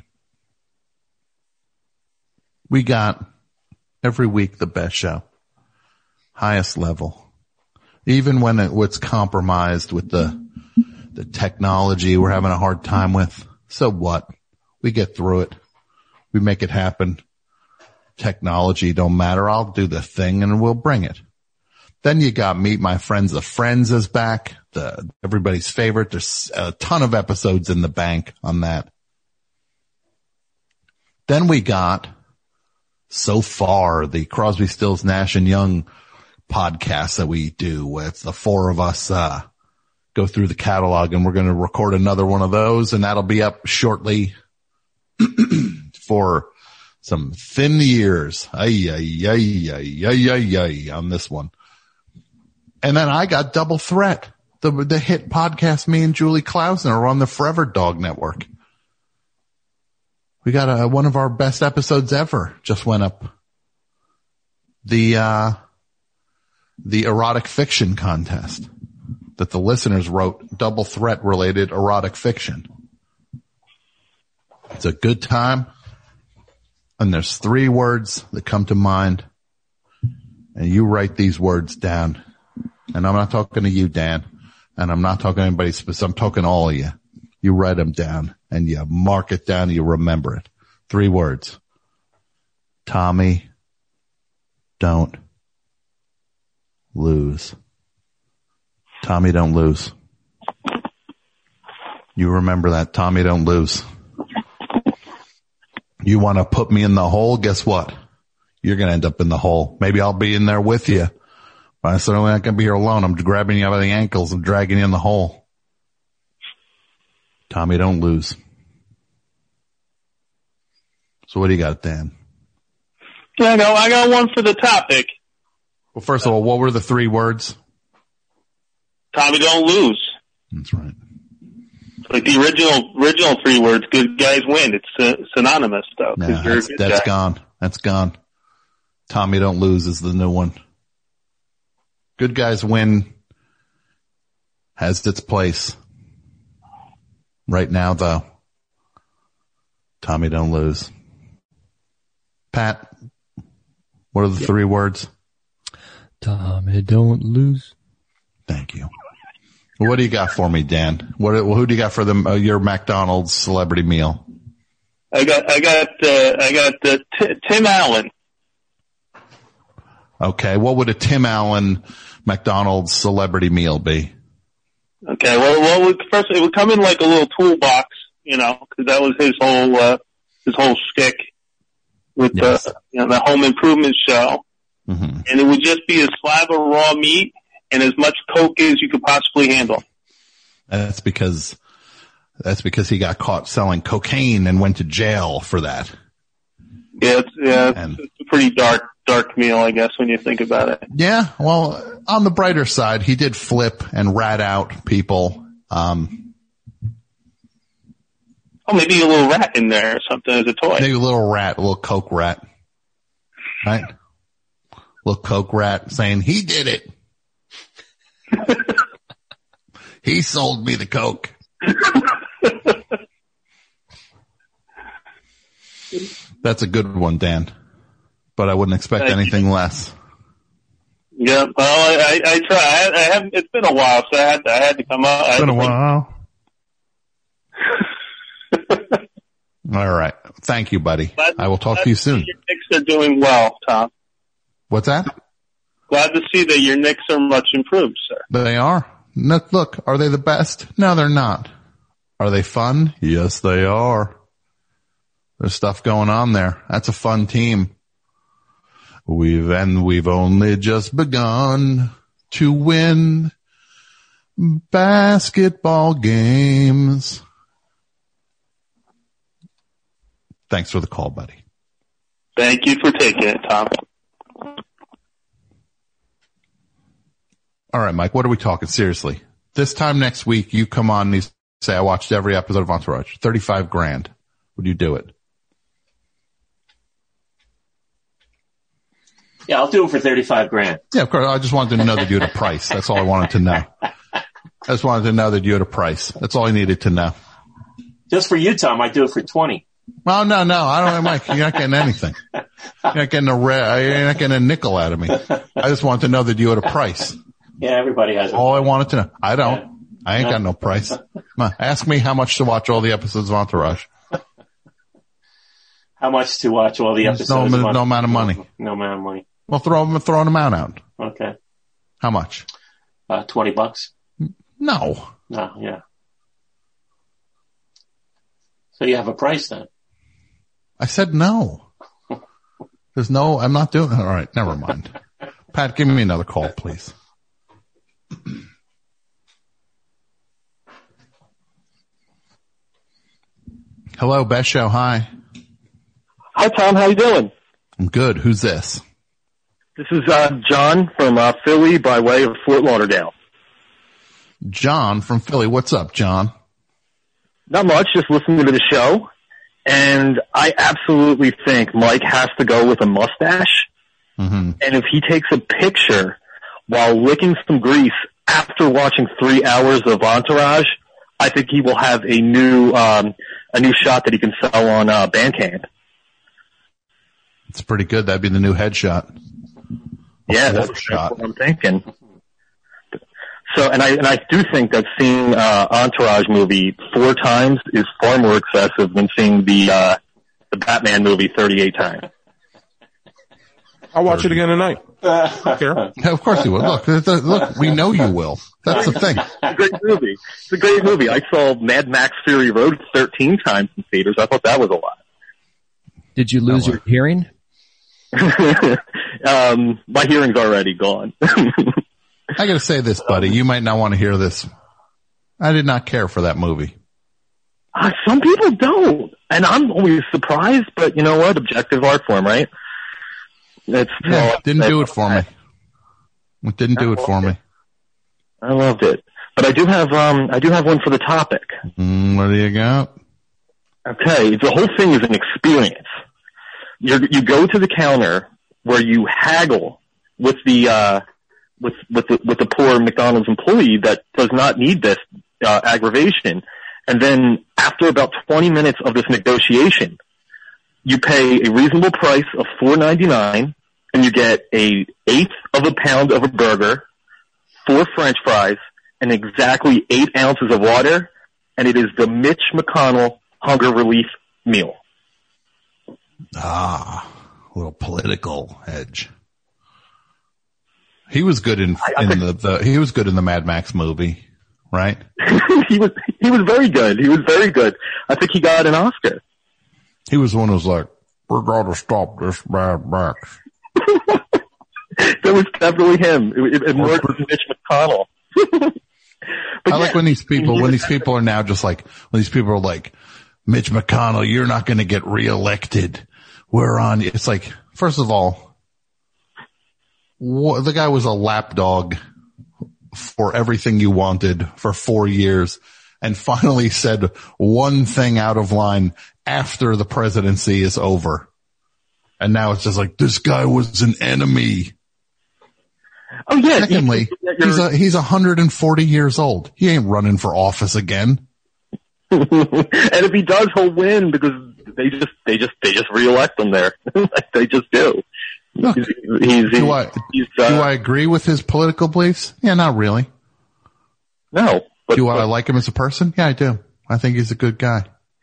[SPEAKER 3] We got every week the Best Show. Highest level. Even when it was compromised with the, the technology we're having a hard time with. So what? We get through it. We make it happen. Technology don't matter. I'll do the thing and we'll bring it. Then you got Meet My Friends. The Friends is back. The, everybody's favorite. There's a ton of episodes in the bank on that. Then we got, so far, the Crosby, Stills, Nash and Young podcast that we do with the four of us, uh, go through the catalog, and we're going to record another one of those, and that'll be up shortly for some thin years. Ay, ay, ay, ay, ay, ay, ay, on this one. And then I got Double Threat, the, the hit podcast me and Julie Klausner are on the Forever Dog Network. We got a, one of our best episodes ever just went up. The, uh, the erotic fiction contest that the listeners wrote, Double Threat related erotic fiction. It's a good time. And there's three words that come to mind. And you write these words down. And I'm not talking to you, Dan. And I'm not talking to anybody specific. I'm talking to all of you. You write them down and you mark it down and you remember it. Three words. Tommy, don't lose. Tommy, don't lose. You remember that. Tommy, don't lose. You want to put me in the hole? Guess what? You're going to end up in the hole. Maybe I'll be in there with you. But I'm certainly not going to be here alone. I'm grabbing you by the ankles and dragging you in the hole. Tommy, don't lose. So what do you got, Dan?
[SPEAKER 10] I know. I got one for the topic.
[SPEAKER 3] Well, first of all, what were the three words?
[SPEAKER 10] Tommy, don't lose.
[SPEAKER 3] That's right.
[SPEAKER 10] It's like the original original three words. Good guys win. It's uh, synonymous, though.
[SPEAKER 3] Nah, that's that's gone. That's gone. Tommy, don't lose is the new one. Good guys win has its place. Right now, though, Tommy, don't lose. Pat, what are the yep. three words?
[SPEAKER 4] Tommy, don't lose.
[SPEAKER 3] Thank you. What do you got for me, Dan? What? Who do you got for the, uh, your McDonald's celebrity meal?
[SPEAKER 10] I got, I got, uh, I got uh, T- Tim Allen.
[SPEAKER 3] Okay, what would a Tim Allen McDonald's celebrity meal be?
[SPEAKER 10] Okay, well, well, would, first it would come in like a little toolbox, you know, because that was his whole uh, his whole shtick with yes. the you know the Home Improvement show, mm-hmm. and it would just be a slab of raw meat and as much Coke as you could possibly handle.
[SPEAKER 3] That's because that's because he got caught selling cocaine and went to jail for that.
[SPEAKER 10] Yeah, it's, yeah, it's,
[SPEAKER 3] and,
[SPEAKER 10] it's a pretty dark. Dark meal, I guess, when you think about it.
[SPEAKER 3] Yeah, well, on the brighter side, he did flip and rat out people. Um,
[SPEAKER 10] oh, maybe a little rat in there or something as a toy.
[SPEAKER 3] Maybe a little rat, a little Coke rat. Right? A little Coke rat saying, he did it. He sold me the Coke. That's a good one, Dan. But I wouldn't expect Thank anything you. less.
[SPEAKER 10] Yeah, well, I, I, I try. I, I haven't. It's been a while, so I had to. I had to come out.
[SPEAKER 3] It's been a while. All right. Thank you, buddy. Glad, I will talk to you soon.
[SPEAKER 10] Your Knicks are doing well, Tom.
[SPEAKER 3] What's that?
[SPEAKER 10] Glad to see that your Knicks are much improved, sir.
[SPEAKER 3] They are. Look, look, are they the best? No, they're not. Are they fun? Yes, they are. There's stuff going on there. That's a fun team. We've, and we've only just begun to win basketball games. Thanks for the call, buddy.
[SPEAKER 10] Thank you for taking it, Tom.
[SPEAKER 3] All right, Mike, what are we talking? Seriously. This time next week, you come on and you say, I watched every episode of Entourage. thirty-five grand. Would you do it?
[SPEAKER 6] Yeah, I'll do it for thirty-five grand.
[SPEAKER 3] Yeah, of course. I just wanted to know that you had a price. That's all I wanted to know. I just wanted to know that you had a price. That's all I needed to know.
[SPEAKER 6] Just for you, Tom, I'd do it for twenty.
[SPEAKER 3] Well, no, no, I don't, Mike, you're not getting anything. You're not getting a red, you're not getting a nickel out of me. I just wanted to know that you had a price.
[SPEAKER 6] Yeah, everybody has.
[SPEAKER 3] All I wanted to know. I don't. Yeah. I ain't no. got no price. Come on, ask me how much to watch all the episodes of Entourage.
[SPEAKER 6] How much to watch all the episodes?
[SPEAKER 3] No,
[SPEAKER 6] of
[SPEAKER 3] no amount of money.
[SPEAKER 6] No, no amount of money.
[SPEAKER 3] Well, throw them, throw an amount out.
[SPEAKER 6] Okay.
[SPEAKER 3] How much?
[SPEAKER 6] Uh, twenty bucks.
[SPEAKER 3] No.
[SPEAKER 6] No, yeah. So you have a price then?
[SPEAKER 3] I said no. There's no, I'm not doing, all right, never mind. Pat, give me another call, please. Hello, Best Show. Hi.
[SPEAKER 12] Hi, Tom. How you doing?
[SPEAKER 3] I'm good. Who's this?
[SPEAKER 12] This is uh, John from uh, Philly by way of Fort Lauderdale.
[SPEAKER 3] John from Philly. What's up, John?
[SPEAKER 12] Not much. Just listening to the show. And I absolutely think Mike has to go with a mustache.
[SPEAKER 3] Mm-hmm.
[SPEAKER 12] And if he takes a picture while licking some grease after watching three hours of Entourage, I think he will have a new um, a new shot that he can sell on uh, Bandcamp.
[SPEAKER 3] It's pretty good. That'd be the new headshot.
[SPEAKER 12] Yeah, that's, that's what I'm thinking. So, and I and I do think that seeing uh, Entourage movie four times is far more excessive than seeing the uh, the Batman movie thirty-eight times.
[SPEAKER 5] I'll watch it again tonight.
[SPEAKER 3] Yeah, of course you will. Look, look, we know you will. That's the thing.
[SPEAKER 12] It's a great movie. It's a great movie. I saw Mad Max Fury Road thirteen times in theaters. I thought that was a lot.
[SPEAKER 4] Did you lose your hearing?
[SPEAKER 12] um, my hearing's already gone.
[SPEAKER 3] I gotta say this, buddy. You might not want to hear this. I did not care for that movie.
[SPEAKER 12] Uh, some people don't. And I'm always surprised, but you know what? Objective art form, right? It's
[SPEAKER 3] yeah, it didn't do it for me. It didn't do it for me.
[SPEAKER 12] I loved it. But I do have, um, I do have one for the topic.
[SPEAKER 3] Mm, what do you got?
[SPEAKER 12] Okay. The whole thing is an experience. You you go to the counter where you haggle with the, uh, with, with the, with the poor McDonald's employee that does not need this, uh, aggravation. And then after about twenty minutes of this negotiation, you pay a reasonable price of four ninety-nine and you get a eighth of a pound of a burger, four French fries, and exactly eight ounces of water, and it is the Mitch McConnell hunger relief meal.
[SPEAKER 3] Ah, a little political edge. He was good in, in the, the, he was good in the Mad Max movie, right?
[SPEAKER 12] he was, he was very good. He was very good. I think he got an Oscar.
[SPEAKER 3] He was one who was like, we're going to stop this Mad Max.
[SPEAKER 12] That was definitely him. It, it, it more than Mitch McConnell.
[SPEAKER 3] I like yeah. when these people, when these people are now just like, when these people are like, Mitch McConnell, you're not going to get reelected. We're on. It's like, first of all, wh- the guy was a lapdog for everything you wanted for four years and finally said one thing out of line after the presidency is over. And now it's just like, this guy was an enemy.
[SPEAKER 12] Oh yeah.
[SPEAKER 3] Secondly, he's a, he's one hundred forty years old. He ain't running for office again.
[SPEAKER 12] And if he does, he'll win because they just, they just, they just reelect him there. They just do.
[SPEAKER 3] Look,
[SPEAKER 12] he's, he's,
[SPEAKER 3] do I,
[SPEAKER 12] he's, uh,
[SPEAKER 3] do I agree with his political beliefs? Yeah, not really.
[SPEAKER 12] No.
[SPEAKER 3] But, do I but, like him as a person? Yeah, I do. I think he's a good guy.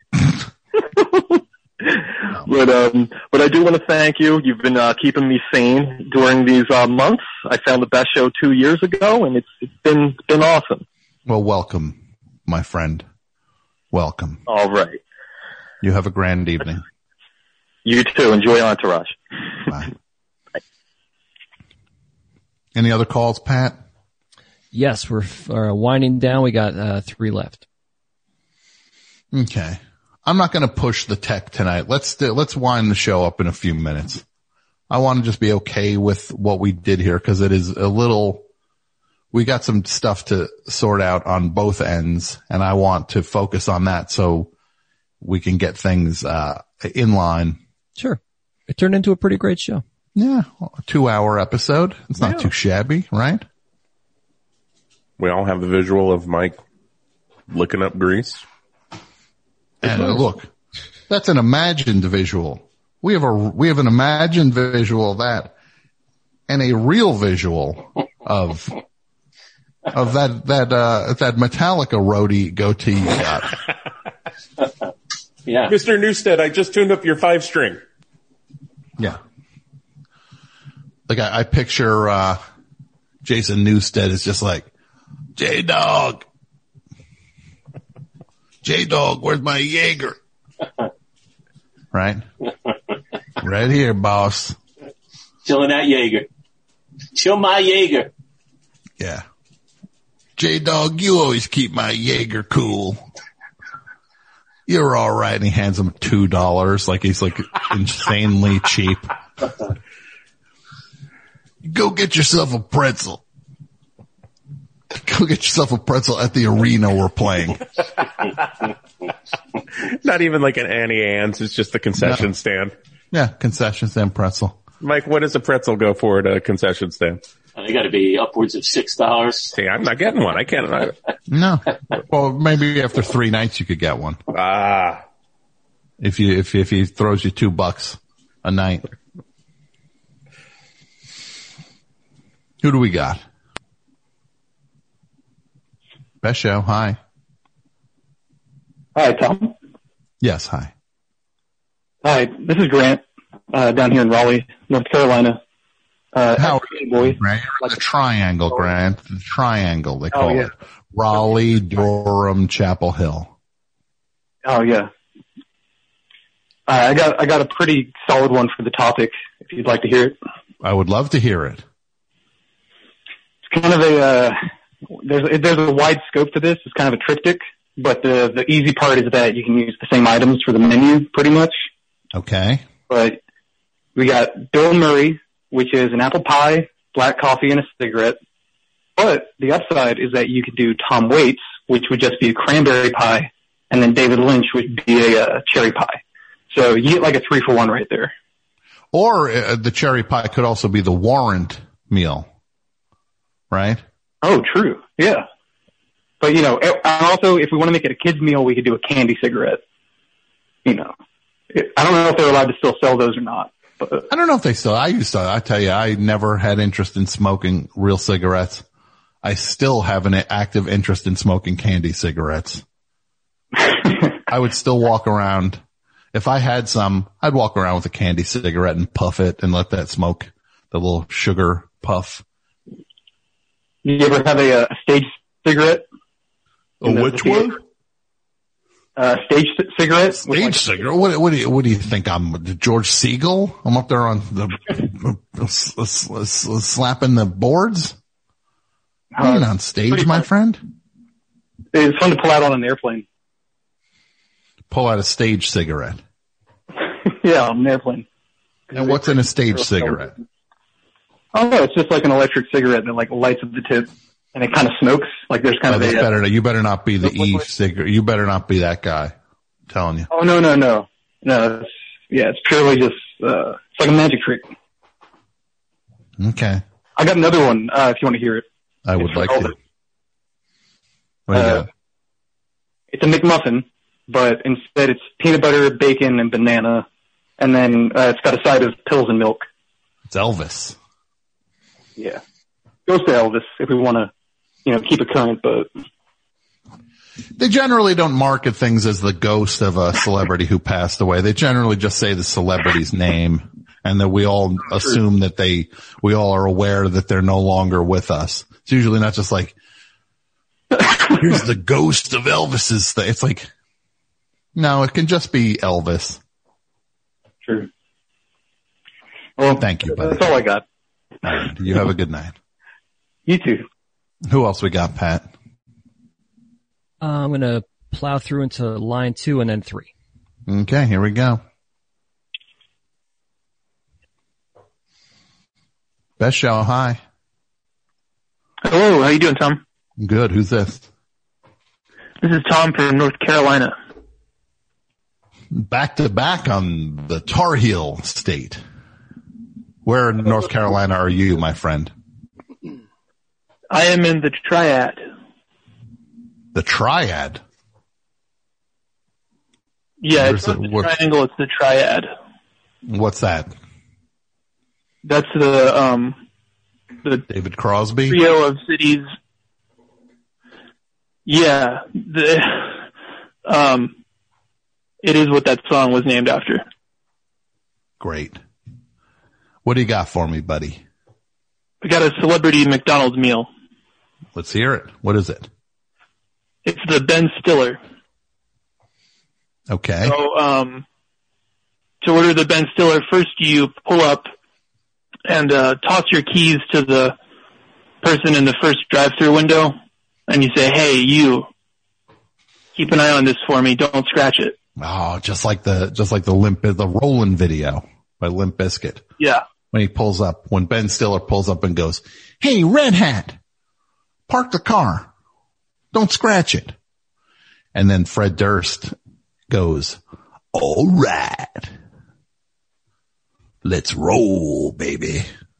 [SPEAKER 12] But, um, but I do want to thank you. You've been, uh, keeping me sane during these, uh, months. I found the best show two years ago and it's, it's been, it's been awesome.
[SPEAKER 3] Well, welcome, my friend. Welcome.
[SPEAKER 12] All right.
[SPEAKER 3] You have a grand evening.
[SPEAKER 12] You too. Enjoy Entourage.
[SPEAKER 3] Bye. Bye. Any other calls, Pat?
[SPEAKER 4] Yes, we're uh, winding down. We got, uh, three left.
[SPEAKER 3] Okay. I'm not going to push the tech tonight. Let's do, let's wind the show up in a few minutes. I want to just be okay with what we did here because it is a little, we got some stuff to sort out on both ends and I want to focus on that so we can get things, uh, in line.
[SPEAKER 4] Sure. It turned into a pretty great show.
[SPEAKER 3] Yeah. A two hour episode. It's not yeah. too shabby, right?
[SPEAKER 5] We all have the visual of Mike licking up grease.
[SPEAKER 3] And uh, look, that's an imagined visual. We have a, we have an imagined visual of that and a real visual of, of that, that, uh, that Metallica roadie goatee you got.
[SPEAKER 6] Yeah.
[SPEAKER 5] Mister Newstead, I just tuned up your five string.
[SPEAKER 3] Yeah. Like I, I picture, uh, Jason Newsted is just like, J-Dog. J-Dog, where's my Jaeger? Right? Right here, boss.
[SPEAKER 6] Chilling that Jaeger. Chill my Jaeger.
[SPEAKER 3] Yeah. J-Dog, you always keep my Jaeger cool. You're all right. And he hands him two dollars like he's like insanely cheap. Go get yourself a pretzel. Go get yourself a pretzel at the arena we're playing.
[SPEAKER 5] Not even like an Annie Ann's. It's just the concession no. stand.
[SPEAKER 3] Yeah, concession stand pretzel.
[SPEAKER 5] Mike, what does a pretzel go for at a concession stand?
[SPEAKER 6] They got to be upwards of six dollars.
[SPEAKER 5] See, I'm not getting one. I can't. I...
[SPEAKER 3] No. Well, maybe after three nights you could get one.
[SPEAKER 5] Ah.
[SPEAKER 3] If you if if he throws you two bucks a night. Who do we got? Best show. Hi.
[SPEAKER 13] Hi, Tom.
[SPEAKER 3] Yes. Hi.
[SPEAKER 13] Hi. This is Grant uh, down here in Raleigh, North Carolina. Uh,
[SPEAKER 3] How are you, boy? Grant? You're the triangle, Grant. The triangle, they call
[SPEAKER 13] oh, yeah.
[SPEAKER 3] it. Raleigh, Durham, Chapel Hill.
[SPEAKER 13] Oh, yeah. Uh, I got I got a pretty solid one for the topic, if you'd like to hear it.
[SPEAKER 3] I would love to hear it.
[SPEAKER 13] It's kind of a, uh, there's, there's a wide scope to this. It's kind of a triptych, but the, the easy part is that you can use the same items for the menu, pretty much.
[SPEAKER 3] Okay.
[SPEAKER 13] But we got Bill Murray, which is an apple pie, black coffee, and a cigarette. But the upside is that you could do Tom Waits, which would just be a cranberry pie, and then David Lynch would be a uh, cherry pie. So you get like a three for one right there.
[SPEAKER 3] Or uh, the cherry pie could also be the warrant meal, right?
[SPEAKER 13] Oh, true. Yeah. But, you know, and also if we want to make it a kid's meal, we could do a candy cigarette. You know, I don't know if they're allowed to still sell those or not. But
[SPEAKER 3] I don't know if they still, I used to, I tell you, I never had interest in smoking real cigarettes. I still have an active interest in smoking candy cigarettes. I would still walk around. If I had some, I'd walk around with a candy cigarette and puff it and let that smoke, the little sugar puff.
[SPEAKER 13] You ever have a, a stage cigarette?
[SPEAKER 3] A which the one?
[SPEAKER 13] Uh, stage c- cigarette.
[SPEAKER 3] Stage
[SPEAKER 13] like-
[SPEAKER 3] cigarette. What, what do you, what do you think? I'm George Segal? I'm up there on the, s- s- s- slapping the boards? I ain't on stage, my friend.
[SPEAKER 13] It's fun to pull out on an airplane.
[SPEAKER 3] Pull out a stage cigarette.
[SPEAKER 13] Yeah, on an airplane.
[SPEAKER 3] And what's in a stage cigarette?
[SPEAKER 13] Oh no, it's just like an electric cigarette that like lights at the tip and it kind of smokes. Like there's kind
[SPEAKER 3] oh,
[SPEAKER 13] of a,
[SPEAKER 3] better, you better not be the E cigarette. You better not be that guy. I'm telling you.
[SPEAKER 13] Oh no, no, no. No, it's, yeah, it's purely just, uh, it's like a magic trick.
[SPEAKER 3] Okay.
[SPEAKER 13] I got another one, uh, if you want to hear it.
[SPEAKER 3] I would
[SPEAKER 13] it's
[SPEAKER 3] like to. What do you
[SPEAKER 13] uh,
[SPEAKER 3] got?
[SPEAKER 13] It's a McMuffin, but instead it's peanut butter, bacon, and banana. And then, uh, it's got a side of pills and milk.
[SPEAKER 3] It's Elvis.
[SPEAKER 13] Yeah. Goes to Elvis if we want to, you know, keep it current, but.
[SPEAKER 3] They generally don't market things as the ghost of a celebrity who passed away. They generally just say the celebrity's name and that we all assume that they, we all are aware that they're no longer with us. It's usually not just like, here's the ghost of Elvis's thing. It's like, no, it can just be Elvis.
[SPEAKER 13] True. Well,
[SPEAKER 3] thank you, buddy.
[SPEAKER 13] That's all I got.
[SPEAKER 3] All right. You have a good night.
[SPEAKER 13] You too.
[SPEAKER 3] Who else we got, Pat?
[SPEAKER 4] Uh, I'm going to plow through into line two and then three.
[SPEAKER 3] Okay, here we go. Best show, hi.
[SPEAKER 14] Hello, how you doing, Tom?
[SPEAKER 3] Good, who's this?
[SPEAKER 14] This is Tom from North Carolina.
[SPEAKER 3] Back to back on the Tar Heel state. Where in North Carolina are you, my friend?
[SPEAKER 14] I am in the Triad.
[SPEAKER 3] The Triad?
[SPEAKER 14] Yeah,
[SPEAKER 3] Where's
[SPEAKER 14] it's not
[SPEAKER 3] the,
[SPEAKER 14] the
[SPEAKER 3] what,
[SPEAKER 14] triangle, it's the Triad.
[SPEAKER 3] What's that?
[SPEAKER 14] That's the, um, the
[SPEAKER 3] David Crosby?
[SPEAKER 14] trio of cities. Yeah, the, um, it is what that song was named after.
[SPEAKER 3] Great. What do you got for me, buddy?
[SPEAKER 14] We got a celebrity McDonald's meal.
[SPEAKER 3] Let's hear it. What is it?
[SPEAKER 14] It's the Ben Stiller.
[SPEAKER 3] Okay.
[SPEAKER 14] So, um, to order the Ben Stiller, first you pull up and uh, toss your keys to the person in the first drive-through window, and you say, "Hey, you, keep an eye on this for me. Don't scratch it."
[SPEAKER 3] Oh, just like the just like the limp the Rollin' video by Limp Bizkit.
[SPEAKER 14] Yeah.
[SPEAKER 3] When he pulls up, when Ben Stiller pulls up and goes, "Hey, Red Hat, park the car. Don't scratch it." And then Fred Durst goes, "All right. Let's roll, baby."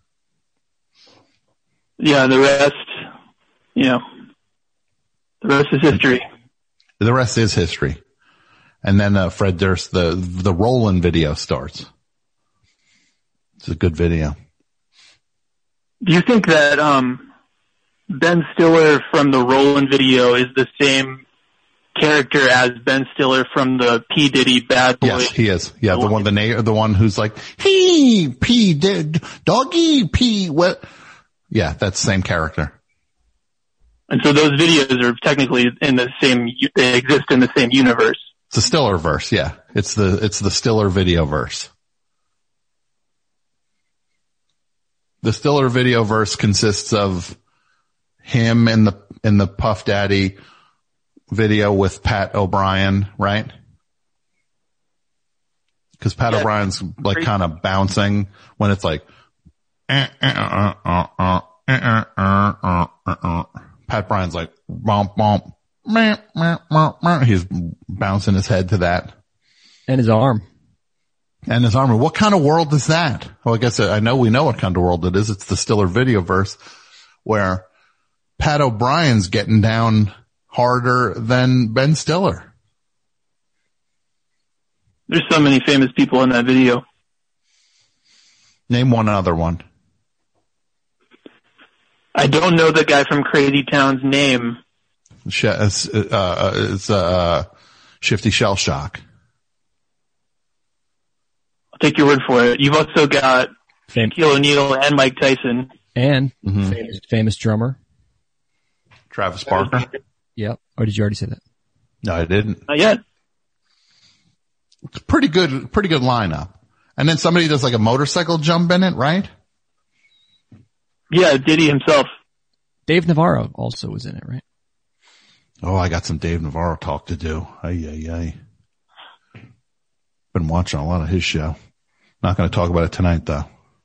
[SPEAKER 14] Yeah, the rest, you know, the rest is history.
[SPEAKER 3] The rest is history. And then uh, Fred Durst, the the Rollin' video starts. It's a good video.
[SPEAKER 14] Do you think that um, Ben Stiller from the Rollin' video is the same character as Ben Stiller from the P. Diddy Bad Boy?
[SPEAKER 3] Yes, he is. Yeah, the one, the na- the one who's like, "Hey, P, d- doggy, P, what?" Yeah, that's the same character.
[SPEAKER 14] And so those videos are technically in the same, they exist in the same universe.
[SPEAKER 3] It's the Stiller verse, yeah. It's the, it's the Stiller video verse. The Stiller video verse consists of him in the, in the Puff Daddy video with Pat O'Brien, right? Cause Pat yeah. O'Brien's like kind of bouncing when it's like, uh, uh, uh, uh, uh, uh, uh, uh, uh, uh. Pat Bryan's like, bump, bump, meh, meh, meh, meh. He's bouncing his head to that.
[SPEAKER 4] And his arm.
[SPEAKER 3] And his arm. What kind of world is that? Well, I guess I know we know what kind of world it is. It's the Stiller video verse where Pat O'Brien's getting down harder than Ben Stiller.
[SPEAKER 14] There's so many famous people in that video.
[SPEAKER 3] Name one other one.
[SPEAKER 14] I don't know the guy from Crazy Town's name.
[SPEAKER 3] Sh- uh, uh, it's uh, Shifty Shell Shock.
[SPEAKER 14] I'll take your word for it. You've also got Fam- Shaquille O'Neal and Mike Tyson.
[SPEAKER 4] And
[SPEAKER 3] mm-hmm.
[SPEAKER 4] famous, famous drummer.
[SPEAKER 3] Travis Barker.
[SPEAKER 4] Yep. Or did you already say that?
[SPEAKER 3] No, I didn't.
[SPEAKER 14] Not yet.
[SPEAKER 3] It's pretty good, pretty good lineup. And then somebody does like a motorcycle jump in it, right?
[SPEAKER 14] Yeah, Diddy himself.
[SPEAKER 4] Dave Navarro also was in it, right?
[SPEAKER 3] Oh, I got some Dave Navarro talk to do. Ay, ay, ay. Been watching a lot of his show. Not going to talk about it tonight, though.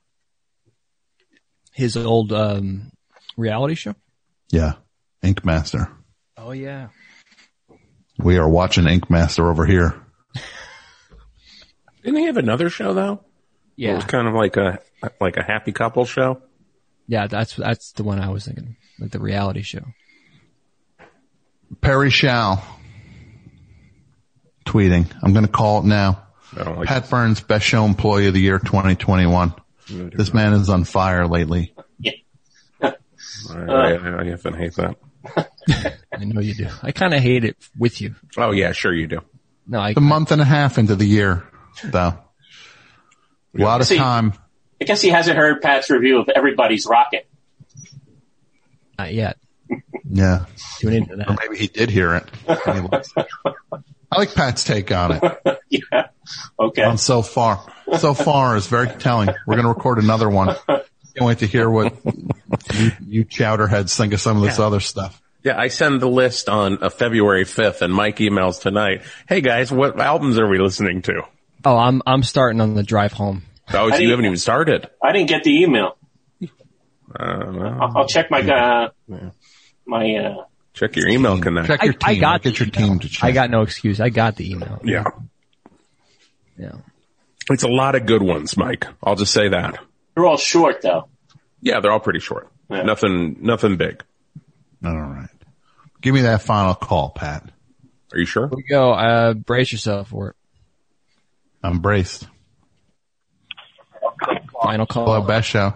[SPEAKER 4] His old um reality show?
[SPEAKER 3] Yeah. Ink Master.
[SPEAKER 4] Oh, yeah.
[SPEAKER 3] We are watching Ink Master over here.
[SPEAKER 5] Didn't he have another show, though?
[SPEAKER 4] Yeah.
[SPEAKER 5] It was kind of like a like a happy couple show.
[SPEAKER 4] Yeah, that's that's the one I was thinking, like the reality show.
[SPEAKER 3] Perry Shao tweeting, I'm going to call it now. Like Pat Burns, best show employee of the year twenty twenty-one. This man is on fire lately.
[SPEAKER 6] Yeah.
[SPEAKER 5] I, I, I guess I hate that.
[SPEAKER 4] I know you do. I kind of hate it with you.
[SPEAKER 5] Oh, yeah, sure you do.
[SPEAKER 4] No, I,
[SPEAKER 3] it's a month and a half into the year, though. A lot of
[SPEAKER 6] See,
[SPEAKER 3] time.
[SPEAKER 6] I guess he hasn't heard Pat's review of Everybody's Rocket.
[SPEAKER 4] Not yet.
[SPEAKER 3] Yeah.
[SPEAKER 4] Tune into that.
[SPEAKER 3] Or maybe he did hear it. I like Pat's take on it.
[SPEAKER 6] Yeah. Okay.
[SPEAKER 3] On so far. So far is very telling. We're going to record another one. Can't wait to hear what you, you chowderheads think of some of this
[SPEAKER 5] yeah.
[SPEAKER 3] other stuff.
[SPEAKER 5] Yeah, I send the list on uh, February fifth, and Mike emails tonight. Hey guys, what albums are we listening to?
[SPEAKER 4] Oh, I'm I'm starting on the drive home.
[SPEAKER 5] Oh, so you haven't even started.
[SPEAKER 6] I didn't get the email.
[SPEAKER 5] Uh,
[SPEAKER 6] I'll, I'll check my uh, yeah. my. Uh,
[SPEAKER 5] check your email connection.
[SPEAKER 3] Check your team.
[SPEAKER 4] I, I got
[SPEAKER 3] get your
[SPEAKER 4] email.
[SPEAKER 3] team to check.
[SPEAKER 4] I got no excuse. I got the email.
[SPEAKER 5] Yeah.
[SPEAKER 4] Yeah.
[SPEAKER 5] It's a lot of good ones, Mike. I'll just say that.
[SPEAKER 6] They're all short, though.
[SPEAKER 5] Yeah, they're all pretty short. Yeah. Nothing, nothing big.
[SPEAKER 3] All right. Give me that final call, Pat.
[SPEAKER 5] Are you sure?
[SPEAKER 4] Here we go. Uh, brace yourself for it.
[SPEAKER 3] I'm braced.
[SPEAKER 4] Final call.
[SPEAKER 3] Hello, Best Show.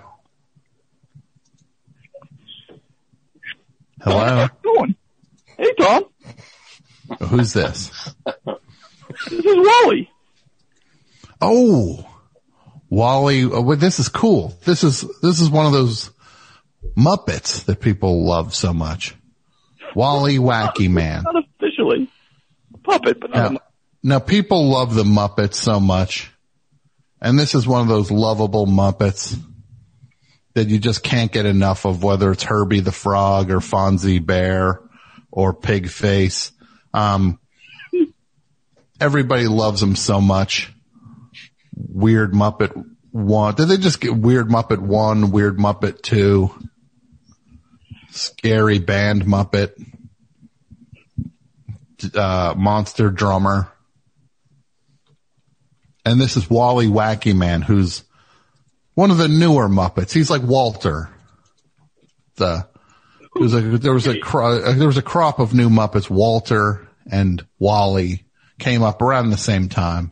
[SPEAKER 3] Hello.
[SPEAKER 15] How you doing? Hey, Tom.
[SPEAKER 3] Who's this?
[SPEAKER 15] This is Wally.
[SPEAKER 3] Oh, Wally. Oh, this is cool. This is, this is one of those Muppets that people love so much. Wally Wacky Man.
[SPEAKER 15] Not officially a puppet, but not
[SPEAKER 3] Now, now people love the Muppets so much. And this is one of those lovable Muppets that you just can't get enough of, whether it's Herbie the Frog or Fonzie Bear or Pigface. Um, everybody loves them so much. Weird Muppet one. Did they just get Weird Muppet one, Weird Muppet two, Scary Band Muppet, uh, Monster Drummer? And this is Wally Wacky Man, who's one of the newer Muppets. He's like Walter. The, there was a, there was a, cro- there was a crop of new Muppets. Walter and Wally came up around the same time.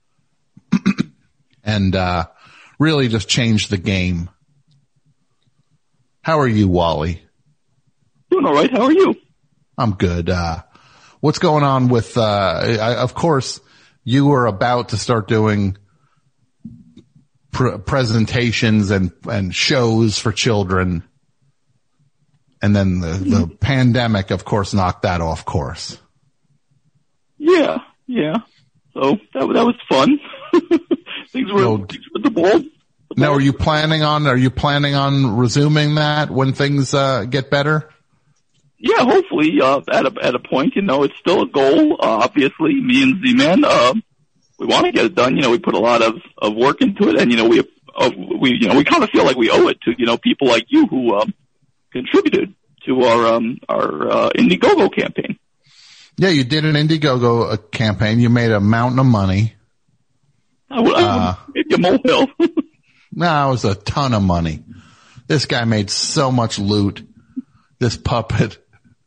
[SPEAKER 3] and, uh, really just changed the game. How are you, Wally?
[SPEAKER 15] Doing all right. How are you?
[SPEAKER 3] I'm good. Uh, what's going on with, uh, I, of course, you were about to start doing pr- presentations and, and shows for children. And then the, the pandemic, of course, knocked that off course.
[SPEAKER 15] Yeah, yeah. So that that was fun. things were
[SPEAKER 3] So,
[SPEAKER 15] things were the ball.
[SPEAKER 3] Now, are you planning on, are you planning on resuming that when things, uh, get better?
[SPEAKER 15] Yeah, hopefully, uh, at a, at a point, you know, it's still a goal. Uh, obviously, me and Z-Man, uh, we want to get it done. You know, we put a lot of, of work into it, and, you know, we, uh, we, you know, we kind of feel like we owe it to, you know, people like you who, um, contributed to our, um, our, uh, Indiegogo campaign.
[SPEAKER 3] Yeah, you did an Indiegogo uh, campaign. You made a mountain of money.
[SPEAKER 15] I would, I would
[SPEAKER 3] Uh,
[SPEAKER 15] maybe a molehill.
[SPEAKER 3] No, it was a ton of money. This guy made so much loot. This puppet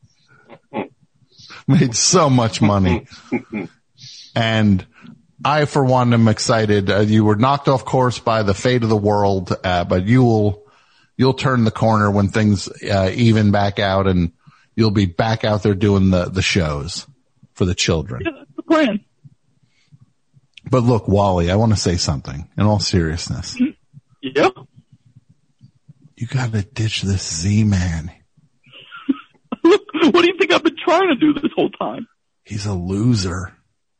[SPEAKER 3] made so much money. And I, for one, am excited. Uh, you were knocked off course by the fate of the world, uh, but you will, you'll turn the corner when things, uh, even back out, and you'll be back out there doing the, the shows for the children.
[SPEAKER 15] Yeah, that's the plan.
[SPEAKER 3] But look, Wally, I want to say something in all seriousness.
[SPEAKER 15] Yeah.
[SPEAKER 3] You gotta ditch this Z-Man.
[SPEAKER 15] What do you think I've been trying to do this whole time?
[SPEAKER 3] He's a loser.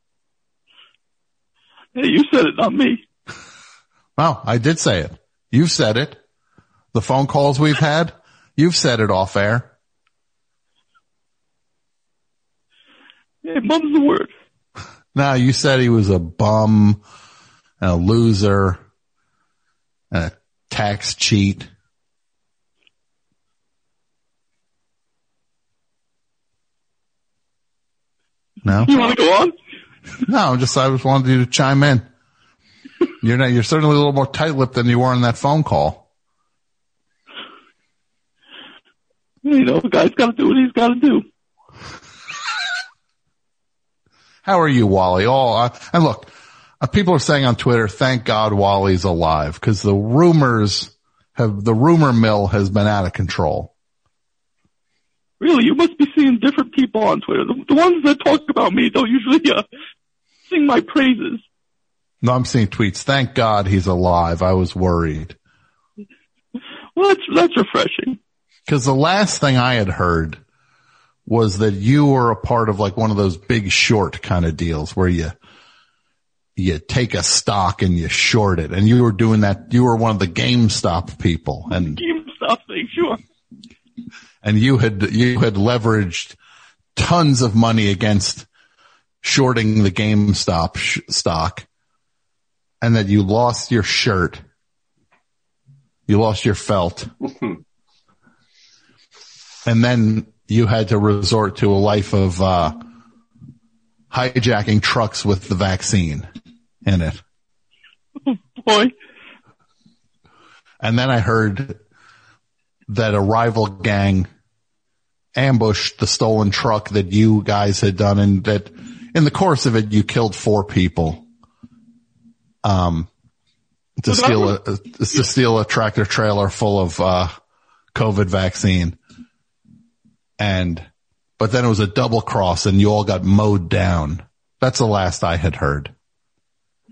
[SPEAKER 15] Hey, you said it, not me.
[SPEAKER 3] Well, I did say it. You've said it. The phone calls we've had, you've said it off air.
[SPEAKER 15] Hey, mum's the word.
[SPEAKER 3] No, you said he was a bum and a loser and a tax cheat. No?
[SPEAKER 15] You want to go on?
[SPEAKER 3] No, just I just wanted you to chime in. You're not, you're certainly a little more tight-lipped than you were on that phone call.
[SPEAKER 15] You know, the guy's got to do what he's got to do.
[SPEAKER 3] How are you, Wally? Oh, uh, and look, uh, people are saying on Twitter, thank God Wally's alive, because the rumors have, the rumor mill has been out of control.
[SPEAKER 15] Really, you must be seeing different people on Twitter. The, the ones that talk about me don't usually uh, sing my praises.
[SPEAKER 3] No, I'm seeing tweets. Thank God he's alive. I was worried.
[SPEAKER 15] Well, that's, that's refreshing.
[SPEAKER 3] Because the last thing I had heard was that you were a part of like one of those Big Short kind of deals where you, you take a stock and you short it. And you were doing that. You were one of the GameStop people. And
[SPEAKER 15] GameStop thing, sure.
[SPEAKER 3] And you had, you had leveraged tons of money against shorting the GameStop sh- stock, and that you lost your shirt. You lost your felt. And then you had to resort to a life of, uh, hijacking trucks with the vaccine in it.
[SPEAKER 15] Oh boy.
[SPEAKER 3] And then I heard that a rival gang ambushed the stolen truck that you guys had done, and that in the course of it, you killed four people. Um, to steal a, to steal a tractor trailer full of, uh, COVID vaccine. And, but then it was a double cross and you all got mowed down. That's the last I had heard.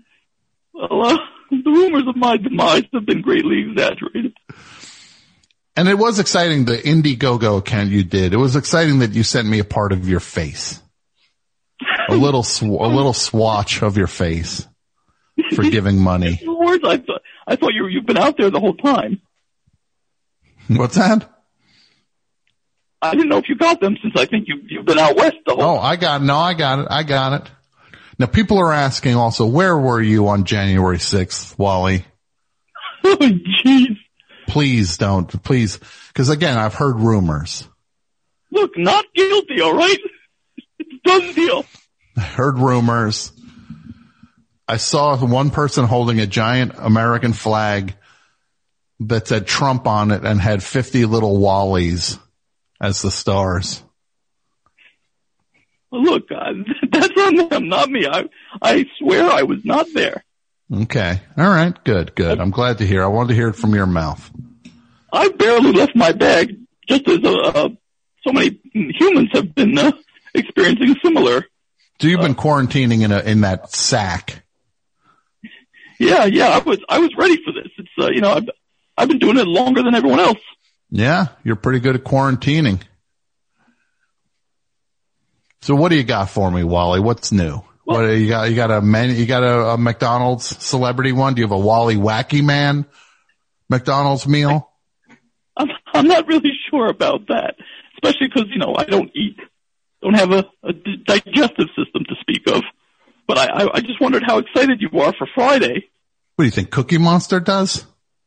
[SPEAKER 15] Well, uh, the rumors of my demise have been greatly exaggerated.
[SPEAKER 3] And it was exciting, the Indiegogo account you did. It was exciting that you sent me a part of your face. A little, sw- a little swatch of your face for giving money.
[SPEAKER 15] Words, I thought, I thought you, you've been out there the whole time.
[SPEAKER 3] What's that?
[SPEAKER 15] I didn't know if you got them since I think you, you've been out west the whole
[SPEAKER 3] Oh, I got, no, I got it. I got it. Now people are asking also, where were you on January sixth, Wally?
[SPEAKER 15] Oh, jeez.
[SPEAKER 3] Please don't, please. Cause again, I've heard rumors.
[SPEAKER 15] Look, not guilty, alright? It's a done deal.
[SPEAKER 3] I heard rumors. I saw one person holding a giant American flag that said Trump on it and had fifty little Wallies as the stars.
[SPEAKER 15] Look, uh, that's on them, not me. I, I swear I was not there.
[SPEAKER 3] Okay. All right. Good, good. I'm glad to hear. I wanted to hear it from your mouth.
[SPEAKER 15] I barely left my bag, just as, uh, so many humans have been, uh, experiencing similar.
[SPEAKER 3] So you've been quarantining in a, in that sack.
[SPEAKER 15] Yeah, yeah, I was, I was ready for this. It's, uh, you know, I've, I've been doing it longer than everyone else.
[SPEAKER 3] Yeah, you're pretty good at quarantining. So what do you got for me, Wally? What's new? What what you got? You got a menu, you got a, a McDonald's celebrity one? Do you have a Wally Wacky Man McDonald's meal?
[SPEAKER 15] I'm, I'm not really sure about that, especially because, you know, I don't eat, don't have a, a digestive system to speak of. But I, I, I just wondered how excited you are for Friday.
[SPEAKER 3] What do you think Cookie Monster does?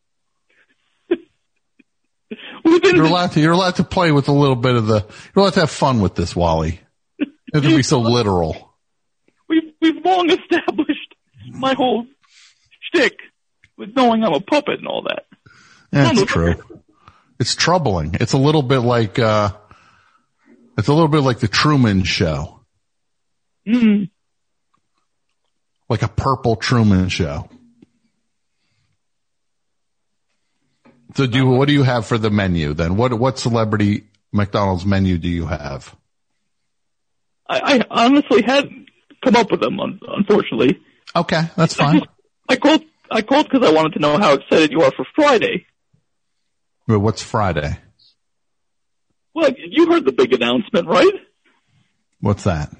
[SPEAKER 15] Within
[SPEAKER 3] you're
[SPEAKER 15] the-
[SPEAKER 3] allowed to, you're allowed to play with a little bit of the, you're allowed to have fun with this, Wally. You have to be so literal.
[SPEAKER 15] We've, we've long established my whole shtick with knowing I'm a puppet and all that.
[SPEAKER 3] That's true. It's troubling. It's a little bit like, uh, it's a little bit like the Truman Show.
[SPEAKER 15] Mm-hmm.
[SPEAKER 3] Like a purple Truman Show. So do you, what do you have for the menu then? What, what celebrity McDonald's menu do you have?
[SPEAKER 15] I, I honestly hadn't come up with them, un- unfortunately.
[SPEAKER 3] Okay, that's fine.
[SPEAKER 15] I, just, I called, I called because I wanted to know how excited you are for Friday.
[SPEAKER 3] Well, what's Friday?
[SPEAKER 15] Well, you heard the big announcement, right?
[SPEAKER 3] What's that?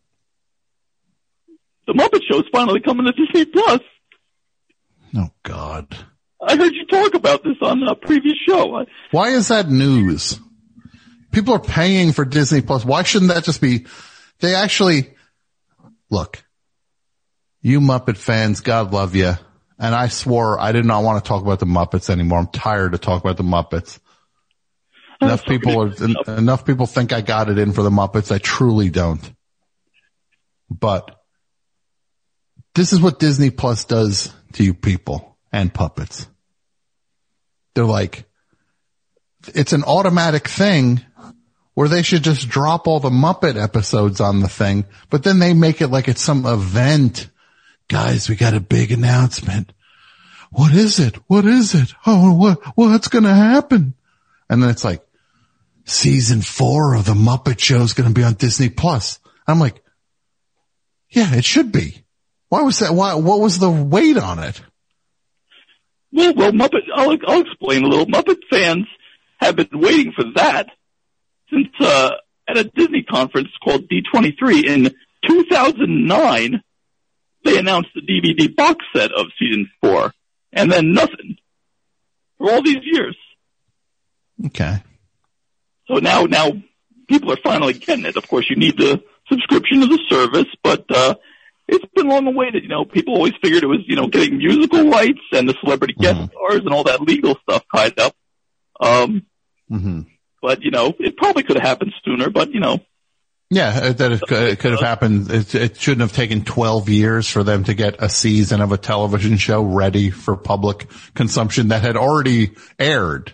[SPEAKER 15] The Muppet Show is finally coming to Disney Plus.
[SPEAKER 3] Oh God.
[SPEAKER 15] I heard you talk about this on a previous show. I,
[SPEAKER 3] Why is that news? People are paying for Disney Plus. Why shouldn't that just be, they actually, look, you Muppet fans, God love you. And I swore I did not want to talk about the Muppets anymore. I'm tired of talking about the Muppets. Enough people are, en- enough people think I got it in for the Muppets. I truly don't. But this is what Disney Plus does to you people and puppets. They're like, it's an automatic thing where they should just drop all the Muppet episodes on the thing, but then they make it like it's some event. Guys, we got a big announcement. What is it? What is it? Oh, what, what's going to happen? And then it's like, season four of the Muppet Show is going to be on Disney Plus. I'm like, yeah, it should be. Why was that? Why, what was the weight on it?
[SPEAKER 15] well, well, Muppet, I'll, I'll explain a little. Muppet fans have been waiting for that since, uh, at a Disney conference called D twenty-three in two thousand nine, they announced the D V D box set of season four, and then nothing for all these years.
[SPEAKER 3] Okay.
[SPEAKER 15] So now, now people are finally getting it. Of course, you need the subscription to the service, but, uh, it's been long awaited. You know, people always figured it was, you know, getting musical rights and the celebrity guest mm-hmm. stars and all that legal stuff tied up. Um,
[SPEAKER 3] mm-hmm.
[SPEAKER 15] But, you know, it probably could have happened sooner, but, you know.
[SPEAKER 3] Yeah, that it, it could have happened. It, it shouldn't have taken twelve years for them to get a season of a television show ready for public consumption that had already aired.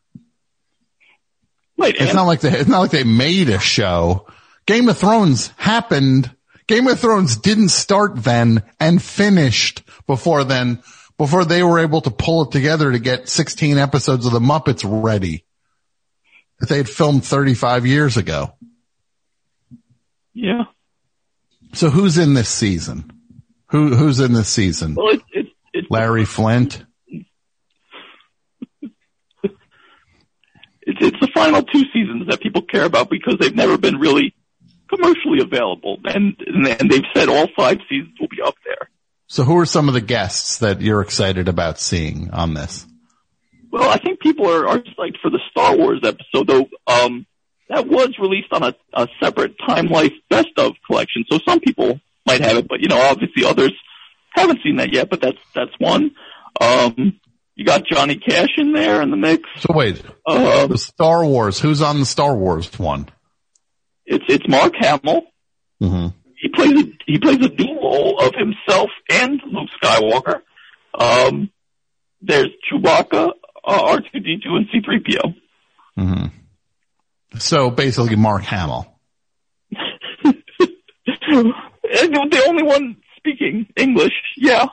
[SPEAKER 15] Right.
[SPEAKER 3] It's not like they, it's not like they made a show. Game of Thrones happened. Game of Thrones didn't start then and finished before then, before they were able to pull it together to get sixteen episodes of the Muppets ready that they had filmed thirty-five years ago.
[SPEAKER 15] Yeah.
[SPEAKER 3] So who's in this season? Who, who's in this season?
[SPEAKER 15] Well, it's, it's, it's
[SPEAKER 3] Larry Flint.
[SPEAKER 15] it's, it's the final two seasons that people care about because they've never been really commercially available, and and they've said all five seasons will be up there.
[SPEAKER 3] So who are some of the guests that you're excited about seeing on this?
[SPEAKER 15] Well, I think people are, are psyched for the Star Wars episode, though. Um, that was released on a, a separate Time Life Best of collection, so some people might have it, but you know, obviously others haven't seen that yet. But that's that's one. Um, you got Johnny Cash in there in the mix.
[SPEAKER 3] So wait,
[SPEAKER 15] uh,
[SPEAKER 3] the Star Wars. Who's on the Star Wars one?
[SPEAKER 15] It's it's Mark Hamill.
[SPEAKER 3] Mm-hmm.
[SPEAKER 15] He plays a, he plays a dual role of himself and Luke Skywalker. Um, there's Chewbacca, uh, R two D two, and C three P O.
[SPEAKER 3] Mm-hmm. So basically, Mark Hamill.
[SPEAKER 15] The only one speaking English, yeah.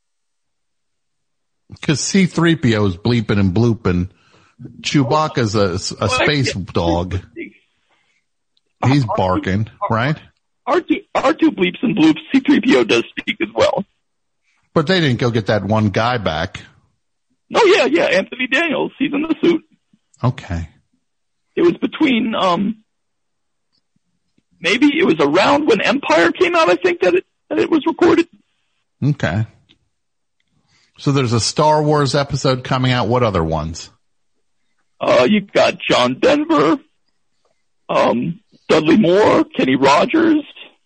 [SPEAKER 3] Because C three P O is bleeping and blooping. Chewbacca's a, a space dog. He's barking, right?
[SPEAKER 15] R two, R two bleeps and bloops. C three P O does speak as well.
[SPEAKER 3] But they didn't go get that one guy back.
[SPEAKER 15] Oh, yeah, yeah. Anthony Daniels. He's in the suit.
[SPEAKER 3] Okay.
[SPEAKER 15] It was between, um, maybe it was around when Empire came out, I think, that it, that it was recorded.
[SPEAKER 3] Okay. So there's a Star Wars episode coming out. What other ones?
[SPEAKER 15] Uh, you've got John Denver, um, Dudley Moore, Kenny Rogers.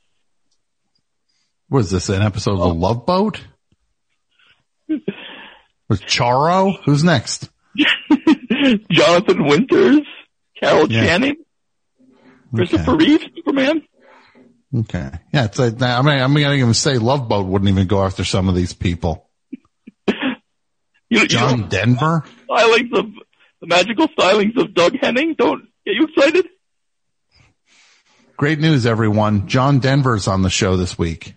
[SPEAKER 3] Was this an episode of The Love Boat? Was Charo? Who's next?
[SPEAKER 15] Jonathan Winters, Carol
[SPEAKER 3] Yeah.
[SPEAKER 15] Channing, Christopher
[SPEAKER 3] Okay.
[SPEAKER 15] Reeve, Superman.
[SPEAKER 3] Okay. Yeah, it's a, I mean, I'm going to even say Love Boat wouldn't even go after some of these people.
[SPEAKER 15] You,
[SPEAKER 3] John
[SPEAKER 15] you know,
[SPEAKER 3] Denver?
[SPEAKER 15] Stylings of the magical stylings of Doug Henning. Don't get you excited.
[SPEAKER 3] Great news, everyone. John Denver's on the show this week.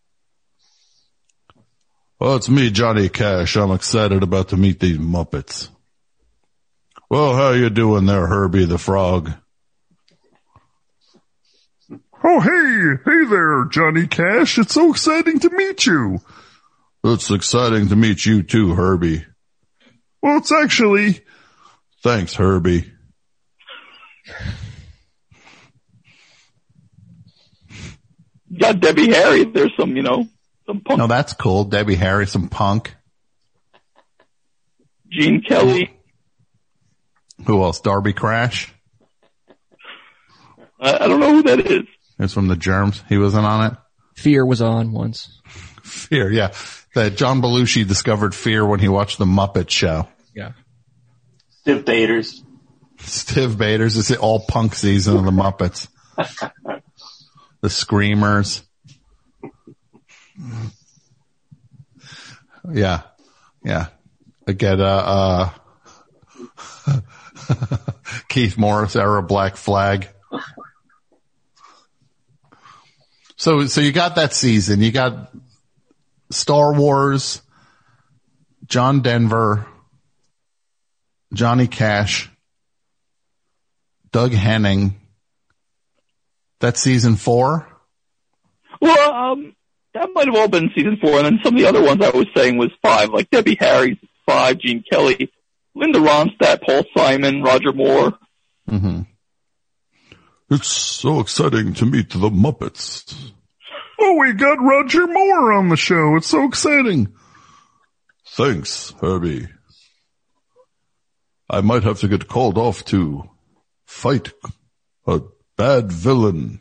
[SPEAKER 3] Well, it's me, Johnny Cash. I'm excited about to meet these Muppets. Well, how you doing there, Herbie the Frog?
[SPEAKER 16] Oh, hey, hey there, Johnny Cash. It's so exciting to meet you.
[SPEAKER 3] It's exciting to meet you too, Herbie.
[SPEAKER 16] Well, it's actually...
[SPEAKER 3] Thanks, Herbie.
[SPEAKER 15] You got Debbie Harry. There's some, you know, some punk.
[SPEAKER 3] No, that's cool. Debbie Harry, some punk.
[SPEAKER 15] Gene Kelly.
[SPEAKER 3] Who else? Darby Crash?
[SPEAKER 15] I, I don't know who that is.
[SPEAKER 3] It's from the Germs. He wasn't on it?
[SPEAKER 4] Fear was on once.
[SPEAKER 3] Fear, yeah. That John Belushi discovered Fear when he watched the Muppet Show.
[SPEAKER 4] Yeah.
[SPEAKER 6] Stiv Bators.
[SPEAKER 3] Stiv Bators. It's the all punk season of the Muppets. The Screamers. Yeah. Yeah. Again, uh, uh, Keith Morris era Black Flag. So, so you got that season. You got Star Wars, John Denver, Johnny Cash, Doug Henning. That's season four?
[SPEAKER 15] Well, um, that might have all been season four, and then some of the other ones I was saying was five, like Debbie Harry's five, Gene Kelly, Linda Ronstadt, Paul Simon, Roger Moore.
[SPEAKER 3] Mm-hmm.
[SPEAKER 16] It's so exciting to meet the Muppets. Oh, we got Roger Moore on the show. It's so exciting.
[SPEAKER 3] Thanks, Herbie. I might have to get called off to fight a bad villain.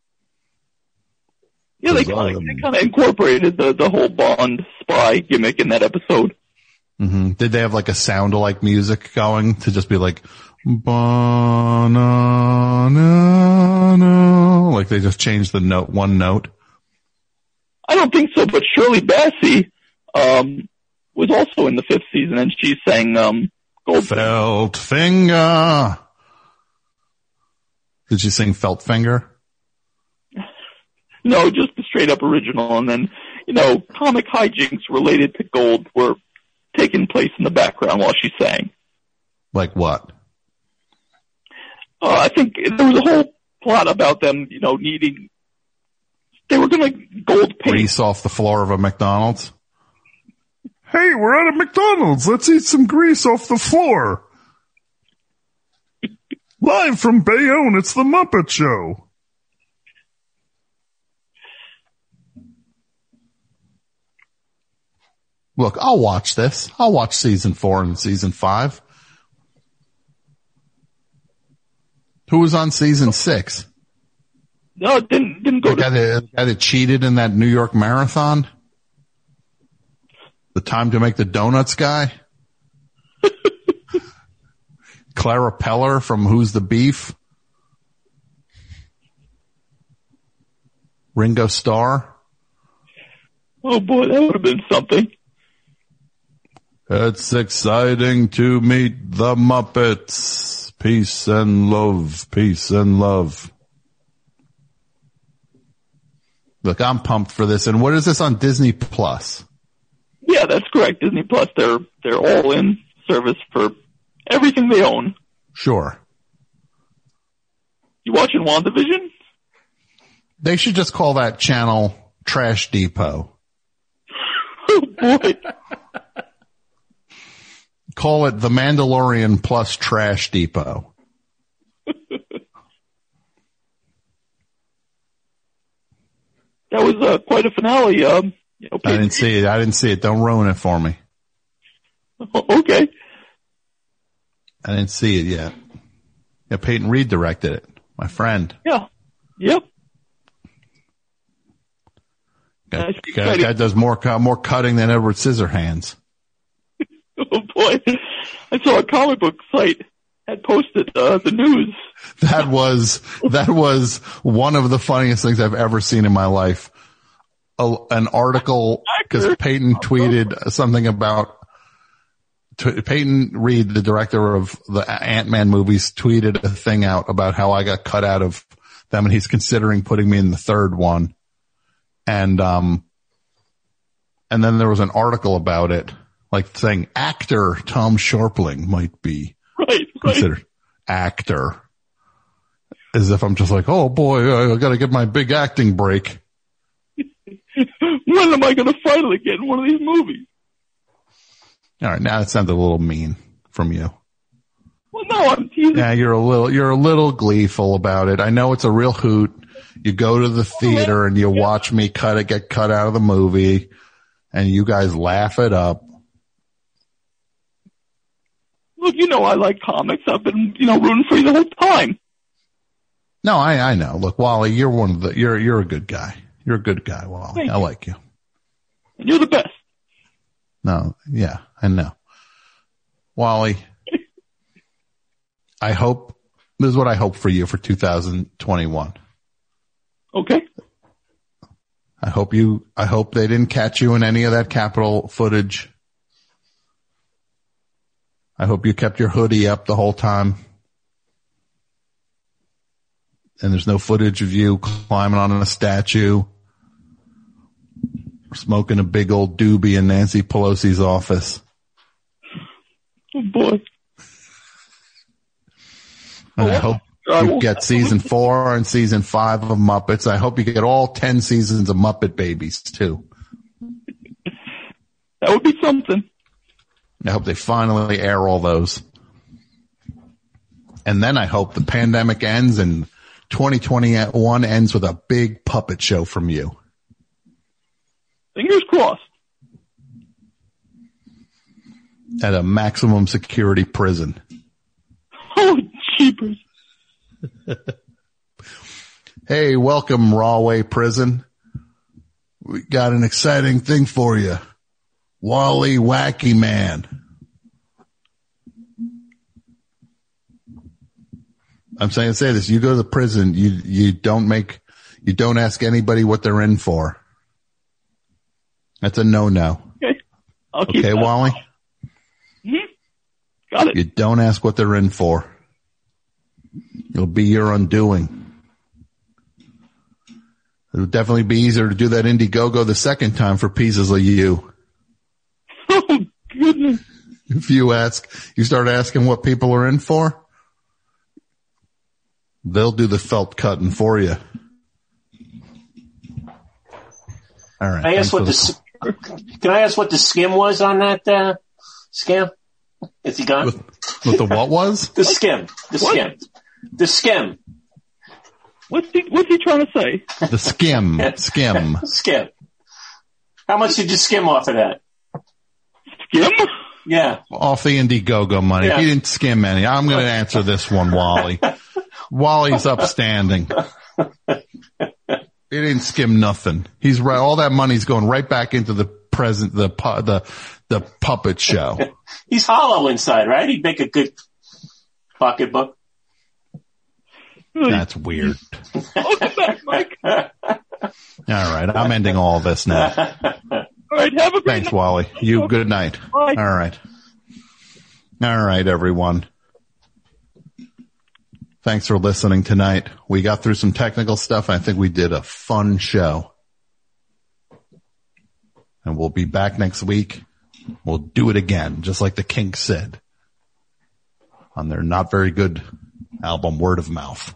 [SPEAKER 15] Yeah, they
[SPEAKER 3] 'Cause
[SPEAKER 15] kind
[SPEAKER 3] I
[SPEAKER 15] of
[SPEAKER 3] am-
[SPEAKER 15] they kind of incorporated the the whole Bond spy gimmick in that episode.
[SPEAKER 3] Mm-hmm. Did they have like a sound-alike music going to just be like, ba-na-na-na? Like they just changed the note, one note?
[SPEAKER 15] I don't think so, but Shirley Bassey um, was also in the fifth season, and she sang um, Gold.
[SPEAKER 3] Felt Finger. Did she sing Felt Finger?
[SPEAKER 15] No, just the straight up original, and then you know, comic hijinks related to Gold were taking place in the background while she sang.
[SPEAKER 3] Like what?
[SPEAKER 15] Uh, I think there was a whole plot about them, you know, needing. They were going to gold paint.
[SPEAKER 3] Grease off the floor of a McDonald's?
[SPEAKER 16] Hey, we're at a McDonald's. Let's eat some grease off the floor. Live from Bayonne, it's the Muppet Show.
[SPEAKER 3] Look, I'll watch this. I'll watch season four and season five. Who was on season six?
[SPEAKER 15] No, it didn't, didn't go
[SPEAKER 3] the guy, that, the guy that cheated in that New York Marathon? The time to make the donuts guy? Clara Peller from Who's the Beef? Ringo Starr?
[SPEAKER 15] Oh boy, that would have been something.
[SPEAKER 3] It's exciting to meet the Muppets. Peace and love, peace and love. Look, I'm pumped for this. And what is this on Disney Plus?
[SPEAKER 15] Yeah, that's correct. Disney Plus, they're, they're all in service for everything they own.
[SPEAKER 3] Sure.
[SPEAKER 15] You watching WandaVision?
[SPEAKER 3] They should just call that channel Trash Depot.
[SPEAKER 15] Oh boy.
[SPEAKER 3] Call it The Mandalorian plus Trash Depot.
[SPEAKER 15] That was uh, quite a finale. Um, you know,
[SPEAKER 3] I didn't see it. I didn't see it. Don't ruin it for me.
[SPEAKER 15] Okay.
[SPEAKER 3] I didn't see it yet. Yeah, Peyton Reed directed it. My friend.
[SPEAKER 15] Yeah. Yep.
[SPEAKER 3] Guy, guy, guy does more more cutting than Edward Scissorhands.
[SPEAKER 15] Oh boy. I saw a comic book site had posted uh, the news.
[SPEAKER 3] That was, that was one of the funniest things I've ever seen in my life. A, an article, because Peyton tweeted something about, t- Peyton Reed, the director of the Ant-Man movies, tweeted a thing out about how I got cut out of them and he's considering putting me in the third one. And, um, and then there was an article about it, like saying actor Tom Sharpling might be
[SPEAKER 15] right,
[SPEAKER 3] considered
[SPEAKER 15] right.
[SPEAKER 3] actor. As if I'm just like, oh boy, I gotta get my big acting break.
[SPEAKER 15] When am I gonna finally get in one of these movies?
[SPEAKER 3] Alright, now it sounded a little mean from you.
[SPEAKER 15] Well, no, I'm teasing.
[SPEAKER 3] Yeah, you're a little, you're a little gleeful about it. I know it's a real hoot. You go to the theater and you watch me cut it, get cut out of the movie, and you guys laugh it up.
[SPEAKER 15] Look, you know I like comics. I've been, you know, rooting for you the whole time.
[SPEAKER 3] No, I, I know. Look, Wally, you're one of the, you're, you're a good guy. You're a good guy, Wally.
[SPEAKER 15] Thank
[SPEAKER 3] I
[SPEAKER 15] you.
[SPEAKER 3] like you.
[SPEAKER 15] And you're the best.
[SPEAKER 3] No, yeah, I know. Wally, I hope, this is what I hope for you for two thousand twenty-one.
[SPEAKER 15] Okay.
[SPEAKER 3] I hope you, I hope they didn't catch you in any of that Capitol footage. I hope you kept your hoodie up the whole time. And there's no footage of you climbing on a statue or smoking a big old doobie in Nancy Pelosi's office.
[SPEAKER 15] Oh boy.
[SPEAKER 3] And I hope you get season four and season five of Muppets. I hope you get all ten seasons of Muppet Babies too.
[SPEAKER 15] That would be something.
[SPEAKER 3] I hope they finally air all those. And then I hope the pandemic ends and twenty twenty-one ends with a big puppet show from you.
[SPEAKER 15] Fingers crossed.
[SPEAKER 3] At a maximum security prison.
[SPEAKER 15] Oh, jeepers.
[SPEAKER 3] Hey, welcome, Rahway Prison. We got an exciting thing for you. Wally Wacky Man. I'm saying, say this, you go to the prison, you, you don't make, you don't ask anybody what they're in for. That's a no-no.
[SPEAKER 15] Okay. I'll keep
[SPEAKER 3] Okay,
[SPEAKER 15] that.
[SPEAKER 3] Wally?
[SPEAKER 15] Mm-hmm. Got it.
[SPEAKER 3] You don't ask what they're in for. It'll be your undoing. It would definitely be easier to do that Indiegogo the second time for pieces of you.
[SPEAKER 15] Oh, goodness.
[SPEAKER 3] If you ask, you start asking what people are in for, they'll do the felt cutting for you. All right.
[SPEAKER 6] Can I ask what the, the can I ask what the skim was on that uh, scam? Is he gone?
[SPEAKER 3] With, with the what was?
[SPEAKER 6] The skim. The
[SPEAKER 15] What?
[SPEAKER 6] skim. The skim.
[SPEAKER 15] What's he, what's he trying to say?
[SPEAKER 3] The skim. Skim.
[SPEAKER 6] Skim. How much did you skim off of that?
[SPEAKER 15] Skim?
[SPEAKER 6] Yeah.
[SPEAKER 3] Off the Indiegogo money.
[SPEAKER 6] Yeah.
[SPEAKER 3] He didn't skim any. I'm going to answer this one, Wally. Wally's upstanding. He didn't skim nothing. He's right. All that money's going right back into the present, the pu- the the puppet show.
[SPEAKER 6] He's hollow inside, right? He'd make a good pocketbook.
[SPEAKER 3] That's weird.
[SPEAKER 15] Welcome back, Mike.
[SPEAKER 3] All right, I'm ending all this now.
[SPEAKER 15] All right, have a great
[SPEAKER 3] Thanks,
[SPEAKER 15] night.
[SPEAKER 3] Wally. You good night.
[SPEAKER 15] Bye.
[SPEAKER 3] All right. All right, everyone. Thanks for listening tonight. We got through some technical stuff. I think we did a fun show. And we'll be back next week. We'll do it again, just like the Kinks said on their not very good album, Word of Mouth.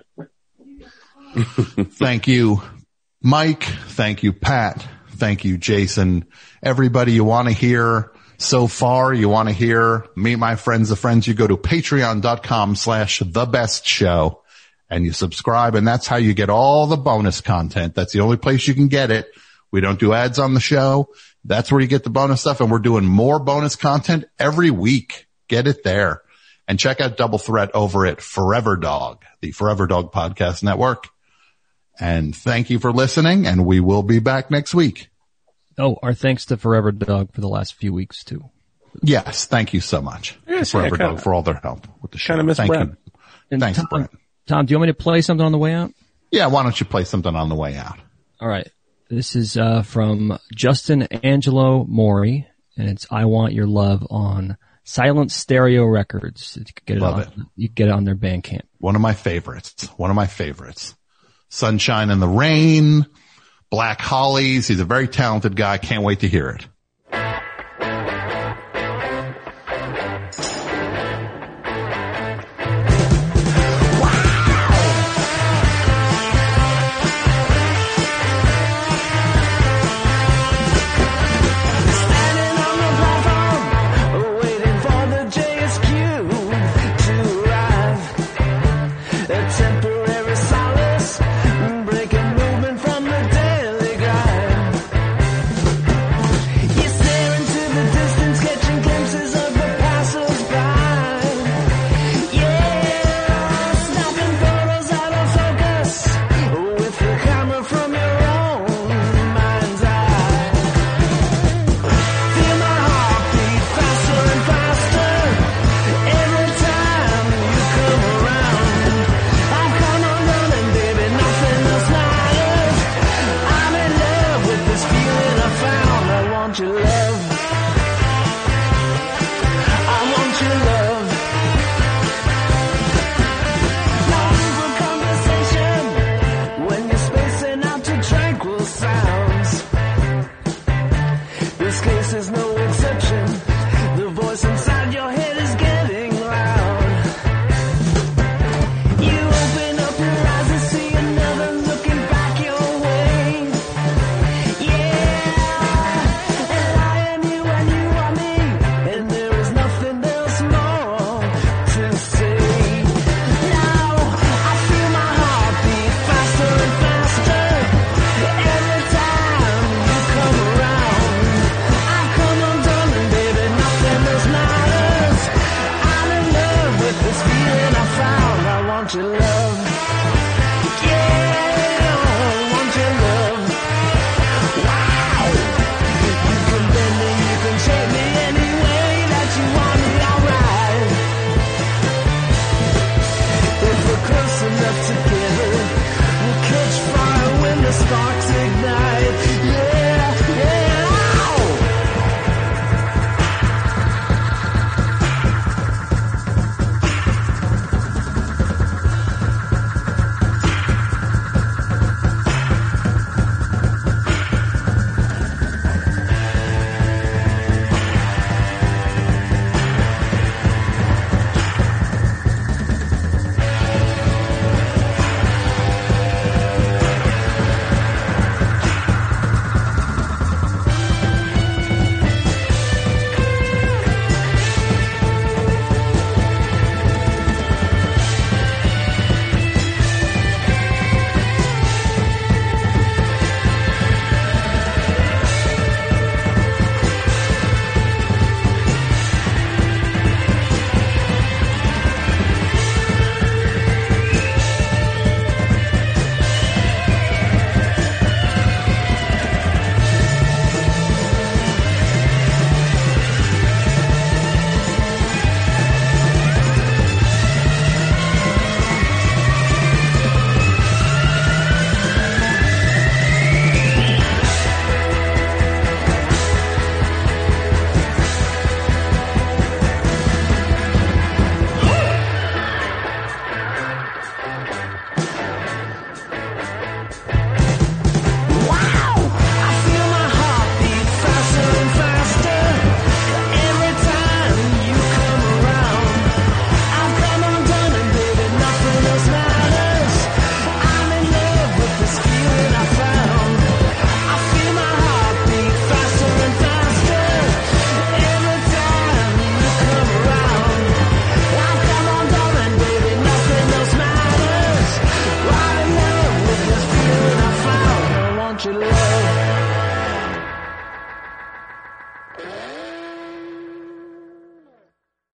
[SPEAKER 3] Thank you, Mike. Thank you, Pat. Thank you, Jason. Everybody you want to hear so far, you want to hear Meet My Friends, the Friends, you go to patreon.com slash the best show and you subscribe. And that's how you get all the bonus content. That's the only place you can get it. We don't do ads on the show. That's where you get the bonus stuff. And we're doing more bonus content every week. Get it there. And check out Double Threat over at Forever Dog, the Forever Dog Podcast Network. And thank you for listening, and we will be back next week.
[SPEAKER 4] Oh, our thanks to Forever Dog for the last few weeks, too.
[SPEAKER 3] Yes, thank you so much.
[SPEAKER 5] Yes,
[SPEAKER 3] Forever
[SPEAKER 5] yeah, kinda,
[SPEAKER 3] Dog for all their help with the show.
[SPEAKER 5] Kind of miss
[SPEAKER 3] thank
[SPEAKER 5] Brent.
[SPEAKER 3] you.
[SPEAKER 4] And
[SPEAKER 3] Thanks,
[SPEAKER 4] Tom,
[SPEAKER 3] Brent.
[SPEAKER 4] Tom, do you want me to play something on the way out?
[SPEAKER 3] Yeah, why don't you play something on the way out?
[SPEAKER 4] All right. This is uh from Justin Angelo Mori, and it's I Want Your Love on Silent Stereo Records. You can get it
[SPEAKER 3] Love
[SPEAKER 4] on,
[SPEAKER 3] it.
[SPEAKER 4] You can get it on their Bandcamp.
[SPEAKER 3] One of my favorites. One of my favorites. Sunshine in the Rain, Black Hollies. He's a very talented guy. Can't wait to hear it.